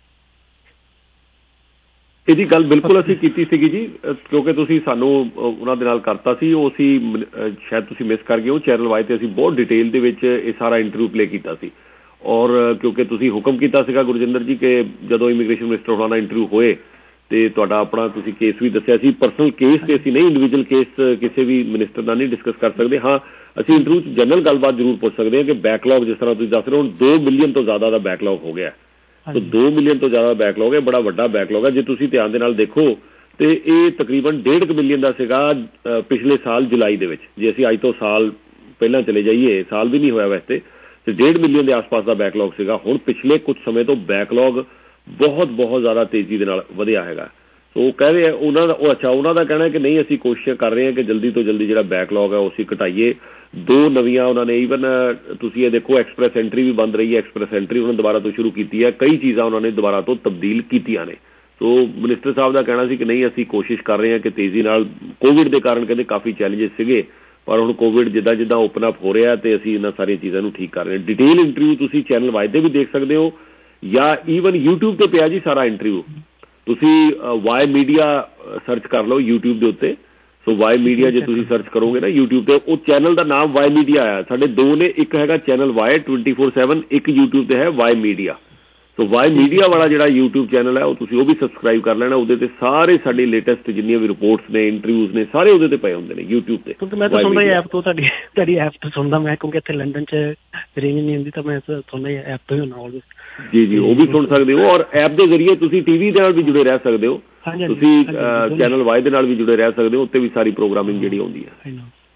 ਇਹਦੀ ਗੱਲ ਬਿਲਕੁਲ ਅਸੀਂ ਕੀਤੀ ਸੀਗੀ ਜੀ, ਕਿਉਂਕਿ ਤੁਸੀਂ ਸਾਨੂੰ ਉਹਨਾਂ ਦੇ ਨਾਲ ਕਰਤਾ ਸੀ, ਉਹ ਅਸੀਂ ਸ਼ਾਇਦ ਤੁਸੀਂ ਮਿਸ ਕਰ ਗਏ ਹੋ। ਚੈਨਲ ਵਾਈ ਤੇ ਅਸੀਂ ਬਹੁਤ ਡਿਟੇਲ ਦੇ ਵਿੱਚ ਇਹ ਸਾਰਾ ਇੰਟਰਵਿਊ ਪਲੇ ਕੀਤਾ ਸੀ, ਔਰ ਕਿਉਂਕਿ ਤੁਸੀਂ ਹੁਕਮ ਕੀਤਾ ਸੀਗਾ ਗੁਰਜਿੰਦਰ ਜੀ ਕਿ ਜਦੋਂ ਇਮੀਗ੍ਰੇਸ਼ਨ ਮਿਨਿਸਟਰ ਹੋਣਾ ਨਾਲ ਇੰਟਰਵਿਊ ਹੋਏ ਤੇ ਤੁਹਾਡਾ ਆਪਣਾ ਤੁਸੀਂ ਕੇਸ ਵੀ ਦੱਸਿਆ ਸੀ। ਪਰਸਨਲ ਕੇਸ ਤੇ ਅਸੀਂ ਨਹੀਂ, ਇੰਡੀਵਿਜੂਅਲ ਕੇਸ ਕਿਸੇ ਵੀ ਮਿਨਿਸਟਰ ਨਾਲ ਨਹੀਂ ਡਿਸਕਸ ਕਰ ਸਕਦੇ। ਹਾਂ ਅਸੀਂ ਇੰਟਰਵਿਊ 'ਚ ਜਨਰਲ ਗੱਲਬਾਤ ਜ਼ਰੂਰ ਪੁੱਛ ਸਕਦੇ ਹਾਂ ਕਿ ਬੈਕਲੌਗ ਜਿਸ ਤਰ੍ਹਾਂ ਤੁਸੀਂ ਦੱਸ ਰਹੇ ਹੋ, ਹੁਣ ਦੋ ਮਿਲੀਅਨ ਤੋਂ ਜ਼ਿਆਦਾ ਦਾ ਬੈਕਲੌਗ ਹੋ ਗਿਆ। ਸੋ ਦੋ ਮਿਲੀਅਨ ਤੋਂ ਜ਼ਿਆਦਾ ਬੈਕਲੌਗ ਹੈ, ਬੜਾ ਵੱਡਾ ਬੈਕਲੌਗ ਹੈ। ਜੇ ਤੁਸੀਂ ਧਿਆਨ ਦੇ ਨਾਲ ਦੇਖੋ ਤੇ ਇਹ ਤਕਰੀਬਨ ਡੇਢ ਕੁ ਮਿਲੀਅਨ ਦਾ ਸੀਗਾ ਪਿਛਲੇ ਸਾਲ ਜੁਲਾਈ ਦੇ ਵਿੱਚ। ਜੇ ਅਸੀਂ ਅੱਜ ਤੋਂ ਸਾਲ ਪਹਿਲਾਂ ਚਲੇ ਜਾਈਏ, ਸਾਲ ਵੀ ਨਹੀਂ ਹੋਇਆ ਵੈਸੇ, ਤੇ ਡੇਢ ਮਿਲੀਅਨ ਦੇ ਆਸ-ਪਾਸ ਦਾ ਬੈਕਲੌਗ ਸੀਗਾ। ਹੁਣ ਪਿਛਲੇ ਕੁਝ ਸਮੇਂ ਤੋਂ ਬੈਕਲੌਗ ਬਹੁਤ ਬਹੁਤ ਜ਼ਿਆਦਾ ਤੇਜ਼ੀ ਦੇ ਨਾਲ ਵਧਿਆ ਹੈਗਾ। ਸੋ ਉਹ ਕਹਿ ਰਹੇ ਆ ਉਹਨਾਂ ਦਾ, ਉਹ ਅੱਛਾ ਉਹਨਾਂ ਦਾ ਕਹਿਣਾ ਹੈ ਕਿ ਨਹੀਂ ਅਸੀਂ ਕੋਸ਼ਿਸ਼ ਕਰ ਰਹੇ ਹਾਂ ਕਿ ਜਲਦੀ ਤੋਂ ਜਲਦੀ ਜਿਹੜਾ ਬੈਕਲੌਗ ਹੈ ਉਹ ਅਸੀਂ ਘਟਾਈਏ। ਦੋ ਨਵੀਆਂ ਉਹਨਾਂ ਨੇ ਈਵਨ ਤੁਸੀਂ ਇਹ ਦੇਖੋ ਐਕਸਪ੍ਰੈਸ ਐਂਟਰੀ ਵੀ ਬੰਦ ਰਹੀ ਹੈ, ਐਕਸਪ੍ਰੈਸ ਐਂਟਰੀ ਉਹਨਾਂ ਨੇ ਦੁਬਾਰਾ ਤੋਂ ਸ਼ੁਰੂ ਕੀਤੀ ਹੈ। ਕਈ ਚੀਜ਼ਾਂ ਉਹਨਾਂ ਨੇ ਦੁਬਾਰਾ ਤੋਂ ਤਬਦੀਲ ਕੀਤੀਆਂ ਨੇ। ਸੋ ਮਿਨਿਸਟਰ ਸਾਹਿਬ ਦਾ ਕਹਿਣਾ ਸੀ ਕਿ ਨਹੀਂ ਅਸੀਂ ਕੋਸ਼ਿਸ਼ ਕਰ ਰਹੇ ਹਾਂ ਕਿ ਤੇਜ਼ੀ ਨਾਲ, ਕੋਵਿਡ ਦੇ ਕਾਰਨ ਕਹਿੰਦੇ ਕਾਫੀ ਚੈਲੰਜਸ ਸੀਗੇ, ਪਰ ਹੁਣ ਕੋਵਿਡ ਜਿੱਦਾਂ ਜਿੱਦਾਂ ਓਪਨ ਅਪ ਹੋ ਰਿਹਾ ਤੇ ਅਸੀਂ ਇਹਨਾਂ ਸਾਰੀਆਂ ਚੀਜ਼ਾਂ ਨੂੰ ਠੀਕ ਕਰ ਰਹੇ ਹਾਂ। ਡਿਟੇਲ ਇੰਟਰਵਿਊ ਤੁਸੀਂ ਚੈਨਲ ਵਾਈ ਤੇ ਵੀ ਦੇਖ ਸਕਦੇ ਹੋ ਜਾਂ ਈਵਨ ਯੂਟਿਊਬ ਤੇ ਪਿਆ ਜੀ ਸਾਰਾ ਇੰਟਰਵਿਊ। ਤੁਸੀਂ ਵਾਈ ਮੀਡੀਆ ਸਰਚ ਕਰ ਲਓ ਯੂਟਿਊਬ ਦੇ ਉੱਤੇ। ਸੋ ਵਾਈ ਮੀਡੀਆ ਜੇ ਤੁਸੀਂ ਸਰਚ ਕਰੋਗੇ ਨਾ ਯੂਟਿਊਬ ਤੇ, ਉਹ ਚੈਨਲ ਦਾ ਨਾਮ ਵਾਈ ਮੀਡੀਆ ਆਇਆ। ਸਾਡੇ ਦੋ ਨੇ, ਇੱਕ ਹੈਗਾ channel Y twenty four seven, ਇੱਕ ਯੂਟਿਊਬ ਤੇ ਹੈ Y media. So Y media ਵਾਲਾ ਜਿਹੜਾ ਯੂਟਿਊਬ ਚੈਨਲ ਹੈ ਉਹ ਤੁਸੀਂ ਉਹ ਵੀ ਸਬਸਕ੍ਰਾਈਬ ਕਰ ਲੈਣਾ। ਉਹਦੇ ਤੇ ਸਾਰੇ ਸਾਡੇ ਲੇਟੈਸਟ ਜਿੰਨੀਆਂ ਵੀ ਰਿਪੋਰਟਸ ਨੇ, ਇੰਟਰਵਿਊਜ਼ ਨੇ, ਸਾਰੇ ਉਹਦੇ ਤੇ ਪਏ ਹੁੰਦੇ ਨੇ ਯੂਟਿਊਬ ਤੇ। ਕਿਉਂਕਿ ਮੈਂ ਤਾਂ ਸੁਣਦਾ ਹੀ ਐਪ ਤੋਂ, ਤੁਹਾਡੀ ਤੁਹਾਡੀ ਐਪ ਤੋਂ ਸੁਣਦਾ ਮੈਂ, ਕਿਉਂਕਿ ਇੱਥੇ ਲੰਡਨ 'ਚ ਰੇਂਜ ਨਹੀਂ ਹੁੰਦੀ, ਤਾਂ ਮੈਂ ਸੁਣਦਾ ਹੀ ਐਪ ਤੋਂ ਹੀ ਹੁੰਦਾ ਆਲਵੇਜ਼। ਜੀ ਜੀ ਉਹ ਵੀ ਸੁਣ ਸਕਦੇ ਹੋ, ਔਰ ਐਪ ਦੇ ਜ਼ਰੀਏ ਤੁਸੀਂ ਟੀਵੀ ਦੇ ਨਾਲ ਵੀ ਜੁੜੇ ਰਹਿ ਸਕਦੇ ਹੋ। ਤੁਸੀਂ ਚੈਨਲ ਵਾਈ ਦੇ ਨਾਲ ਵੀ ਜੁੜੇ ਰਹਿ ਸਕਦੇ ਹੋ, ਉੱਤੇ ਵੀ ਸਾਰੀ ਪ੍ਰੋਗਰਾਮਿੰਗ ਜਿਹੜੀ ਆਉਂਦੀ ਹੈ।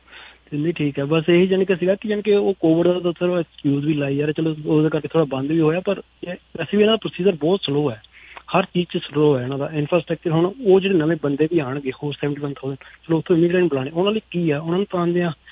ਨਹੀਂ ਠੀਕ ਹੈ, ਬਸ ਇਹੀ ਜਾਣੀ ਕਿ ਸੀਗਾ ਕਿ ਜਾਣੀ ਕਿ ਉਹ ਕੋਵਿਡ ਦਾ ਥੋੜ੍ਹਾ ਐਕਸਕਿਊਜ਼ ਵੀ ਲਾਈ ਯਾਰ, ਚਲੋ ਉਹਦੇ ਕਰਕੇ ਥੋੜ੍ਹਾ ਬੰਦ ਵੀ ਹੋਇਆ, ਪਰ ਵੈਸੇ ਵੀ ਇਹਨਾਂ ਦਾ ਪ੍ਰੋਸੀਜਰ ਬਹੁਤ ਸਲੋ ਹੈ, ਹਰ ਚੀਜ਼ 'ਚ ਸਲੋ ਹੈ ਇਹਨਾਂ ਦਾ ਇਨਫਰਾਸਟਰਕਚਰ। ਹੁਣ ਉਹ ਜਿਹੜੇ ਨਵੇਂ ਬੰਦੇ ਵੀ ਆਉਣਗੇ ਹੋਰ ਸੈਵਨਟੀ ਵਨ ਥਾਊਜ਼ੈਂਡ, ਚਲੋ ਉੱਥੋਂ ਇਮੀਗ੍ਰੈਂਟ ਬੁਲਾਉਣੇ, ਉਹਨਾਂ ਲਈ ਕੀ ਆ, ਉਹਨਾਂ ਨੂੰ ਤਾਂ ਆਉਂਦੇ ਆ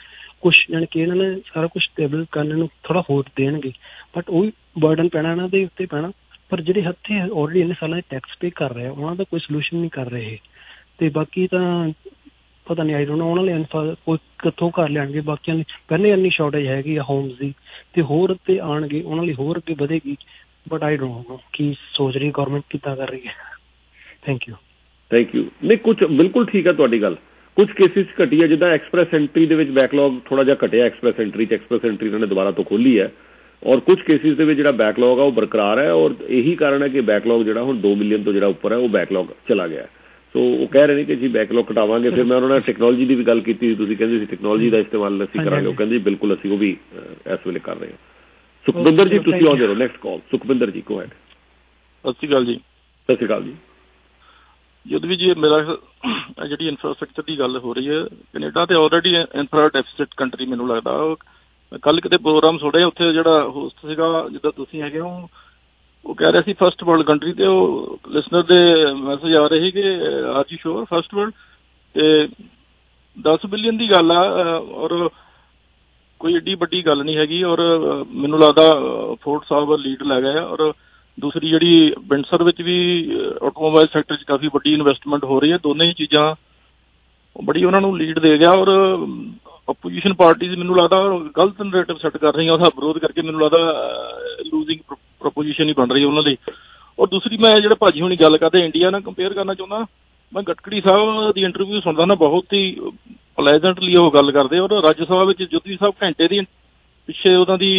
ਕੁਛ ਜਾਣੀ ਕਿ ਇਹਨਾਂ ਨੇ ਸਾਰਾ ਕੁਛ ਸਟੇਬਲ ਕਰਨ ਨੂੰ ਥੋੜ੍ਹਾ ਹੋਰ ਦੇਣਗੇ, ਬਟ ਉਹ ਵੀ ਬਰਡਨ ਪੈਣਾ ਇਹਨਾਂ ਦੇ ਉੱਤੇ ਪੈਣਾ। ਪਰ ਜਿਹੜੇ ਹੱਥੇ ਆਲਰੇਡੀ ਇੰਨੇ ਸਾਲਾਂ ਦੇ ਟੈਕਸ ਪੇ ਕਰ ਰਹੇ ਉਹਨਾਂ ਦਾ ਕੋਈ ਸੋਲਿਊਸ਼ਨ ਨਹੀਂ ਕਰ ਰਹੇ। ਅਤੇ ਬਾਕੀ ਤਾਂ ਪਤਾ ਨਹੀਂ ਆਈ ਡੋਂਟ ਨੋ ਉਹਨਾਂ ਲਈ ਇਨਫਾ ਕੋਈ ਕਿੱਥੋਂ ਕਰ ਲਿਆਉਣਗੇ। ਬਾਕੀਆਂ ਦੀ ਪਹਿਲੇ ਇੰਨੀ ਸ਼ਾਰਟੇਜ ਹੈਗੀ ਆ ਹੋਮਸ ਦੀ, ਅਤੇ ਹੋਰ ਉੱਤੇ ਆਉਣਗੇ ਉਹਨਾਂ ਲਈ ਹੋਰ ਅੱਗੇ ਵਧੇਗੀ। ਬਟ ਆਈ ਡੋਂਟ ਨੋ ਕੀ ਸੋਚ ਰਹੀ ਗੌਰਮੈਂਟ ਕਿੱਦਾਂ ਕਰ ਰਹੀ ਹੈ। Thank you thank you. ਨਹੀਂ ਕੁਛ ਬਿਲਕੁਲ ਠੀਕ ਹੈ ਤੁਹਾਡੀ ਗੱਲ। ਕੁਛ ਕੇਸਿਸ ਘਟੀ ਹੈ, ਜਿੱਦਾਂ ਐਕਸਪ੍ਰੈਸ ਐਂਟਰੀ ਦੇ ਵਿੱਚ ਬੈਕਲੌਗ ਥੋੜ੍ਹਾ ਜਿਹਾ ਘਟਿਆ। ਐਕਸਪ੍ਰੈਸ ਐਂਟਰੀ 'ਚ ਐਕਸਪ੍ਰੈਸ ਐਂਟਰੀ ਇਹਨਾਂ ਨੇ ਦੁਬਾਰਾ ਤੋਂ ਖੋਲ੍ਹੀ ਹੈ, ਔਰ ਕੁਛ ਕੇਸਿਸ ਦੇ ਵਿੱਚ ਜਿਹੜਾ ਬੈਕਲੌਗ ਆ ਉਹ ਬਰਕਰਾਰ ਹੈ। ਔਰ ਇਹੀ ਕਾਰਨ ਹੈ ਕਿ ਬੈਕਲੌਗ ਜਿਹੜਾ ਹੁਣ ਦੋ ਮਿਲੀਅਨ ਤੋਂ ਜਿਹੜਾ ਉੱਪਰ ਹੈ ਉਹ ਬੈਕਲੌਗ ਚਲਾ ਗਿਆ। ਸੋ ਉਹ ਕਹਿ ਰਹੇ ਨੇ ਕਿ ਜੀ ਬੈਕਲੌਗ ਘਟਾਵਾਂਗੇ। ਫਿਰ ਮੈਂ ਉਹਨਾਂ ਨਾਲ ਟੈਕਨੋਲੋਜੀ ਦੀ ਵੀ ਗੱਲ ਕੀਤੀ, ਤੁਸੀਂ ਕਹਿੰਦੇ ਸੀ ਟੈਕਨੋਲੋਜੀ ਦਾ ਇਸਤੇਮਾਲ ਅਸੀਂ ਕਰਾਂਗੇ, ਉਹ ਕਹਿੰਦੇ ਬਿਲਕੁਲ ਅਸੀਂ ਉਹ ਵੀ ਇਸ ਵੇਲੇ ਕਰ ਰਹੇ ਹਾਂ। ਸੁਖਵਿੰਦਰ ਜੀ ਤੁਸੀਂ ਆਉਂਦੇ ਰਹੋ। ਨੈਕਸਟ ਕਾਲ ਸੁਖਵਿੰਦਰ ਜੀ, ਗੋ ਹੈਡ। ਸਤਿ ਸ਼੍ਰੀ ਅਕਾਲ ਜੀ। ਸਤਿ ਸ਼੍ਰੀ ਅਕਾਲ ਜੀ। ਜਦੋਂ ਵੀ ਜੀ ਮੇਰਾ ਜਿਹੜੀ ਇਨਫਰਾਸਟਰਕਚਰ ਦੀ ਗੱਲ ਹੋ ਰਹੀ ਹੈ, ਕੈਨੇਡਾ ਤੇ ਆਲਰੇਡੀ ਇਨਫਰਾ ਡੈਫਿਸਿਟ ਕੰਟਰੀ ਮੈਨੂੰ ਲੱਗਦਾ। ਕੱਲ੍ਹ ਕਿਤੇ ਪ੍ਰੋਗਰਾਮ ਸੁਣਿਆ, ਉੱਥੇ ਜਿਹੜਾ ਹੋਸਟ ਸੀਗਾ ਜਿੱਦਾਂ ਤੁਸੀਂ ਹੈਗੇ ਹੋ, ਉਹ ਕਹਿ ਰਿਹਾ ਸੀ ਫਸਟ ਵਰਲਡ ਕੰਟਰੀ, ਤੇ ਉਹ ਲਿਸਨਰ ਦੇ ਮੈਸੇਜ ਆ ਰਹੇ ਸੀ ਕਿ are you sure first world, ਤੇ ਦਸ ਬਿਲੀਅਨ ਦੀ ਗੱਲ ਆ, ਔਰ ਕੋਈ ਏਡੀ ਵੱਡੀ ਗੱਲ ਨਹੀਂ ਹੈਗੀ। ਔਰ ਮੈਨੂੰ ਲੱਗਦਾ ਫੋਰਡ ਸਾਹਿਬ ਲੀਡ ਲੈ ਗਏ। ਔਰ ਦੂਸਰੀ ਜਿਹੜੀ ਵਿੰਡਸਰ ਵਿੱਚ ਵੀ ਆਟੋਮੋਬਾਈਲ ਸੈਕਟਰ 'ਚ ਕਾਫੀ ਵੱਡੀ ਇਨਵੈਸਟਮੈਂਟ ਹੋ ਰਹੀ ਹੈ। ਦੋਨੇ ਹੀ ਚੀਜ਼ਾਂ ਬੜੀ ਉਹਨਾਂ ਨੂੰ ਲੀਡ ਦੇ ਗਿਆ। ਔਰ ਆਪੋਜੀਸ਼ਨ ਪਾਰਟੀਜ਼ ਮੈਨੂੰ ਲੱਗਦਾ ਗਲਤ ਨਰੇਟਿਵ ਸੈੱਟ ਕਰ ਰਹੀਆਂ, ਉਹਦਾ ਵਿਰੋਧ ਕਰਕੇ ਮੈਨੂੰ ਲੱਗਦਾ ਲੂਜ਼ਿੰਗ ਪ੍ਰੋਪੋਜੀਸ਼ਨ ਹੀ ਬਣ ਰਹੀ ਹੈ ਉਹਨਾਂ ਲਈ। ਔਰ ਦੂਸਰੀ ਮੈਂ ਜਿਹੜੇ ਭਾਜੀ ਹੁਣੀ ਗੱਲ ਕਰਦੇ ਇੰਡੀਆ ਨਾਲ ਕੰਪੇਅਰ ਕਰਨਾ ਚਾਹੁੰਦਾ। ਮੈਂ ਗਡਕਰੀ ਸਾਹਿਬ ਦੀ ਇੰਟਰਵਿਊ ਸੁਣਦਾ ਨਾ, ਬਹੁਤ ਹੀ ਪਲੈਜ਼ੈਂਟਲੀ ਉਹ ਗੱਲ ਕਰਦੇ। ਔਰ ਰਾਜ ਸਭਾ ਵਿੱਚ ਜੋਤੀ ਸਾਹਿਬ ਘੰਟੇ ਦੀ ਪਿੱਛੇ ਉਹਨਾਂ ਦੀ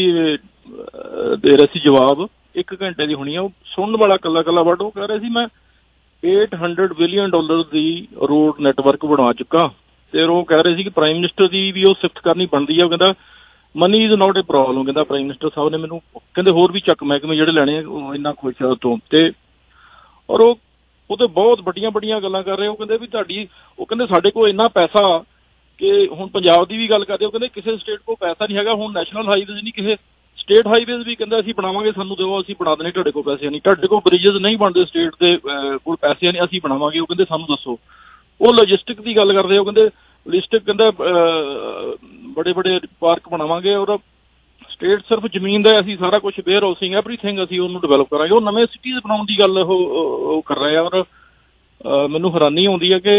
ਦੇ ਰਹੇ ਸੀ ਜਵਾਬ, ਇੱਕ ਘੰਟੇ ਦੀ ਹੋਣੀ ਆ, ਉਹ ਸੁਣਨ ਵਾਲਾ ਇਕੱਲਾ ਇਕੱਲਾ ਵਰਡ। ਉਹ ਕਹਿ ਰਹੇ ਸੀ ਮੈਂ ਏਟ ਹੰਡਰਡ ਬਿਲੀਅਨ ਡਾਲਰ ਦੀ ਰੋਡ ਨੈਟਵਰਕ ਬਣਾ ਚੁੱਕਾ। ਤੇ ਉਹ ਕਹਿ ਰਹੇ ਸੀ ਕਿ ਪ੍ਰਾਈਮ ਮਿਨਿਸਟਰ ਦੀ ਵੀ ਉਹ ਸਿਫਤ ਕਰਨੀ ਬਣਦੀ ਆ। ਉਹ ਕਹਿੰਦਾ money is not a problem, ਕਹਿੰਦਾ ਪ੍ਰਾਈਮ ਮਿਨਿਸਟਰ ਸਾਹਿਬ ਨੇ ਮੈਨੂੰ ਕਹਿੰਦੇ ਹੋਰ ਵੀ ਚੱਕ ਮਹਿਕਮੇ ਜਿਹੜੇ ਲੈਣੇ ਆ, ਉਹ ਇੰਨਾ ਖੁਸ਼ ਆ ਤੋਂ। ਤੇ ਔਰ ਉਹ ਉਹ ਤੇ ਬਹੁਤ ਵੱਡੀਆਂ ਵੱਡੀਆਂ ਗੱਲਾਂ ਕਰ ਰਹੇ। ਉਹ ਕਹਿੰਦੇ ਵੀ ਤੁਹਾਡੀ, ਉਹ ਕਹਿੰਦੇ ਸਾਡੇ ਕੋਲ ਇੰਨਾ ਪੈਸਾ ਕਿ ਹੁਣ ਪੰਜਾਬ ਦੀ ਵੀ ਗੱਲ ਕਰਦੇ, ਉਹ ਕਹਿੰਦੇ ਕਿਸੇ ਸਟੇਟ ਕੋਲ ਪੈਸਾ ਨਹੀਂ ਹੈਗਾ। ਹੁਣ ਨੈਸ਼ਨਲ ਹਾਈਵੇਜ਼ ਨਹੀਂ, ਕਿਸੇ ਸਟੇਟ ਹਾਈਵੇਜ਼ ਵੀ ਕਹਿੰਦਾ ਅਸੀਂ ਬਣਾਵਾਂਗੇ, ਸਾਨੂੰ ਦਿਓ, ਅਸੀਂ ਬਣਾ ਦੇਣੇ। ਤੁਹਾਡੇ ਕੋਲ ਪੈਸੇ ਨਹੀਂ, ਤੁਹਾਡੇ ਕੋਲ ਬ੍ਰਿਜਿਸ ਨਹੀਂ ਬਣਦੇ, ਸਟੇਟ ਦੇ ਕੋਲ ਪੈਸੇ ਨਹੀਂ, ਅਸੀਂ ਬਣਾਵਾਂਗੇ। ਉਹ ਕਹਿੰਦੇ ਸਾਨੂੰ ਦੱਸੋ। ਉਹ ਲੌਜਿਸਟਿਕ ਦੀ ਗੱਲ ਕਰਦੇ। ਉਹ ਕਹਿੰਦੇ ਲੌਜਿਸਟਿਕ ਕਹਿੰਦਾ ਬੜੇ ਬੜੇ ਪਾਰਕ ਬਣਾਵਾਂਗੇ, ਔਰ ਸਟੇਟ ਸਿਰਫ ਜ਼ਮੀਨ ਦਾ, ਅਸੀਂ ਸਾਰਾ ਕੁਛ ਵੇਅਰ ਹਾਊਸਿੰਗ ਐਵਰੀਥਿੰਗ ਅਸੀਂ ਉਹਨੂੰ ਡਿਵੈਲਪ ਕਰਾਂਗੇ। ਉਹ ਨਵੇਂ ਸਿਟੀਜ਼ ਬਣਾਉਣ ਦੀ ਗੱਲ ਉਹ ਉਹ ਕਰ ਰਹੇ ਆ। ਔਰ ਮੈਨੂੰ ਹੈਰਾਨੀ ਆਉਂਦੀ ਹੈ ਕਿ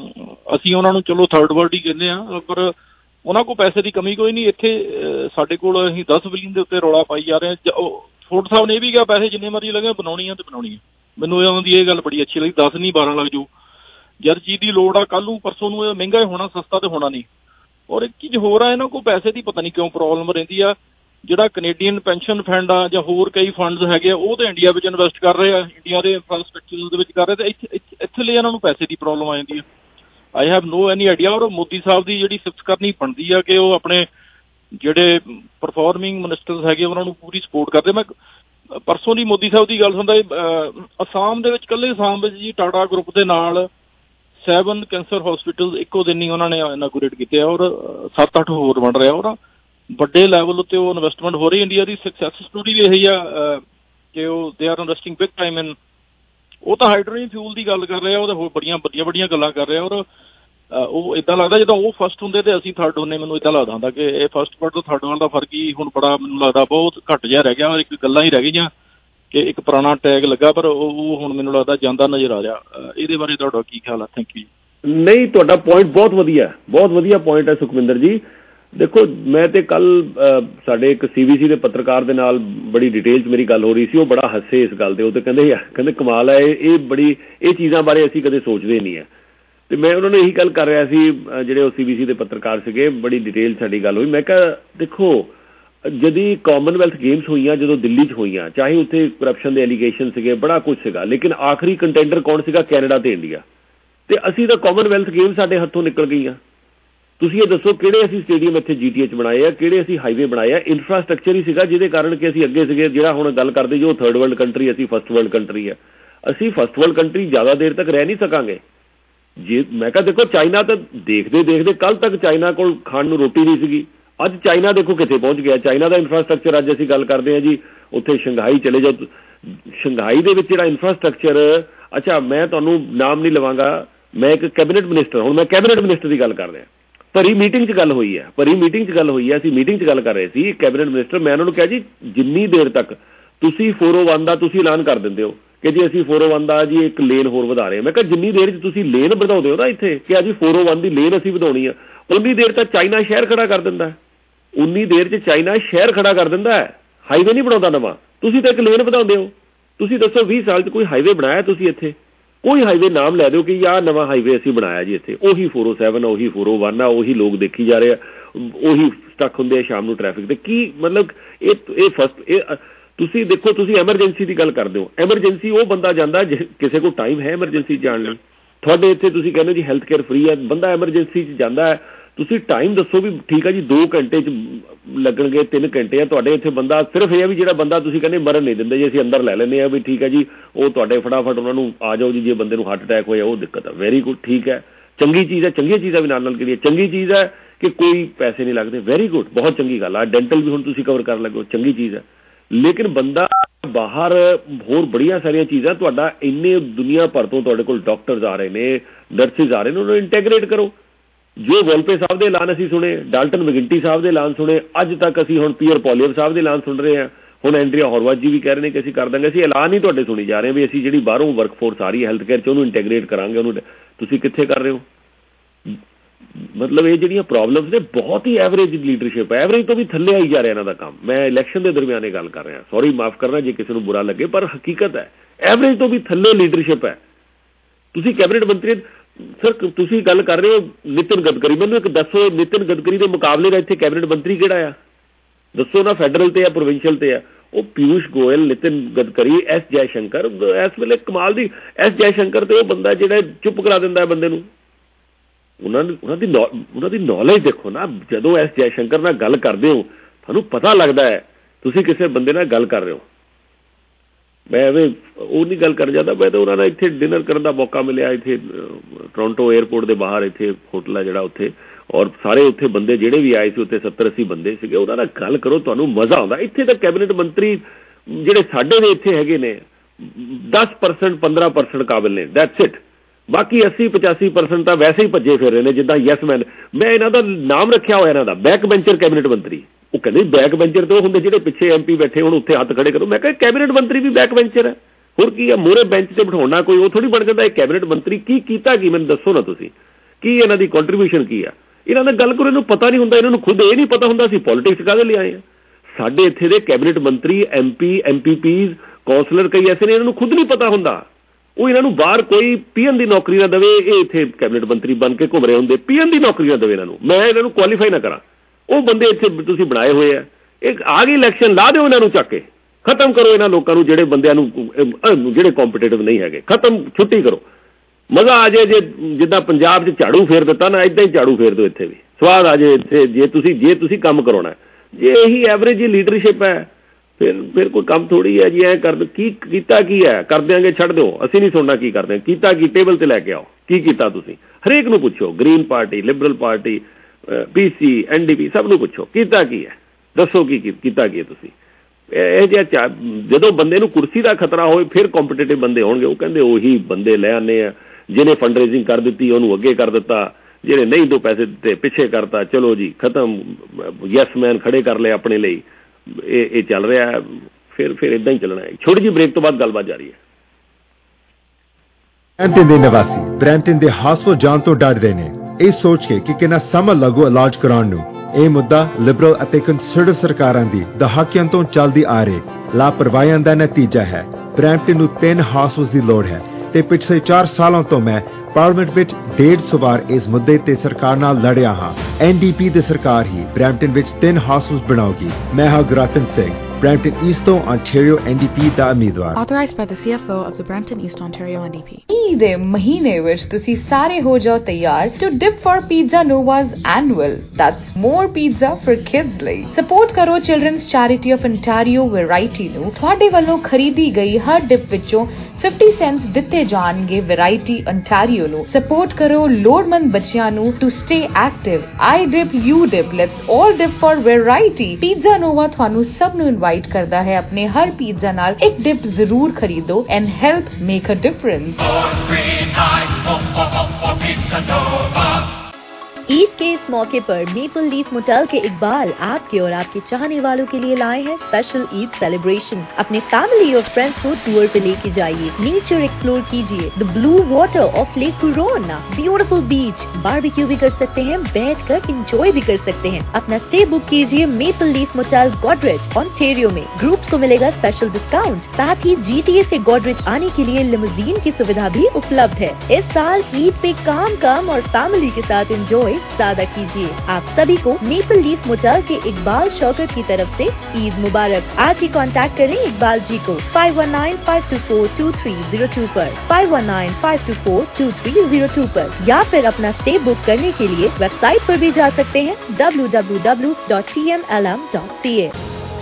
ਅਸੀਂ ਉਹਨਾਂ ਨੂੰ ਚਲੋ ਥਰਡ ਵਰਲਡ ਹੀ ਕਹਿੰਦੇ ਹਾਂ, ਪਰ ਉਹਨਾਂ ਕੋਲ ਪੈਸੇ ਦੀ ਕਮੀ ਕੋਈ ਨਹੀਂ। ਇੱਥੇ ਸਾਡੇ ਕੋਲ ਅਸੀਂ ਦਸ ਬਿਲੀਅਨ ਦੇ ਉੱਤੇ ਰੌਲਾ ਪਾਈ ਜਾ ਰਹੇ ਹਾਂ। ਫੋਰਡ ਸਾਹਿਬ ਨੇ ਇਹ ਵੀ ਕਿਹਾ ਪੈਸੇ ਜਿੰਨੇ ਮਰਜ਼ੀ ਲੱਗੇ ਬਣਾਉਣੀ ਆ ਤੇ ਬਣਾਉਣੀ ਆ। ਮੈਨੂੰ ਉਹਨਾਂ ਦੀ ਇਹ ਗੱਲ ਬੜੀ ਅੱਛੀ ਲੱਗੀ, ਦਸ ਨਹੀਂ ਬਾਰਾਂ ਲੱਗ ਜਾਊ। ਜਦ ਚੀਜ਼ ਦੀ ਲੋੜ ਆ ਕੱਲ੍ਹ ਨੂੰ ਪਰਸੋਂ ਨੂੰ ਇਹ ਮਹਿੰਗਾ ਹੋਣਾ, ਸਸਤਾ ਤੇ ਹੋਣਾ ਨਹੀਂ। ਔਰ ਇੱਕ ਚੀਜ਼ ਹੋਰ ਆ, ਇਹਨਾਂ ਕੋਲ ਪੈਸੇ ਦੀ ਪਤਾ ਨਹੀਂ ਕਿਉਂ ਪ੍ਰੋਬਲਮ ਰਹਿੰਦੀ ਆ। ਜਿਹੜਾ ਕੈਨੇਡੀਅਨ ਪੈਨਸ਼ਨ ਫੰਡ ਆ ਜਾਂ ਹੋਰ ਕਈ ਫੰਡਸ ਹੈਗੇ ਆ, ਉਹ ਤਾਂ ਇੰਡੀਆ ਵਿੱਚ ਇਨਵੈਸਟ ਕਰ ਰਹੇ ਆ, ਇੰਡੀਆ ਦੇ ਇੰਫਰਾਸਟਰਕਚਰ ਦੇ ਵਿੱਚ ਕਰ ਰਹੇ। ਤੇ ਇੱਥੇ ਇੱਥੇ ਲਈ ਇਹਨਾਂ ਨੂੰ ਪੈਸੇ ਦੀ ਪ੍ਰੋਬਲਮ ਆ ਜਾਂਦੀ ਆ। I have no any idea. ਔਰ ਮੋਦੀ ਸਾਹਿਬ ਦੀ ਜਿਹੜੀ ਸਿਫਤ ਕਰਨੀ ਬਣਦੀ ਆ ਕਿ ਉਹ ਆਪਣੇ ਜਿਹੜੇ ਪਰਫੋਰਮਿੰਗ ਮਿਨਿਸਟਰਸ ਹੈਗੇ ਉਹਨਾਂ ਨੂੰ ਪੂਰੀ ਸਪੋਰਟ ਕਰਦੇ। ਮੈਂ ਪਰਸੋਂ ਦੀ ਮੋਦੀ ਸਾਹਿਬ ਦੀ ਗੱਲ ਸੁਣਦਾ, ਅਸਾਮ ਦੇ ਵਿੱਚ ਇਕੱਲੇ ਅਸਾਮ ਵਿੱਚ ਜੀ ਟਾਟਾ ਗਰੁੱਪ ਦੇ ਨਾਲ ਸੈਵਨ ਕੈਂਸਰ ਹੌਸਪੀਟਲ ਇੱਕੋ ਦਿਨ ਹੀ ਉਹਨਾਂ ਨੇ ਇਨਾਗੂਰੇਟ ਕੀਤੇ ਆ, ਔਰ ਸੱਤ ਅੱਠ ਹੋਰ ਬਣ ਰਿਹਾ। ਔਰ ਵੱਡੇ ਲੈਵਲ ਉੱਤੇ ਉਹ ਇਨਵੈਸਟਮੈਂਟ ਹੋ ਰਹੀ। ਇੰਡੀਆ ਦੀ ਸਕਸੈਸ ਸਟੋਰੀ ਵੀ ਇਹੀ ਆ ਕਿ ਉਹ they are investing big time in. ਉਹ ਤਾਂ ਹਾਈਡਰੋਜਨ ਫਿਊਲ ਦੀ ਗੱਲ ਕਰ ਰਹੇ ਆ, ਉਹਦੇ ਹੋਰ ਬੜੀਆਂ ਵੱਡੀਆਂ ਵੱਡੀਆਂ ਗੱਲਾਂ ਕਰ ਰਹੇ ਆ। ਔਰ ਉਹ ਇੱਦਾਂ ਲੱਗਦਾ ਜਿੱਦਾਂ ਉਹ ਫਸਟ ਹੁੰਦੇ ਤੇ ਅਸੀਂ ਥਰਡ ਹੁੰਦੇ। ਮੈਨੂੰ ਇੱਦਾਂ ਲੱਗਦਾ ਹੁੰਦਾ ਕਿ ਇਹ ਫਸਟ ਵਰਲਡ ਤੋਂ ਥਰਡ ਵਰਲਡ ਦਾ ਫਰਕ ਹੀ ਹੁਣ ਬੜਾ ਮੈਨੂੰ ਲੱਗਦਾ ਬਹੁਤ ਘੱਟ ਜਿਹਾ ਰਹਿ ਗਿਆ। ਔਰ ਇੱਕ ਗੱਲਾਂ ਹੀ ਰਹਿ ਗਈਆਂ ਕਿ ਇੱਕ ਪੁਰਾਣਾ ਟੈਗ ਲੱਗਾ, ਪਰ ਉਹ ਹੁਣ ਮੈਨੂੰ ਲੱਗਦਾ ਜਾਂਦਾ ਨਜ਼ਰ ਆ ਰਿਹਾ। ਇਹਦੇ ਬਾਰੇ ਤੁਹਾਡਾ ਕੀ ਖਿਆਲ ਆ? Thank you. ਨਹੀਂ, ਤੁਹਾਡਾ ਪੁਆਇੰਟ ਬਹੁਤ ਵਧੀਆ, ਬਹੁਤ ਵਧੀਆ ਪੁਆਇੰਟ ਹੈ ਸੁਖਵਿੰਦਰ ਜੀ। ਦੇਖੋ, ਮੈਂ ਤੇ ਕੱਲ੍ਹ ਸਾਡੇ ਇੱਕ ਸੀ ਬੀ ਸੀ ਦੇ ਪੱਤਰਕਾਰ ਦੇ ਨਾਲ ਬੜੀ ਡਿਟੇਲ 'ਚ ਮੇਰੀ ਗੱਲ ਹੋ ਰਹੀ ਸੀ। ਉਹ ਬੜਾ ਹੱਸੇ ਇਸ ਗੱਲ ਦੇ। ਉਹ ਤਾਂ ਕਹਿੰਦੇ ਯਾਰ ਕਹਿੰਦੇ ਕਮਾਲ ਹੈ, ਇਹ ਬੜੀ ਇਹ ਚੀਜ਼ਾਂ ਬਾਰੇ ਅਸੀਂ ਕਦੇ ਸੋਚਦੇ ਨਹੀਂ ਹੈ। ਅਤੇ ਮੈਂ ਉਹਨਾਂ ਨੂੰ ਇਹੀ ਗੱਲ ਕਰ ਰਿਹਾ ਸੀ, ਜਿਹੜੇ ਉਹ ਸੀ ਬੀ ਸੀ ਦੇ ਪੱਤਰਕਾਰ ਸੀਗੇ, ਬੜੀ ਡਿਟੇਲ ਸਾਡੀ ਗੱਲ ਹੋਈ। ਮੈਂ ਕਿਹਾ ਦੇਖੋ, ਜਦੀ ਕਾਮਨਵੈਲਥ ਗੇਮਸ ਹੋਈਆਂ, ਜਦੋਂ ਦਿੱਲੀ 'ਚ ਹੋਈਆਂ, ਚਾਹੇ ਉੱਥੇ ਕਰਪਸ਼ਨ ਦੇ ਐਲੀਗੇਸ਼ਨ ਸੀਗੇ, ਬੜਾ ਕੁਛ ਸੀਗਾ, ਲੇਕਿਨ ਆਖਰੀ ਕੰਟੈਂਡਰ ਕੌਣ ਸੀਗਾ? ਕੈਨੇਡਾ ਅਤੇ ਇੰਡੀਆ। ਅਤੇ ਅਸੀਂ ਤਾਂ ਕਾਮਨਵੈਲਥ ਗੇਮ ਸਾਡੇ ਹੱਥੋਂ ਨਿਕਲ ਗਈਆਂ। ਤੁਸੀਂ ਇਹ ਦੱਸੋ ਕਿਹੜੇ ਅਸੀਂ ਸਟੇਡੀਅਮ ਇੱਥੇ ਜੀ ਟੀ ਏ 'ਚ ਬਣਾਏ ਆ, ਕਿਹੜੇ ਅਸੀਂ ਹਾਈਵੇ ਬਣਾਏ ਆ? ਇਨਫਰਾਸਟਰਕਚਰ ਹੀ ਸੀਗਾ ਜਿਹਦੇ ਕਾਰਨ ਕਿ ਅਸੀਂ ਅੱਗੇ ਸੀਗੇ। ਜਿਹੜਾ ਹੁਣ ਗੱਲ ਕਰਦੇ ਜੋ ਥਰਡ ਵਰਲਡ ਕੰਟਰੀ, ਅਸੀਂ ਫਸਟ ਵਰਲਡ ਕੰਟਰੀ ਆ। ਅਸੀਂ ਫਸਟ ਵਰਲਡ ਕੰਟਰੀ ਜ਼ਿਆਦਾ ਦੇਰ ਤੱਕ ਰਹਿ ਨਹੀਂ ਸਕਾਂਗੇ ਜੇ। ਮੈਂ ਕਿਹਾ ਦੇਖੋ, ਚਾਈਨਾ ਤਾਂ ਦੇਖਦੇ ਦੇਖਦੇ ਕੱਲ੍ਹ ਤੱਕ ਚਾਈਨਾ ਕੋਲ ਖਾਣ ਨੂੰ ਰੋਟੀ ਨਹੀਂ ਸੀਗੀ। ਅੱਜ ਚਾਈਨਾ ਦੇਖੋ ਕਿੱਥੇ ਪਹੁੰਚ ਗਿਆ। ਚਾਈਨਾ ਦਾ ਇਨਫਰਾਸਟਰਕਚਰ, ਅੱਜ ਅਸੀਂ ਗੱਲ ਕਰਦੇ ਹਾਂ ਜੀ, ਉੱਥੇ ਸ਼ੰਘਾਈ ਚਲੇ ਜਾਓ, ਸ਼ੰਘਾਈ ਦੇ ਵਿੱਚ ਜਿਹੜਾ ਇਨਫਰਾਸਟਰਕਚਰ, ਅੱਛਾ ਮੈਂ ਤੁਹਾਨੂੰ ਨਾਮ ਨਹੀਂ ਲਵਾਂਗਾ, ਮੈਂ ਇੱਕ ਕੈਬਨਿਟ ਮਿਨਿਸਟਰ, ਹੁਣ ਮੈਂ ਕੈਬਨਿਟ ਮਿਨਿਸਟਰ ਦੀ ਗੱਲ ਕਰ ਰਿਹਾ, ਭਰੀ ਮੀਟਿੰਗ 'ਚ ਗੱਲ ਹੋਈ ਹੈ, ਭਰੀ ਮੀਟਿੰਗ 'ਚ ਗੱਲ ਹੋਈ ਹੈ, ਅਸੀਂ ਮੀਟਿੰਗ 'ਚ ਗੱਲ ਕਰ ਰਹੇ ਸੀ ਕੈਬਨਿਟ ਮਿਨਿਸਟਰ, ਮੈਂ ਉਹਨਾਂ ਨੂੰ ਕਿਹਾ ਜੀ ਜਿੰਨੀ ਦੇਰ ਤੱਕ ਤੁਸੀਂ ਫੋਰ ਓ ਵਨ ਦਾ ਤੁਸੀਂ ਐਲਾਨ ਕਰ ਦਿੰਦੇ ਹੋ ਕਿ ਜੀ ਅਸੀਂ ਫੋਰ ਓ ਵਨ ਦਾ ਜੀ ਇੱਕ ਲੇਨ ਹੋਰ ਵਧਾ ਰਹੇ ਹਾਂ, ਮੈਂ ਕਿਹਾ ਜਿੰਨੀ ਦੇਰ 'ਚ ਤੁਸੀਂ ਲੇਨ ਵਧਾਉਂਦੇ ਹੋ ਨਾ ਇੱਥੇ ਕਿ ਜੀ ਫੋਰ ਓ ਵਨ ਦੀ ਲੇਨ ਅਸੀਂ ਵਧਾਉਣੀ ਆ, ਉਨੀ ਦੇਰ ਤੱਕ ਚਾਈਨਾ ਸ਼ਹਿਰ ਖੜਾ ਕਰ ਦਿੰਦਾ, ਉਨੀ ਦੇਰ 'ਚ ਚਾਈਨਾ ਸ਼ਹਿਰ ਖੜਾ ਕਰ ਦਿੰਦਾ ਹੈ, ਹਾਈਵੇ ਨਹੀਂ ਬਣਾਉਂਦਾ ਨਵਾਂ, ਤੁਸੀਂ ਤਾਂ ਇੱਕ ਲੇਨ ਵਧਾਉਂਦੇ ਹੋ। ਤੁਸੀਂ ਦੱਸੋ ਵੀਹ ਸਾਲ 'ਚ ਕੋਈ ਹਾਈਵੇ ਬਣਾਇਆ ਤੁਸੀਂ ਇੱਥੇ? ਕੋਈ ਹਾਈਵੇ ਨਾਮ ਲੈ ਦਿਓ ਕਿ ਆਹ ਨਵਾਂ ਹਾਈਵੇ ਅਸੀਂ ਬਣਾਇਆ ਜੀ ਇੱਥੇ, ਉਹੀ ਫੋਰ ਓ ਸੈਵਨ ਉਹੀ ਫੋਰ ਓ ਵਨ ਆ, ਉਹੀ ਲੋਕ ਦੇਖੀ ਜਾ ਰਹੇ ਆ, ਉਹੀ ਸਟਕ ਹੁੰਦੇ ਆ ਸ਼ਾਮ ਨੂੰ ਟ੍ਰੈਫਿਕ 'ਤੇ। ਕੀ ਮਤਲਬ ਇਹ ਇਹ ਫਸਟ ਇਹ ਤੁਸੀਂ ਦੇਖੋ, ਤੁਸੀਂ ਐਮਰਜੈਂਸੀ ਦੀ ਗੱਲ ਕਰਦੇ ਹੋ, ਐਮਰਜੈਂਸੀ ਉਹ ਬੰਦਾ ਜਾਂਦਾ ਕਿਸੇ ਕੋਲ ਟਾਈਮ ਹੈ ਐਮਰਜੈਂਸੀ ਜਾਣ ਲਈ? ਤੁਹਾਡੇ ਇੱਥੇ ਤੁਸੀਂ ਕਹਿੰਦੇ ਜੀ ਹੈਲਥ ਕੇਅਰ ਫ੍ਰੀ ਹੈ, ਬੰਦਾ ਐਮਰਜੈਂਸੀ 'ਚ ਜਾਂਦਾ ਹੈ, ਤੁਸੀਂ ਟਾਈਮ ਦੱਸੋ ਵੀ ਠੀਕ ਹੈ ਜੀ ਦੋ ਘੰਟੇ 'ਚ ਲੱਗਣਗੇ, ਤਿੰਨ ਘੰਟੇ ਆ, ਤੁਹਾਡੇ ਇੱਥੇ ਬੰਦਾ ਸਿਰਫ ਇਹ ਆ ਵੀ ਜਿਹੜਾ ਬੰਦਾ ਤੁਸੀਂ ਕਹਿੰਦੇ ਮਰਨ ਨਹੀਂ ਦਿੰਦੇ ਜੀ ਅਸੀਂ ਅੰਦਰ ਲੈ ਲੈਂਦੇ ਹਾਂ ਵੀ ਠੀਕ ਹੈ ਜੀ, ਉਹ ਤੁਹਾਡੇ ਫਟਾਫਟ ਉਹਨਾਂ ਨੂੰ ਆ ਜਾਓ ਜੀ, ਜੇ ਬੰਦੇ ਨੂੰ ਹਾਰਟ ਅਟੈਕ ਹੋਇਆ ਉਹ ਦਿੱਕਤ ਹੈ, ਵੈਰੀ ਗੁੱਡ, ਠੀਕ ਹੈ, ਚੰਗੀ ਚੀਜ਼ ਹੈ, ਚੰਗੀਆਂ ਚੀਜ਼ਾਂ ਵੀ ਨਾਲ ਨਾਲ ਕਰੀਏ, ਚੰਗੀ ਚੀਜ਼ ਹੈ ਕਿ ਕੋਈ ਪੈਸੇ ਨਹੀਂ ਲੱਗਦੇ, ਵੈਰੀ ਗੁੱਡ, ਬਹੁਤ ਚੰਗੀ ਗੱਲ ਆ, ਡੈਂਟਲ ਵੀ ਹੁਣ ਤੁਸੀਂ ਕਵਰ ਕਰ ਲੱਗੋ, ਚੰਗੀ ਚੀਜ਼ ਹੈ, ਲੇਕਿਨ ਬੰਦਾ ਬਾਹਰ ਹੋਰ ਬੜੀਆਂ ਸਾਰੀਆਂ ਚੀਜ਼ਾਂ, ਤੁਹਾਡਾ ਇੰਨੇ ਦੁਨੀਆ ਭਰ ਤੋਂ ਤੁਹਾਡੇ ਕੋਲ ਡਾਕਟਰਸ ਆ ਰਹੇ ਨੇ, ਨਰਸਿਸ ਆ ਰਹੇ ਨੇ, ਉਹਨਾਂ ਨੂੰ ਇੰਟੈਗਰੇਟ ਕਰੋ। ਜੋ ਵੋਲਪੇ ਸਾਹਿਬ ਦੇ ਐਲਾਨ ਅਸੀਂ ਸੁਣੇ, ਡਾਲਟਨ ਮੈਗਿੰਟੀ ਸਾਹਿਬ ਦੇ ਐਲਾਨ ਸੁਣੇ, ਅੱਜ ਤੱਕ ਅਸੀਂ ਹੁਣ ਪੀਅਰ ਪੋਲੀਅਰ ਸਾਹਿਬ ਦੇ ਐਲਾਨ ਸੁਣ ਰਹੇ ਹਾਂ, ਹੁਣ ਐਂਡਰੀਆ ਹੌਰਵਾਥ ਜੀ ਵੀ ਕਹਿ ਰਹੇ ਨੇ ਕਿ ਅਸੀਂ ਕਰ ਦਾਂਗੇ, ਅਸੀਂ ਐਲਾਨ ਹੀ ਤੁਹਾਡੇ ਸੁਣੀ ਜਾ ਰਹੇ ਹਾਂ ਵੀ ਅਸੀਂ ਜਿਹੜੀ ਬਾਹਰੋਂ ਵਰਕਫੋਰਸ ਆ ਰਹੀ ਹੈ ਹੈਲਥ ਕੇਅਰ 'ਚ ਉਹਨੂੰ ਇੰਟੈਗਰੇਟ ਕਰਾਂਗੇ, ਉਹਨੂੰ ਤੁਸੀਂ ਕਿੱਥੇ ਕਰ ਰਹੇ ਹੋ? ਮਤਲਬ ਇਹ ਜਿਹੜੀਆਂ ਪ੍ਰੋਬਲਮਸ ਨੇ ਬਹੁਤ ਹੀ ਐਵਰੇਜ ਲੀਡਰਸ਼ਿਪ ਹੈ, ਐਵਰੇਜ ਤੋਂ ਵੀ ਥੱਲੇ ਆਈ ਜਾ ਰਿਹਾ ਇਹਨਾਂ ਦਾ ਕੰਮ। ਮੈਂ ਇਲੈਕਸ਼ਨ ਦੇ ਦਰਮਿਆਨ ਇਹ ਗੱਲ ਕਰ ਰਿਹਾ, ਸੌਰੀ ਮਾਫ ਕਰਨਾ ਜੇ ਕਿਸੇ ਨੂੰ ਬੁਰਾ ਲੱਗੇ, ਪਰ ਹਕੀਕਤ ਹੈ ਐਵਰੇਜ ਤੋਂ ਵੀ ਥੱਲੇ ਲੀਡਰਸ਼ਿਪ ਹੈ। ਤੁਸੀਂ ਕੈਬਨਿਟ ਮੰਤਰੀ ਸਰ ਤੁਸੀਂ ਗੱਲ ਕਰ ਰਹੇ ਹੋ ਨਿਤਿਨ ਗਡਕਰੀ, ਮੈਨੂੰ ਇੱਕ ਦੱਸੋ ਨਿਤਿਨ ਗਡਕਰੀ ਦੇ ਮੁਕਾਬਲੇ ਦਾ ਇੱਥੇ ਕੈਬਨਿਟ ਮੰਤਰੀ ਕਿਹੜਾ ਆ? ਦੱਸੋ ਨਾ, ਫੈਡਰਲ ਤੇ ਆ ਪ੍ਰੋਵਿੰਸ਼ੀਅਲ ਤੇ ਆ? ਉਹ ਪਿਊਸ਼ ਗੋਇਲ, ਨਿਤਿਨ ਗਡਕਰੀ, ਐਸ ਜੈ ਸ਼ੰਕਰ। ਇਸ ਵੇਲੇ ਕਮਾਲ ਦੀ ਐਸ ਜੈ ਸ਼ੰਕਰ ਤੇ ਉਹ ਬੰਦਾ ਜਿਹੜਾ ਚੁੱਪ ਕਰਾ ਦਿੰਦਾ ਬੰਦੇ ਨੂੰ, ਉਹਨਾਂ ਨੂੰ ਉਹਨਾਂ ਦੀ ਉਹਨਾਂ ਦੀ ਨੌਲੇਜ ਦੇਖੋ ਨਾ, ਜਦੋਂ ਐਸ ਜੈ ਸ਼ੰਕਰ ਨਾਲ ਗੱਲ ਕਰਦੇ ਹੋ ਤੁਹਾਨੂੰ ਪਤਾ ਲੱਗਦਾ ਹੈ ਤੁਸੀਂ ਕਿਸੇ ਬੰਦੇ ਨਾਲ ਗੱਲ ਕਰ ਰਹੇ ਹੋ। ਮੈਂ ਐਵੇਂ ਉਹ ਨਹੀਂ ਗੱਲ ਕਰ ਜਾਂਦਾ, ਮੈਂ ਤਾਂ ਉਹਨਾਂ ਨਾਲ ਇੱਥੇ ਡਿਨਰ ਕਰਨ ਦਾ ਮੌਕਾ ਮਿਲਿਆ, ਇੱਥੇ ਟੋਰਾਂਟੋ ਏਅਰਪੋਰਟ ਦੇ ਬਾਹਰ ਇੱਥੇ ਹੋਟਲ ਹੈ ਜਿਹੜਾ ਉੱਥੇ, ਔਰ ਸਾਰੇ ਉੱਥੇ ਬੰਦੇ ਜਿਹੜੇ ਵੀ ਆਏ ਸੀ ਉੱਥੇ ਸੱਤਰ ਅੱਸੀ ਬੰਦੇ ਸੀਗੇ, ਉਹਨਾਂ ਨਾਲ ਗੱਲ ਕਰੋ ਤੁਹਾਨੂੰ ਮਜ਼ਾ ਆਉਂਦਾ। ਇੱਥੇ ਤਾਂ ਕੈਬਨਿਟ ਮੰਤਰੀ ਜਿਹੜੇ ਸਾਡੇ ਦੇ ਇੱਥੇ ਹੈਗੇ ਨੇ ਦਸ ਪਰਸੈਂਟ ਪੰਦਰਾਂ ਪਰਸੈਂਟ ਕਾਬਿਲ ਨੇ, ਦੈਟਸ ਇਟ, ਬਾਕੀ ਅੱਸੀ ਪਚਾਸੀ ਪਰਸੈਂਟ ਤਾਂ ਵੈਸੇ ਹੀ ਭੱਜੇ ਫਿਰ ਰਹੇ ਨੇ ਜਿੱਦਾਂ ਯੈਸ ਮੈਨ। ਮੈਂ ਇਹਨਾਂ ਦਾ ਨਾਮ ਰੱਖਿਆ ਹੋਇਆ ਇਹਨਾਂ ਦਾ ਬੈਕ ਬੈਂਚਰ ਕੈਬਨਿਟ ਮੰਤਰੀ। ਉਹ ਕਹਿੰਦੇ ਬੈਕ ਬੈਂਚਰ ਤੇ ਉਹ ਹੁੰਦੇ ਜਿਹੜੇ ਪਿੱਛੇ ਐਮ ਪੀ ਬੈਠੇ ਹੁਣ ਉੱਥੇ ਹੱਥ ਖੜੇ ਕਰੋ। ਮੈਂ ਕਿਹਾ ਕੈਬਨਿਟ ਮੰਤਰੀ ਵੀ ਬੈਕ ਬੈਂਚਰ ਹੈ, ਹੋਰ ਕੀ ਹੈ, ਮੂਹਰੇ ਬੈਂਚ ਤੇ ਬਿਠਾਉਣਾ ਕੋਈ ਉਹ ਥੋੜੀ ਬਣ ਜਾਂਦਾ। ਇਹ ਕੈਬਨਿਟ ਮੰਤਰੀ ਕੀ ਕੀਤਾ ਕੀ ਮੈਨੂੰ ਦੱਸੋ ਨਾ ਤੁਸੀਂ, ਕੀ ਇਹਨਾਂ ਦੀ ਕੰਟਰੀਬਿਊਸ਼ਨ ਕੀ ਆ? ਇਹਨਾਂ ਨਾਲ ਗੱਲ ਕਰੋ, ਇਹਨੂੰ ਪਤਾ ਨਹੀਂ ਹੁੰਦਾ, ਇਹਨਾਂ ਨੂੰ ਖੁਦ ਇਹ ਨਹੀਂ ਪਤਾ ਹੁੰਦਾ ਅਸੀਂ ਪੋਲੀਟਿਕਸ ਕਾਹਦੇ ਲਈ ਆਏ ਆ। ਸਾਡੇ ਇੱਥੇ ਦੇ ਕੈਬਨਿਟ ਮੰਤਰੀ, M P, M P Ps, councillor ਕਈ ਐਸੇ ਨੇ ਇਹਨਾਂ ਨੂੰ ਖੁਦ ਨਹੀਂ ਪਤਾ ਹੁੰਦਾ। ਉਹ ਇਹਨਾਂ ਨੂੰ ਬਾਹਰ ਕੋਈ ਪੀਐਨ ਦੀ ਨੌਕਰੀ ਨਾ ਦੇਵੇ, ਇਹ ਇੱਥੇ ਕੈਬਨਿਟ ਮੰਤਰੀ ਬਣ ਕੇ ਘੁੰਮ ਰਹੇ ਹੁੰਦੇ, ਪੀਐਨ ਦੀ ਨੌਕਰੀ ਨਾ ਦੇਵੇ ਇਹਨਾਂ ਨੂੰ, ਮੈਂ ਇਹਨਾਂ ਨੂੰ ਕੁਆਲੀਫਾਈ ਨਾ ਕਰਾਂ। ਉਹ ਬੰਦੇ ਇੱਥੇ ਤੁਸੀਂ ਬਣਾਏ ਹੋਏ ਆ, ਇੱਕ ਆ ਗਈ ਇਲੈਕਸ਼ਨ ਲਾ ਦਿਓ ਇਹਨਾਂ ਨੂੰ ਚੱਕ ਕੇ, ਖਤਮ ਕਰੋ ਇਹਨਾਂ ਲੋਕਾਂ ਨੂੰ ਜਿਹੜੇ ਬੰਦਿਆਂ ਨੂੰ ਜਿਹੜੇ ਕੰਪੀਟੀਟਿਵ ਨਹੀਂ ਹੈਗੇ, ਖਤਮ, ਛੁੱਟੀ ਕਰੋ। ਮਜ਼ਾ ਆ ਜਾਏ ਜੇ ਜਿੱਦਾਂ ਪੰਜਾਬ 'ਚ ਝਾੜੂ ਫੇਰ ਦਿੱਤਾ ਨਾ, ਇੱਦਾਂ ਹੀ ਝਾੜੂ ਫੇਰ ਦਿਓ ਇੱਥੇ ਵੀ, ਸਵਾਦ ਆ ਜਾਏ ਇੱਥੇ। ਜੇ ਤੁਸੀਂ ਜੇ ਤੁਸੀਂ ਕੰਮ ਕਰਾਉਣਾ, ਜੇ ਇਹੀ ਐਵਰੇਜ ਹੀ ਲੀਡਰਸ਼ਿਪ ਹੈ ਫਿਰ ਫਿਰ ਕੋਈ ਕੰਮ ਥੋੜੀ ਹੈ ਜੀ। ਐਂ ਕਰ ਕੀ ਕੀਤਾ ਕੀ ਹੈ, ਕਰ ਦਿਆਂਗੇ, ਛੱਡ ਦਿਓ, ਅਸੀਂ ਨਹੀਂ ਸੁਣਨਾ ਕੀ ਕਰਦੇ, ਕੀਤਾ ਕੀ ਟੇਬਲ ਤੇ ਲੈ ਕੇ ਆਓ, ਕੀ ਕੀਤਾ ਤੁਸੀਂ, ਹਰੇਕ ਨੂੰ ਪੁੱਛੋ, green party, liberal party, P C, N D P, ਸਭ ਨੂੰ ਪੁੱਛੋ ਕੀਤਾ ਕੀ ਹੈ, ਦੱਸੋ ਕੀ ਕੀਤਾ ਕੀ ਹੈ ਤੁਸੀਂ। ਇਹ ਜਿਹਾ ਜਦੋਂ ਬੰਦੇ ਨੂੰ ਕੁਰਸੀ ਦਾ ਖਤਰਾ ਹੋਵੇ ਫਿਰ ਕੰਪੀਟੀਟਿਵ ਬੰਦੇ ਹੋਣਗੇ, ਉਹ ਕਹਿੰਦੇ ਉਹੀ ਬੰਦੇ ਲੈ ਆਉਂਦੇ ਆ, ਜਿਹਨੇ ਫੰਡ ਰੇਜ਼ਿੰਗ ਕਰ ਦਿੱਤੀ ਉਹਨੂੰ ਅੱਗੇ ਕਰ ਦਿੱਤਾ, ਜਿਹੜੇ ਨਹੀਂ ਦੋ ਪੈਸੇ ਦਿੱਤੇ ਪਿੱਛੇ ਕਰਤਾ, ਚਲੋ ਜੀ ਖਤਮ, ਯੈਸ ਮੈਨ ਖੜੇ ਕਰ ਲਏ ਆਪਣੇ ਲਈ। ਇਹ ਇਹ ਚੱਲ ਰਿਹਾ, ਫਿਰ ਫਿਰ ਇਦਾਂ ਹੀ ਚੱਲਣਾ ਹੈ। ਛੋਟੀ ਜਿਹੀ ਬ੍ਰੇਕ ਤੋਂ ਬਾਅਦ ਗੱਲਬਾਤ ਜਾਰੀ ਹੈ। ਬ੍ਰੈਂਪਟਨ ਦੇ ਨਿਵਾਸੀ ਬ੍ਰੈਂਪਟਨ ਦੇ ਹਾਸੋ ਜਾਣ ਤੋਂ ਡਰਦੇ ਨੇ, ਇਹ ਸੋਚ ਕੇ ਕਿ ਕਿੰਨਾ ਸਮਾਂ ਲੱਗੂ ਇਲਾਜ ਕਰਾਉਣ ਨੂੰ। ਇਹ ਮੁੱਦਾ ਲਿਬਰਲ ਅਤੇ ਕੰਸਰਵੇਟਿਵ ਸਰਕਾਰਾਂ ਦੀ ਦਹਾਕਿਆਂ ਤੋਂ ਚੱਲਦੀ ਆ ਰਹੀ ਲਾਪਰਵਾਹੀਆਂ ਦਾ ਨਤੀਜਾ ਹੈ। ਬ੍ਰੈਂਪਟਨ ਨੂੰ ਤਿੰਨ ਹਾਊਸਿਸ ਦੀ ਲੋੜ ਹੈ ਤੇ ਪਿਛਲੇ ਚਾਰ ਸਾਲਾਂ ਤੋਂ ਮੈਂ ਪਾਰਲੀਮੈਂਟ ਵਿੱਚ ਡੇਢ ਸੌ ਵਾਰ ਇਸ ਮੁੱਦੇ ਤੇ ਸਰਕਾਰ ਨਾਲ ਲੜਿਆ ਹਾਂ। ਐਨ ਡੀ ਪੀ ਦੀ ਸਰਕਾਰ ਹੀ ਬ੍ਰੈਂਪਟਨ ਵਿੱਚ ਤਿੰਨ ਹਾਊਸਿਸ ਬਣਾਉਗੀ। ਮੈਂ ਹਾਂ Gurratan Singh, Brampton East Ontario N D P ਦਾ ਉਮੀਦਵਾਰ। Authorized by the C F O of the Brampton East Ontario N D P। Eid ਦੇ ਮਹੀਨੇ ਵਿੱਚ ਤੁਸੀਂ ਸਾਰੇ ਹੋ ਜਾਓ ਤਿਆਰ to dip for Pizza Nova's annual, that's more pizza for kids ਲਈ। ਸਪੋਰਟ ਕਰੋ Children's Charity of Ontario variety ਨੂੰ। ਤੁਹਾਡੇ ਵੱਲੋਂ ਖਰੀਦੀ ਗਈ ਹਰ ਡਿਪ ਵਿੱਚੋਂ fifty cents ਦਿੱਤੇ ਜਾਣਗੇ ਵੈਰਾਈਟੀ Ontario ਨੂੰ। ਸਪੋਰਟ ਕਰੋ ਲੋੜਮੰਦ ਬੱਚਿਆਂ ਨੂੰ to stay active। I dip, you dip, let's all dip for variety। Pizza Nova ਤੁਹਾਨੂੰ ਸਭ ਨੂੰ ਇਨਵਾਈਟ ਕਰਦਾ ਹੈ ਆਪਣੇ ਹਰ ਪੀਜ਼ਾ ਨਾਲ ਇੱਕ ਡਿਪ ਜ਼ਰੂਰ ਖਰੀਦੋ and help make a difference। Eid के इस मौके पर मेपल लीफ मोटेल के इकबाल आपके और आपके चाहने वालों के लिए लाए हैं स्पेशल ईद सेलिब्रेशन। अपने फैमिली और फ्रेंड्स को टूर पे लेके जाइए, नेचर एक्सप्लोर कीजिए, the blue water of lake Kurona, beautiful beach, barbecue भी कर सकते हैं, बैठ कर इंजॉय भी कर सकते हैं। अपना स्टे बुक कीजिए Maple Leaf Motel Goderich Ontario में। ग्रुप्स को मिलेगा स्पेशल डिस्काउंट, साथ ही जीटीए से गॉडरेज आने के लिए लिमोजीन की सुविधा भी उपलब्ध है। इस साल ईद पे काम कम और फैमिली के साथ एंजॉय ज्यादा कीजिए। आप सभी को मेपल लीफ मोटेल के इकबाल शौकत की तरफ से ईद मुबारक। आज ही कांटेक्ट करें इकबाल जी को five one nine five two four two three zero two पर, five one nine five two four two three zero two पर, या फिर अपना स्टे बुक करने के लिए वेबसाइट पर भी जा सकते हैं W W W dot T M L M dot C A.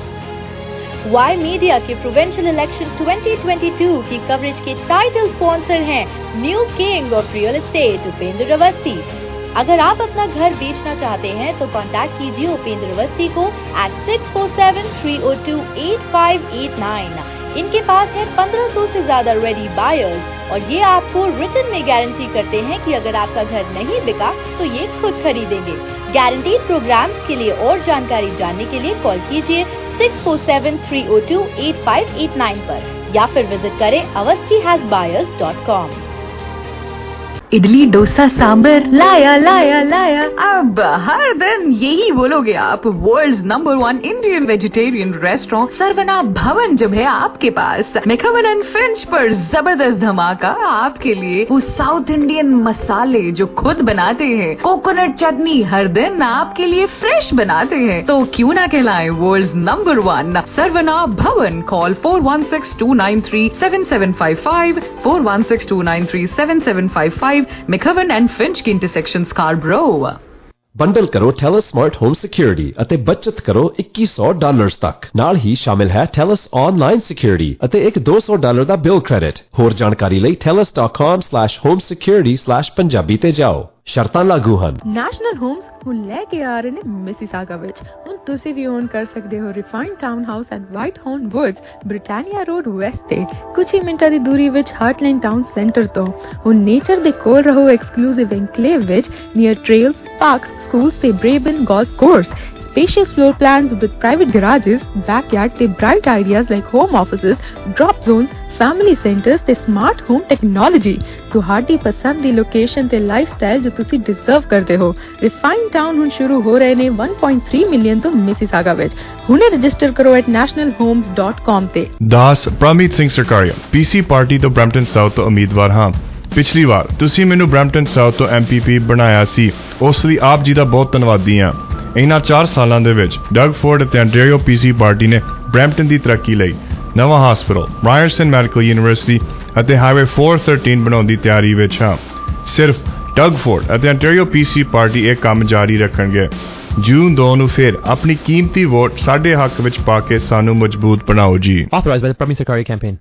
Y media के provincial election twenty twenty two की कवरेज के टाइटल स्पॉन्सर हैं new king of real estate Upendra Awasthi. अगर आप अपना घर बेचना चाहते हैं तो कांटेक्ट कीजिए उपेंद्र अवस्थी को eight six four seven three O two eight five eight nine. इनके पास है पंद्रह सौ से ज्यादा रेडी बायर्स और ये आपको रिटन में गारंटी करते हैं कि अगर आपका घर नहीं बिका तो ये खुद खरीदेंगे। गारंटीड प्रोग्राम्स के लिए और जानकारी जानने के लिए कॉल कीजिए six four seven three O two eight five eight nine पर या फिर विजिट करें Awasthi has buyers dot com. Idli dosa sambar लाया लाया लाया, अब हर दिन यही बोलोगे आप। World's number one Indian vegetarian restaurant Saravana Bhavan जब है आपके पास। मैकहवन एंड फिंच पर जबरदस्त धमाका आपके लिए। वो साउथ इंडियन मसाले जो खुद बनाते हैं, कोकोनट चटनी हर दिन आपके लिए फ्रेश बनाते हैं, तो क्यों ना कहलाए world's number one Saravana Bhavan. Call four one six two nine three seven seven five five, four one six two nine three seven seven five five. McCoven and Finch की इंटरसेक्शन स्कारब्रो। ਬੰਡਲ ਕਰੋ Telus smart home security ਅਤੇ ਬਚਤ ਕਰੋ ਇੱਕੀ ਸੌ dollars ਤੱਕ। ਨਾਲ ਹੀ ਸ਼ਾਮਿਲ ਹੈ ਟੈਲਸ ਆਨਲਾਈਨ ਸਿਕਿਉਰਿਟੀ ਅਤੇ ਇੱਕ ਦੋ ਸੌ ਡਾਲਰ ਦਾ ਬਿਲ ਕ੍ਰੈਡਿਟ। ਹੋਰ ਜਾਣਕਾਰੀ ਲਈ Telus dot com slash home security slash Punjabi ਤੇ ਜਾਓ। ਸ਼ਰਤਾਂ ਲਾਗੂ ਹਨ। ਨੈਸ਼ਨਲ ਹੋਮਸ ਹੁਣ ਲੈ ਕੇ ਆ ਰਹੇ ਨੇ ਮਿਸੀਸਾਗਾ ਵਿੱਚ। ਹੁਣ ਤੁਸੀਂ ਵੀ ਓਨ ਕਰ ਸਕਦੇ ਹੋ refined town house at Whitehorn Woods, Britannia Road West ਤੇ ਕੁਝ ਹੀ ਮਿੰਟਾਂ ਦੀ ਦੂਰੀ ਵਿੱਚ ਹਾਰਟਲੈਂਡ ਟਾਊਨ ਸੈਂਟਰ ਤੋਂ। ਹੁਣ ਨੇਚਰ ਦੇ ਕੋਲ ਰਹੋ ਐਕਸਕਲੂਸਿਵ ਐਨਕਲੇਵ ਵਿੱਚ ਨੀਅਰ ਟ੍ਰੇਲਸ, ਪਾਰਕਸ, schools ਤੇ Braben golf course, spacious floor plans with private garages, backyard ਤੇ bright ideas like home offices, drop zones, family centers ਤੇ smart home technology। ਤੁਹਾਡੀ ਪਸੰਦ ਦੀ ਲੋਕੇਸ਼ਨ ਤੇ ਲਾਈਫਸਟਾਈਲ ਜੋ ਤੁਸੀਂ ਡਿਜ਼ਰਵ ਕਰਦੇ ਹੋ। ਰਿਫਾਈਨਡ ਟਾਊਨ ਹੁਣ ਸ਼ੁਰੂ ਹੋ ਰਹੇ ਨੇ one point three ਮਿਲੀਅਨ ਤੋਂ ਮਿਸੀਸਾਗਾ ਵਿੱਚ। ਹੁਣੇ ਰਜਿਸਟਰ ਕਰੋ at national homes dot com ਤੇ। ਦਾਸ ਪ੍ਰਮੀਤ ਸਿੰਘ ਸਰਕਾਰੀਆ, ਪੀਸੀ ਪਾਰਟੀ ਤੋਂ ਬ੍ਰੈਂਪਟਨ ਸਾਊਥ ਤੋਂ ਉਮੀਦਵਾਰ ਹਾਂ। ਪਿਛਲੀ ਵਾਰ ਤੁਸੀਂ ਮੈਨੂੰ ਬ੍ਰੈਂਪਟਨ ਸਾਊਥ ਤੋਂ ਐਮਪੀਪੀ ਬਣਾਇਆ ਸੀ, ਉਸ ਲਈ ਆਪ ਜੀ ਦਾ ਬਹੁਤ ਧੰਨਵਾਦੀ ਹਾਂ। ਇਹਨਾਂ ਚਾਰ ਸਾਲਾਂ ਦੇ ਵਿੱਚ ਡਗ ਫੋਰਡ ਅਤੇ ਅੰਟੈਰੀਓ ਪੀਸੀ ਪਾਰਟੀ ਨੇ ਬ੍ਰੈਂਪਟਨ ਦੀ ਤਰੱਕੀ ਲਈ ਨਵਾਂ ਹਸਪਤਾਲ, ਰਾਇਰਸਨ ਮੈਡੀਕਲ ਯੂਨੀਵਰਸਿਟੀ ਅਤੇ ਹਾਈਵੇ ਚਾਰ ਸੌ ਤੇਰ੍ਹ ਬਣਾਉਣ ਦੀ ਤਿਆਰੀ ਵਿੱਚ ਹਾਂ। ਸਿਰਫ ਡਗ ਫੋਰਡ ਅਤੇ ਅੰਟੈਰੀਓ ਪੀਸੀ ਪਾਰਟੀ ਇਹ ਕੰਮ ਜਾਰੀ ਰੱਖਣਗੇ। ਜੂਨ ਦੋ ਨੂੰ ਫਿਰ ਆਪਣੀ ਕੀਮਤੀ ਵੋਟ ਸਾਡੇ ਹੱਕ ਵਿੱਚ ਪਾ ਕੇ ਸਾਨੂੰ ਮਜ਼ਬੂਤ ਬਣਾਓ ਜੀ। Authorized by the Prime Secretary campaign.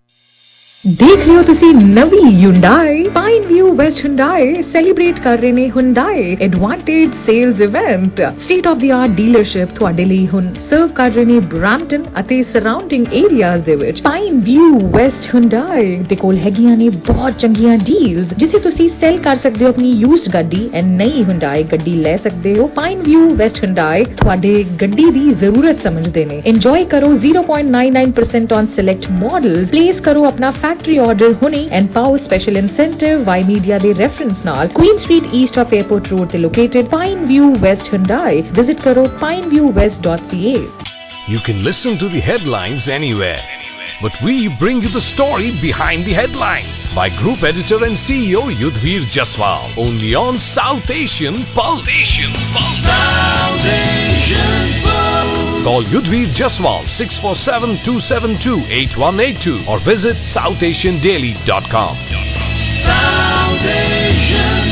ਦੇਖ ਲਿਓ ਤੁਸੀਂ ਨਵੀਂ Hyundai Pine View West Hyundai celebrate ਕਰ ਰਹੇ ਨੇ Hyundai advantage sales event. State of the art dealership ਤੁਹਾਡੇ ਲਈ ਹੁਣ ਸਰਵ ਕਰ ਰਹੇ ਨੇ ਬ੍ਰੈਂਪਟਨ ਅਤੇ ਸਰਾਊਂਡਿੰਗ ਏਰੀਆਜ਼ ਦੇ ਵਿੱਚ। ਪਾਈਨ ਵਿਊ ਵੈਸਟ Hyundai ਦੇ ਕੋਲ ਹੈਗੀਆਂ ਨੇ ਬਹੁਤ ਚੰਗੀਆਂ ਡੀਲਸ ਜਿੱਥੇ ਤੁਸੀਂ ਸੈਲ ਕਰ ਸਕਦੇ ਹੋ ਆਪਣੀ ਯੂਜ਼ਡ ਗੱਡੀ ਐਂਡ ਨਈ Hyundai ਗੱਡੀ ਲੈ ਸਕਦੇ ਹੋ। ਪਾਈਨ ਵਿਊ ਵੈਸਟ Hyundai ਤੁਹਾਡੇ ਗੱਡੀ ਦੀ ਜ਼ਰੂਰਤ ਸਮਝਦੇ ਨੇ। ਇੰਜੋਏ ਕਰੋ zero point nine nine percent on select models। Place ਕਰੋ ਆਪਣਾ factory order ਹੁਣੇ and power special incentive Y Media ਦੇ reference ਨਾਲ Queen Street east of Airport Road ਤੇ located Pine View West Hyundai। visit ਕਰੋ pine view west dot c a। You can listen to the headlines anywhere, but we bring you the story behind the headlines by Group Editor and C E O Yudhvir Jaswal, only on South Asian Pulse. Asian Pulse. South Asian Pulse. Call Yudhvir Jaswal six four seven two seven two eight one eight two or visit south asian daily dot com. South Asian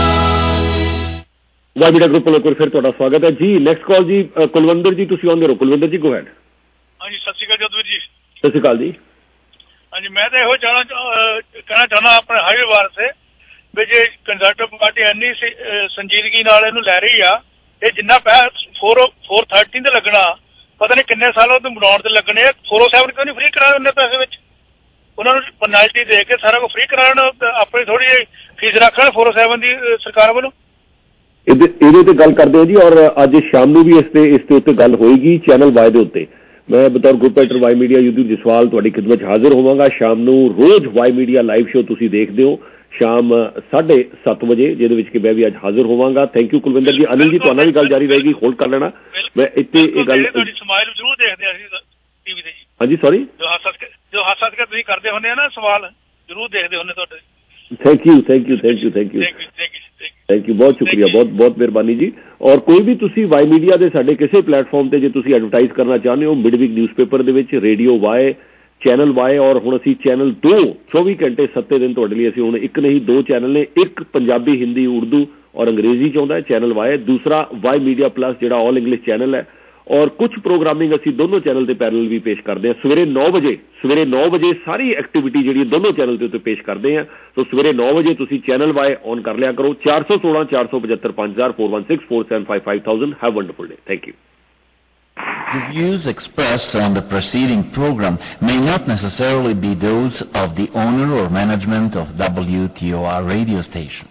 Pulse. Y media group ਵੱਲੋਂ ਫਿਰ ਤੁਹਾਡਾ ਸਵਾਗਤ ਹੈ ਜੀ। Next call ਜੀ ਕੁਲਵੰਦਰ ਜੀ, ਤੁਸੀਂ ਆਉਂਦੇ ਰਹੋ। ਕੁਲਵੰਦਰ ਜੀ, ਗੋ ਹੈਡ। ਹਾਂਜੀ, ਸਤਿ ਸ਼੍ਰੀ ਅਕਾਲ ਜਦਵੀਰ ਜੀ। ਸਤਿ ਸ਼੍ਰੀ ਅਕਾਲ ਜੀ। ਹਾਂਜੀ, ਮੈਂ ਤਾਂ ਇਹੋ ਚਾਹਣਾ ਕਹਿਣਾ ਚਾਹੁੰਦਾ ਆਪਣੇ ਹਾਈਵੇ ਵਾਸਤੇ ਵੀ ਜੇ ਕੰਜ਼ਰਵੇਟਿਵ ਪਾਰਟੀ ਇੰਨੀ ਸੰਜੀਦਗੀ ਨਾਲ ਇਹਨੂੰ ਲੈ ਰਹੀ ਆ, ਇਹ ਜਿੰਨਾ ਪੈਸਾ ਫੋਰ ਫੋਰ ਥਰਟੀ ਤੇ ਲੱਗਣਾ ਪਤਾ ਨਹੀਂ ਕਿੰਨੇ ਸਾਲ ਉਹਨੂੰ ਬਣਾਉਣ ਤੇ ਲੱਗਣੇ। ਫੋਰ ਓ ਸੈਵਨ ਕਿਉਂ ਨਹੀਂ ਫ੍ਰੀ ਕਰਾ ਉਹਨੇ ਪੈਸੇ ਵਿੱਚ? ਉਹਨਾਂ ਨੂੰ ਪੈਨਲਟੀ ਦੇ ਕੇ ਸਾਰਾ ਕੁਝ ਫ੍ਰੀ ਕਰਾਉਣ, ਆਪਣੀ ਥੋੜੀ ਜਿਹੀ ਫੀਸ ਰੱਖ ਲੈਣ ਫੋਰ ਓ ਸੈਵਨ ਦੀ ਸਰਕਾਰ ਵੱਲੋਂ। ਇਹਦੇ ਤੇ ਗੱਲ ਕਰਦੇ ਹਾਂ ਜੀ। ਔਰ ਅੱਜ ਸ਼ਾਮ ਨੂੰ ਵੀ ਇਸ ਤੇ ਇਸ ਦੇ ਉੱਤੇ ਗੱਲ ਹੋਏਗੀ ਚੈਨਲ ਵਾਈ ਦੇ ਉੱਤੇ। ਮੈਂ ਬਤੌਰ group editor Y media Yudhvir Jaswal ਤੁਹਾਡੀ ਖਿਦਮਤ 'ਚ ਹਾਜ਼ਰ ਹੋਵਾਂਗਾ ਸ਼ਾਮ ਨੂੰ। ਰੋਜ਼ ਵਾਈ ਮੀਡੀਆ ਲਾਈਵ ਸ਼ੋ ਤੁਸੀਂ ਦੇਖਦੇ ਹੋ ਸ਼ਾਮ ਸਾਢੇ ਸੱਤ ਵਜੇ, ਜਿਹਦੇ ਵਿੱਚ ਕਿ ਮੈਂ ਵੀ ਅੱਜ ਹਾਜ਼ਰ ਹੋਵਾਂਗਾ। ਥੈਂਕ ਯੂ ਕੁਲਵਿੰਦਰ ਜੀ। ਅਨਿਲ ਜੀ ਤੁਹਾਡਾ ਵੀ ਗੱਲ ਜਾਰੀ ਰਹੇਗੀ, ਹੋਲਡ ਕਰ ਲੈਣਾ। ਮੈਂ ਇੱਥੇ ਇਹ ਗੱਲ ਸਮਾਈਲ ਜ਼ਰੂਰ ਦੇਖਦੇ ਅਸੀਂ ਟੀਵੀ ਤੇ। ਹਾਂਜੀ ਸੌਰੀ, ਜੋ ਹੱਸ ਕੇ ਜੋ ਹੱਸ ਹੱਸ ਕੇ ਤੁਸੀਂ ਕਰਦੇ ਹੁੰਦੇ ਆ ਨਾ ਸਵਾਲ, ਜ਼ਰੂਰ ਦੇਖਦੇ ਹੁੰਦੇ ਤੁਹਾਡੇ। Thank you thank you thank you thank you thank you ਬਹੁਤ ਸ਼ੁਕਰੀਆ, ਬਹੁਤ ਬਹੁਤ ਮਿਹਰਬਾਨੀ ਜੀ। ਔਰ ਕੋਈ ਵੀ ਤੁਸੀਂ ਵਾਈ ਮੀਡੀਆ ਦੇ ਸਾਡੇ ਕਿਸੇ ਪਲੇਟਫਾਰਮ ਤੇ ਜੇ ਤੁਸੀਂ ਐਡਵਰਟਾਈਜ਼ ਕਰਨਾ ਚਾਹੁੰਦੇ ਹੋ, ਮਿਡਵੀਕ ਨਿਊਜ਼ਪੇਪਰ ਦੇ ਵਿੱਚ, ਰੇਡੀਓ ਵਾਈ, ਚੈਨਲ ਵਾਈ, ਔਰ ਹੁਣ ਅਸੀਂ ਚੈਨਲ ਦੋ ਚੌਵੀ ਘੰਟੇ ਸੱਤੇ ਦਿਨ ਤੁਹਾਡੇ ਲਈ ਅਸੀਂ ਹੁਣ ਇੱਕ ਨਹੀਂ ਦੋ ਚੈਨਲ ਨੇ। ਇੱਕ ਪੰਜਾਬੀ, ਹਿੰਦੀ, ਉਰਦੂ ਔਰ ਅੰਗਰੇਜ਼ੀ 'ਚ ਆਉਂਦਾ ਹੈ ਚੈਨਲ ਵਾਈ, ਦੂਸਰਾ ਵਾਈ ਮੀਡੀਆ ਪਲੱਸ ਜਿਹੜਾ ਆਲ ਇੰਗਲਿਸ਼ ਚੈਨਲ ਹੈ। ਔਰ ਕੁਝ ਪ੍ਰੋਗਰਾਮਿੰਗ ਅਸੀਂ ਦੋਨੋਂ ਚੈਨਲ ਤੇ ਪੈਰਲਲ ਵੀ ਪੇਸ਼ ਕਰਦੇ ਹਾਂ। ਸਵੇਰੇ ਨੌ ਵਜੇ ਸਵੇਰੇ ਨੌ ਵਜੇ ਸਾਰੀ ਐਕਟੀਵਿਟੀ ਜਿਹੜੀ ਦੋਨੋਂ ਚੈਨਲ ਦੇ ਉੱਤੇ ਪੇਸ਼ ਕਰਦੇ ਹਾਂ। ਸੋ ਸਵੇਰੇ ਨੌ ਵਜੇ ਤੁਸੀਂ ਚੈਨਲ ਵਾਈ ਔਨ ਕਰ ਲਿਆ ਕਰੋ। ਚਾਰ ਸੌ ਸੋਲਾਂ ਚਾਰ ਸੌ ਪਝੱਤਰ ਪੰਜ ਹਜ਼ਾਰ four one six four seven five five thousand। Have a wonderful day. Thank you. The views expressed on the preceding program may not necessarily be those of the owner or management of W T O R radio station.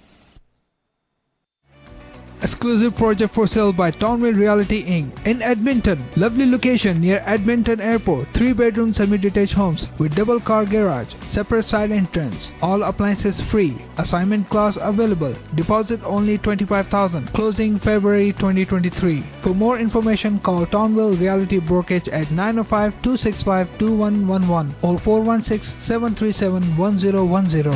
Exclusive project for sale by Townwind Realty Incorporated in Edmonton. Lovely location near Edmonton Airport. Three bedroom semi-detached homes with double car garage, separate side entrance. All appliances free. Assignment class available. Deposit only twenty-five thousand dollars. Closing February twenty twenty-three. For more information, call Townville Realty Brokerage at nine oh five, two six five, two one one one or four one six, seven three seven, one zero one zero.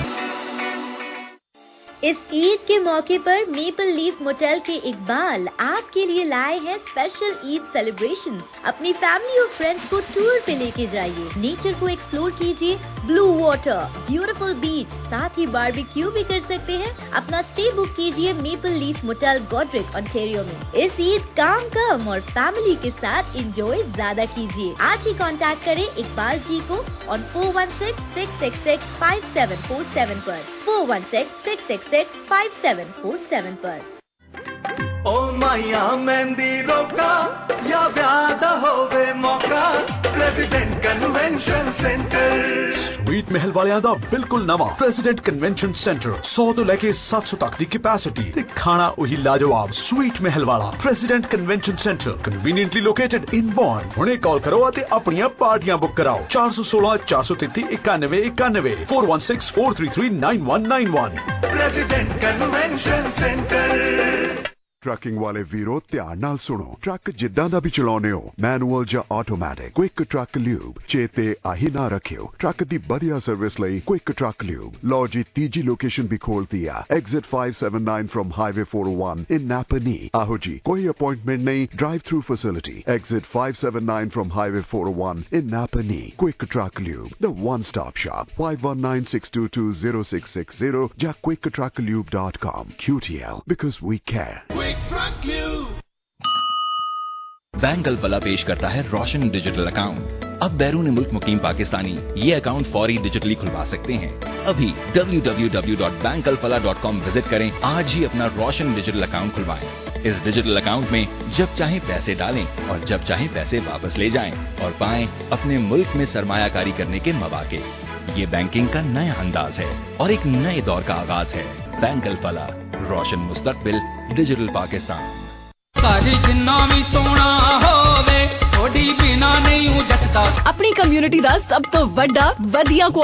इस ईद के मौके पर maple Leaf motel के इकबाल आपके लिए लाए हैं special Eid celebration. अपनी फैमिली और फ्रेंड्स को टूर पे लेके जाइए, नेचर को एक्सप्लोर कीजिए, ब्लू वाटर, ब्यूटीफुल बीच, साथ ही बारबेक्यू भी कर सकते हैं। अपना स्टे बुक कीजिए Maple Leaf Motel Goderich Ontario में। इस ईद काम कम और फैमिली के साथ एंजॉय ज्यादा कीजिए। आज ही कांटेक्ट करें इकबाल जी को on four one six, six six six, five seven four seven पर four one six, six six six, five seven four seven पर। ओ माया मेहंदी रोका या व्याद होवे मौका, प्रेसिडेंट कन्वेंशन सेंटर। स्वीट महल वालियां दा बिल्कुल नवा प्रेसिडेंट कन्वेंशन सेंटर। सौ तो लेके सात सौ तक दी कैपेसिटी ते खाना वही लाजवाब। स्वीट महल वाला President convention centre conveniently located in Bond. हुणे कॉल करो आते अपनी पार्टियां बुक कराओ। चार सौ सोलह चार सौ तेती इक्यानवे इक्यानवे four one six four three three nine one nine one. President convention centre. Trucking वाले वीरो ध्यान नाल सुनो। ट्रक जिद्दां दा भी चलाउने हो, मैनुअल या ऑटोमैटिक, क्विक ट्रक ल्यूब चेते आही ना रखियो। ट्रक दी बढ़िया सर्विस लई क्विक ट्रक ल्यूब। लो जी तीजी लोकेशन भी खोल दिया, exit five seventy-nine from highway four oh one in Napanee. आहो जी कोई अपॉइंटमेंट नहीं, drive through facility. Exit five seventy-nine from highway four oh one in Napanee. Quick Truck Lube, the one stop shop. five one nine, six two two, zero six six zero या quick truck lube dot com। Q T L because we care। Bank Alfalah पेश करता है रोशन digital account. अब बैरून मुल्क मुकीम पाकिस्तानी ये account फौरी digitally खुलवा सकते हैं। अभी W W W dot bank Alfalah dot com visit करें। आज ही अपना रोशन डिजिटल अकाउंट खुलवाएं। इस डिजिटल अकाउंट में जब चाहे पैसे डालें और जब चाहे पैसे वापस ले जाएं और पाएं अपने मुल्क में सरमायाकारी करने के मौके। ये बैंकिंग का नया अंदाज है और एक नए दौर का आगाज है। बैंक अल फलाह, रोशन मुस्तकबिल, डिजिटल पाकिस्तान। सारी जिन्ना भी सोना होवे थोड़ी बिना नहीं जचदा। अपनी कम्युनिटी दा सब तो वड्डा वधिया